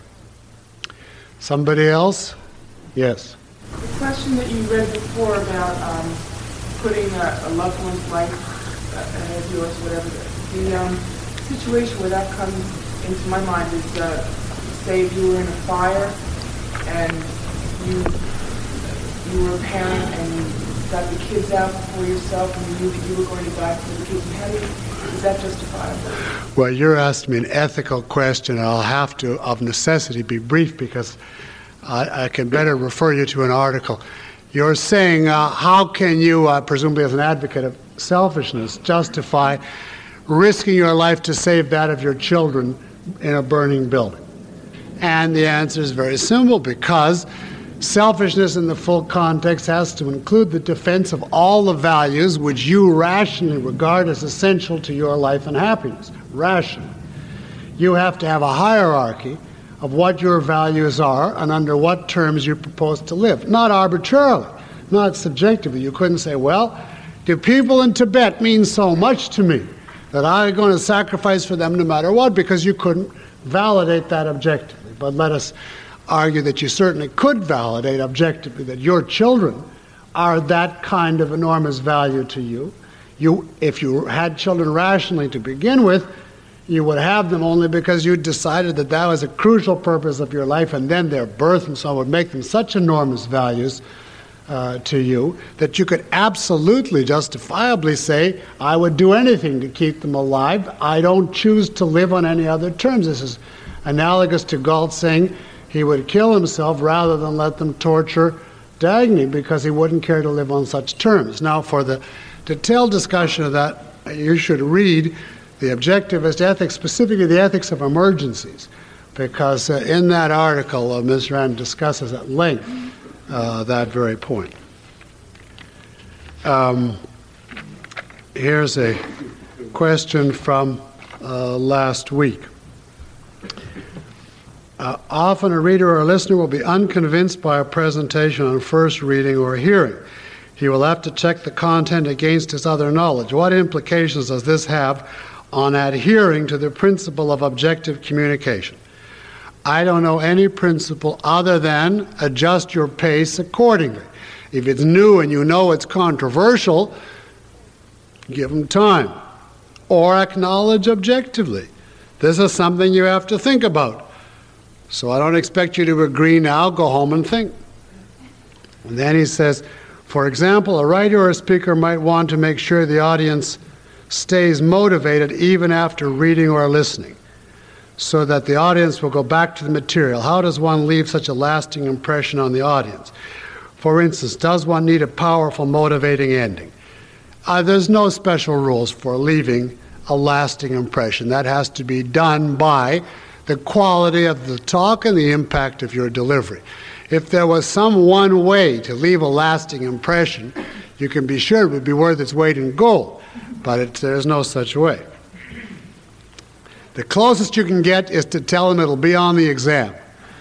Somebody else? Yes. The question that you read before about um, putting a, a loved one's life uh, ahead of yours, whatever, the um, situation where that comes into my mind is, uh, say if you were in a fire and you you were a parent and you got the kids out before yourself and you knew that you were going to die before the kids ahead of you, is that justifiable? Well, you're asking me an ethical question, and I'll have to, of necessity, be brief because I, I can better refer you to an article. You're saying, uh, how can you, uh, presumably as an advocate of selfishness, justify risking your life to save that of your children in a burning building? And the answer is very simple, because selfishness in the full context has to include the defense of all the values which you rationally regard as essential to your life and happiness. Rationally. You have to have a hierarchy of what your values are and under what terms you propose to live. Not arbitrarily, not subjectively. You couldn't say, well, the people in Tibet mean so much to me that I'm going to sacrifice for them no matter what, because you couldn't validate that objectively. But let us argue that you certainly could validate objectively that your children are that kind of enormous value to you. You, if you had children rationally to begin with, you would have them only because you decided that that was a crucial purpose of your life, and then their birth and so on would make them such enormous values uh, to you that you could absolutely justifiably say, I would do anything to keep them alive. I don't choose to live on any other terms. This is analogous to Galt saying he would kill himself rather than let them torture Dagny because he wouldn't care to live on such terms. Now, for the detailed discussion of that, you should read the Objectivist Ethics, specifically the Ethics of Emergencies, because uh, in that article, uh, Miz Rand discusses at length uh, that very point. Um, here's a question from uh, last week. Uh, often a reader or a listener will be unconvinced by a presentation on first reading or hearing. He will have to check the content against his other knowledge. What implications does this have on adhering to the principle of objective communication? I don't know any principle other than adjust your pace accordingly. If it's new and you know it's controversial, give them time. Or acknowledge objectively. This is something you have to think about. So I don't expect you to agree now, go home and think. And then he says, for example, a writer or a speaker might want to make sure the audience stays motivated even after reading or listening, so that the audience will go back to the material. How does one leave such a lasting impression on the audience? For instance, does one need a powerful, motivating ending? Uh, there's no special rules for leaving a lasting impression. That has to be done by the quality of the talk and the impact of your delivery. If there was some one way to leave a lasting impression, you can be sure it would be worth its weight in gold, but it, there's no such way. The closest you can get is to tell them it'll be on the exam.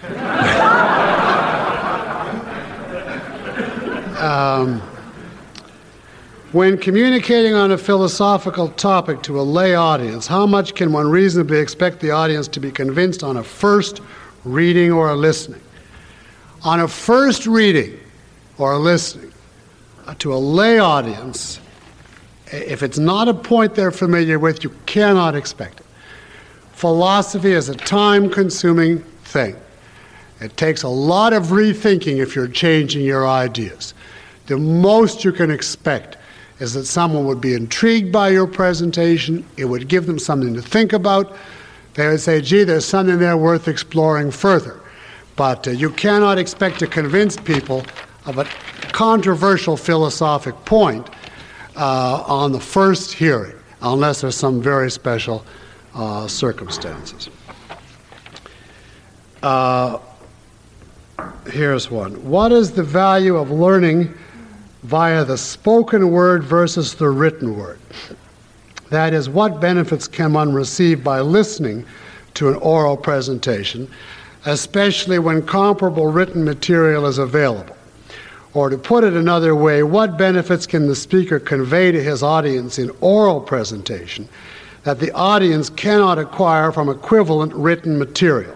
um, when communicating on a philosophical topic to a lay audience, how much can one reasonably expect the audience to be convinced on a first reading or a listening? On a first reading or a listening uh, to a lay audience, if it's not a point they're familiar with, you cannot expect it. Philosophy is a time-consuming thing. It takes a lot of rethinking if you're changing your ideas. The most you can expect is that someone would be intrigued by your presentation, it would give them something to think about, they would say, gee, there's something there worth exploring further. But uh, you cannot expect to convince people of a controversial philosophic point uh, on the first hearing, unless there's some very special uh, circumstances. Uh, here's one. What is the value of learning via the spoken word versus the written word? That is, what benefits can one receive by listening to an oral presentation, especially when comparable written material is available? Or to put it another way, what benefits can the speaker convey to his audience in oral presentation that the audience cannot acquire from equivalent written material?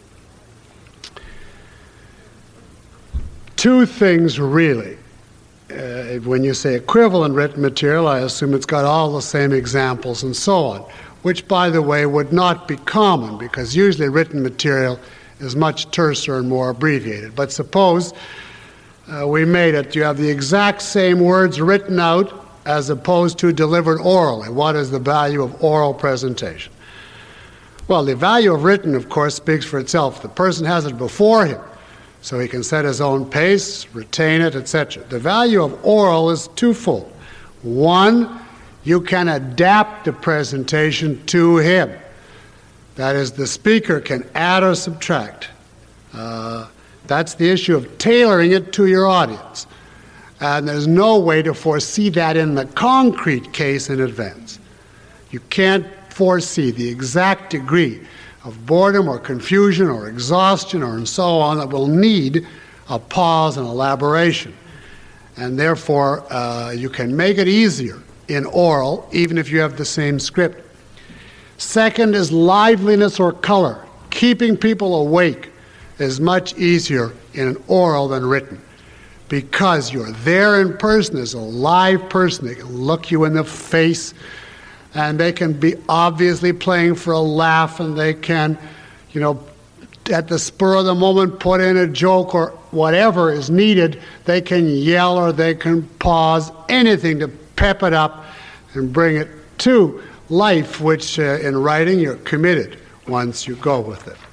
Two things really. Uh, when you say equivalent written material, I assume it's got all the same examples and so on, which, by the way, would not be common because usually written material is much terser and more abbreviated. But suppose uh, we made it, you have the exact same words written out as opposed to delivered orally. What is the value of oral presentation? Well, the value of written, of course, speaks for itself. The person has it before him, so he can set his own pace, retain it, et cetera. The value of oral is twofold. One, you can adapt the presentation to him. That is, the speaker can add or subtract. Uh, that's the issue of tailoring it to your audience. And there's no way to foresee that in the concrete case in advance. You can't foresee the exact degree of boredom or confusion or exhaustion or and so on that will need a pause and elaboration. And therefore, uh, you can make it easier in oral, even if you have the same script. Second is liveliness or color. Keeping people awake is much easier in an oral than written, because you're there in person as a live person. They can look you in the face, and they can be obviously playing for a laugh, and they can, you know, at the spur of the moment put in a joke or whatever is needed. They can yell or they can pause, anything to pep it up and bring it to life, which uh, in writing you're committed once you go with it.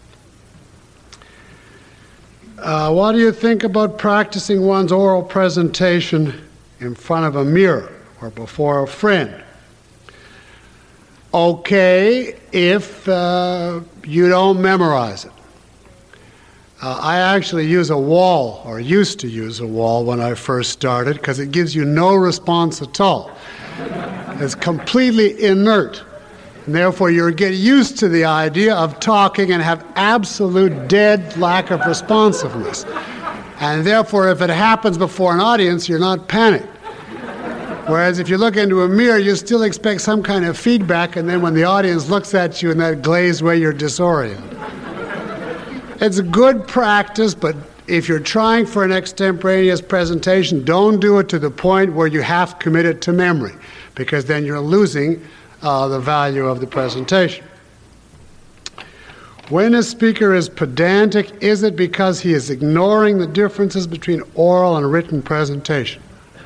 Uh, what do you think about practicing one's oral presentation in front of a mirror or before a friend? Okay, if uh, you don't memorize it. Uh, I actually use a wall, or used to use a wall when I first started, because it gives you no response at all. It's completely inert. And therefore, you get used to the idea of talking and have absolute dead lack of responsiveness. And therefore, if it happens before an audience, you're not panicked. Whereas if you look into a mirror, you still expect some kind of feedback, and then when the audience looks at you in that glazed way, you're disoriented. It's a good practice, but if you're trying for an extemporaneous presentation, don't do it to the point where you have to commit it to memory, because then you're losing uh, the value of the presentation. When a speaker is pedantic, is it because he is ignoring the differences between oral and written presentation?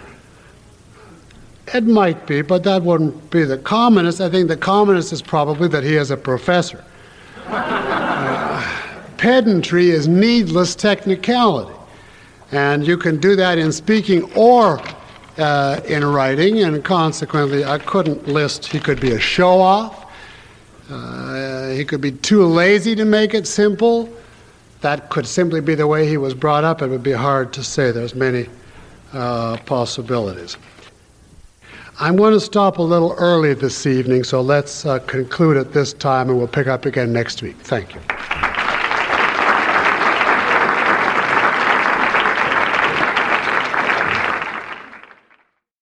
It might be, but that wouldn't be the commonest. I think the commonest is probably that he is a professor. Uh, pedantry is needless technicality, and you can do that in speaking or uh, in writing, and consequently I couldn't list. He could be a show-off. Uh, he could be too lazy to make it simple. That could simply be the way he was brought up. It would be hard to say. There's many uh, possibilities. I'm going to stop a little early this evening, so let's uh, conclude at this time, and we'll pick up again next week. Thank you.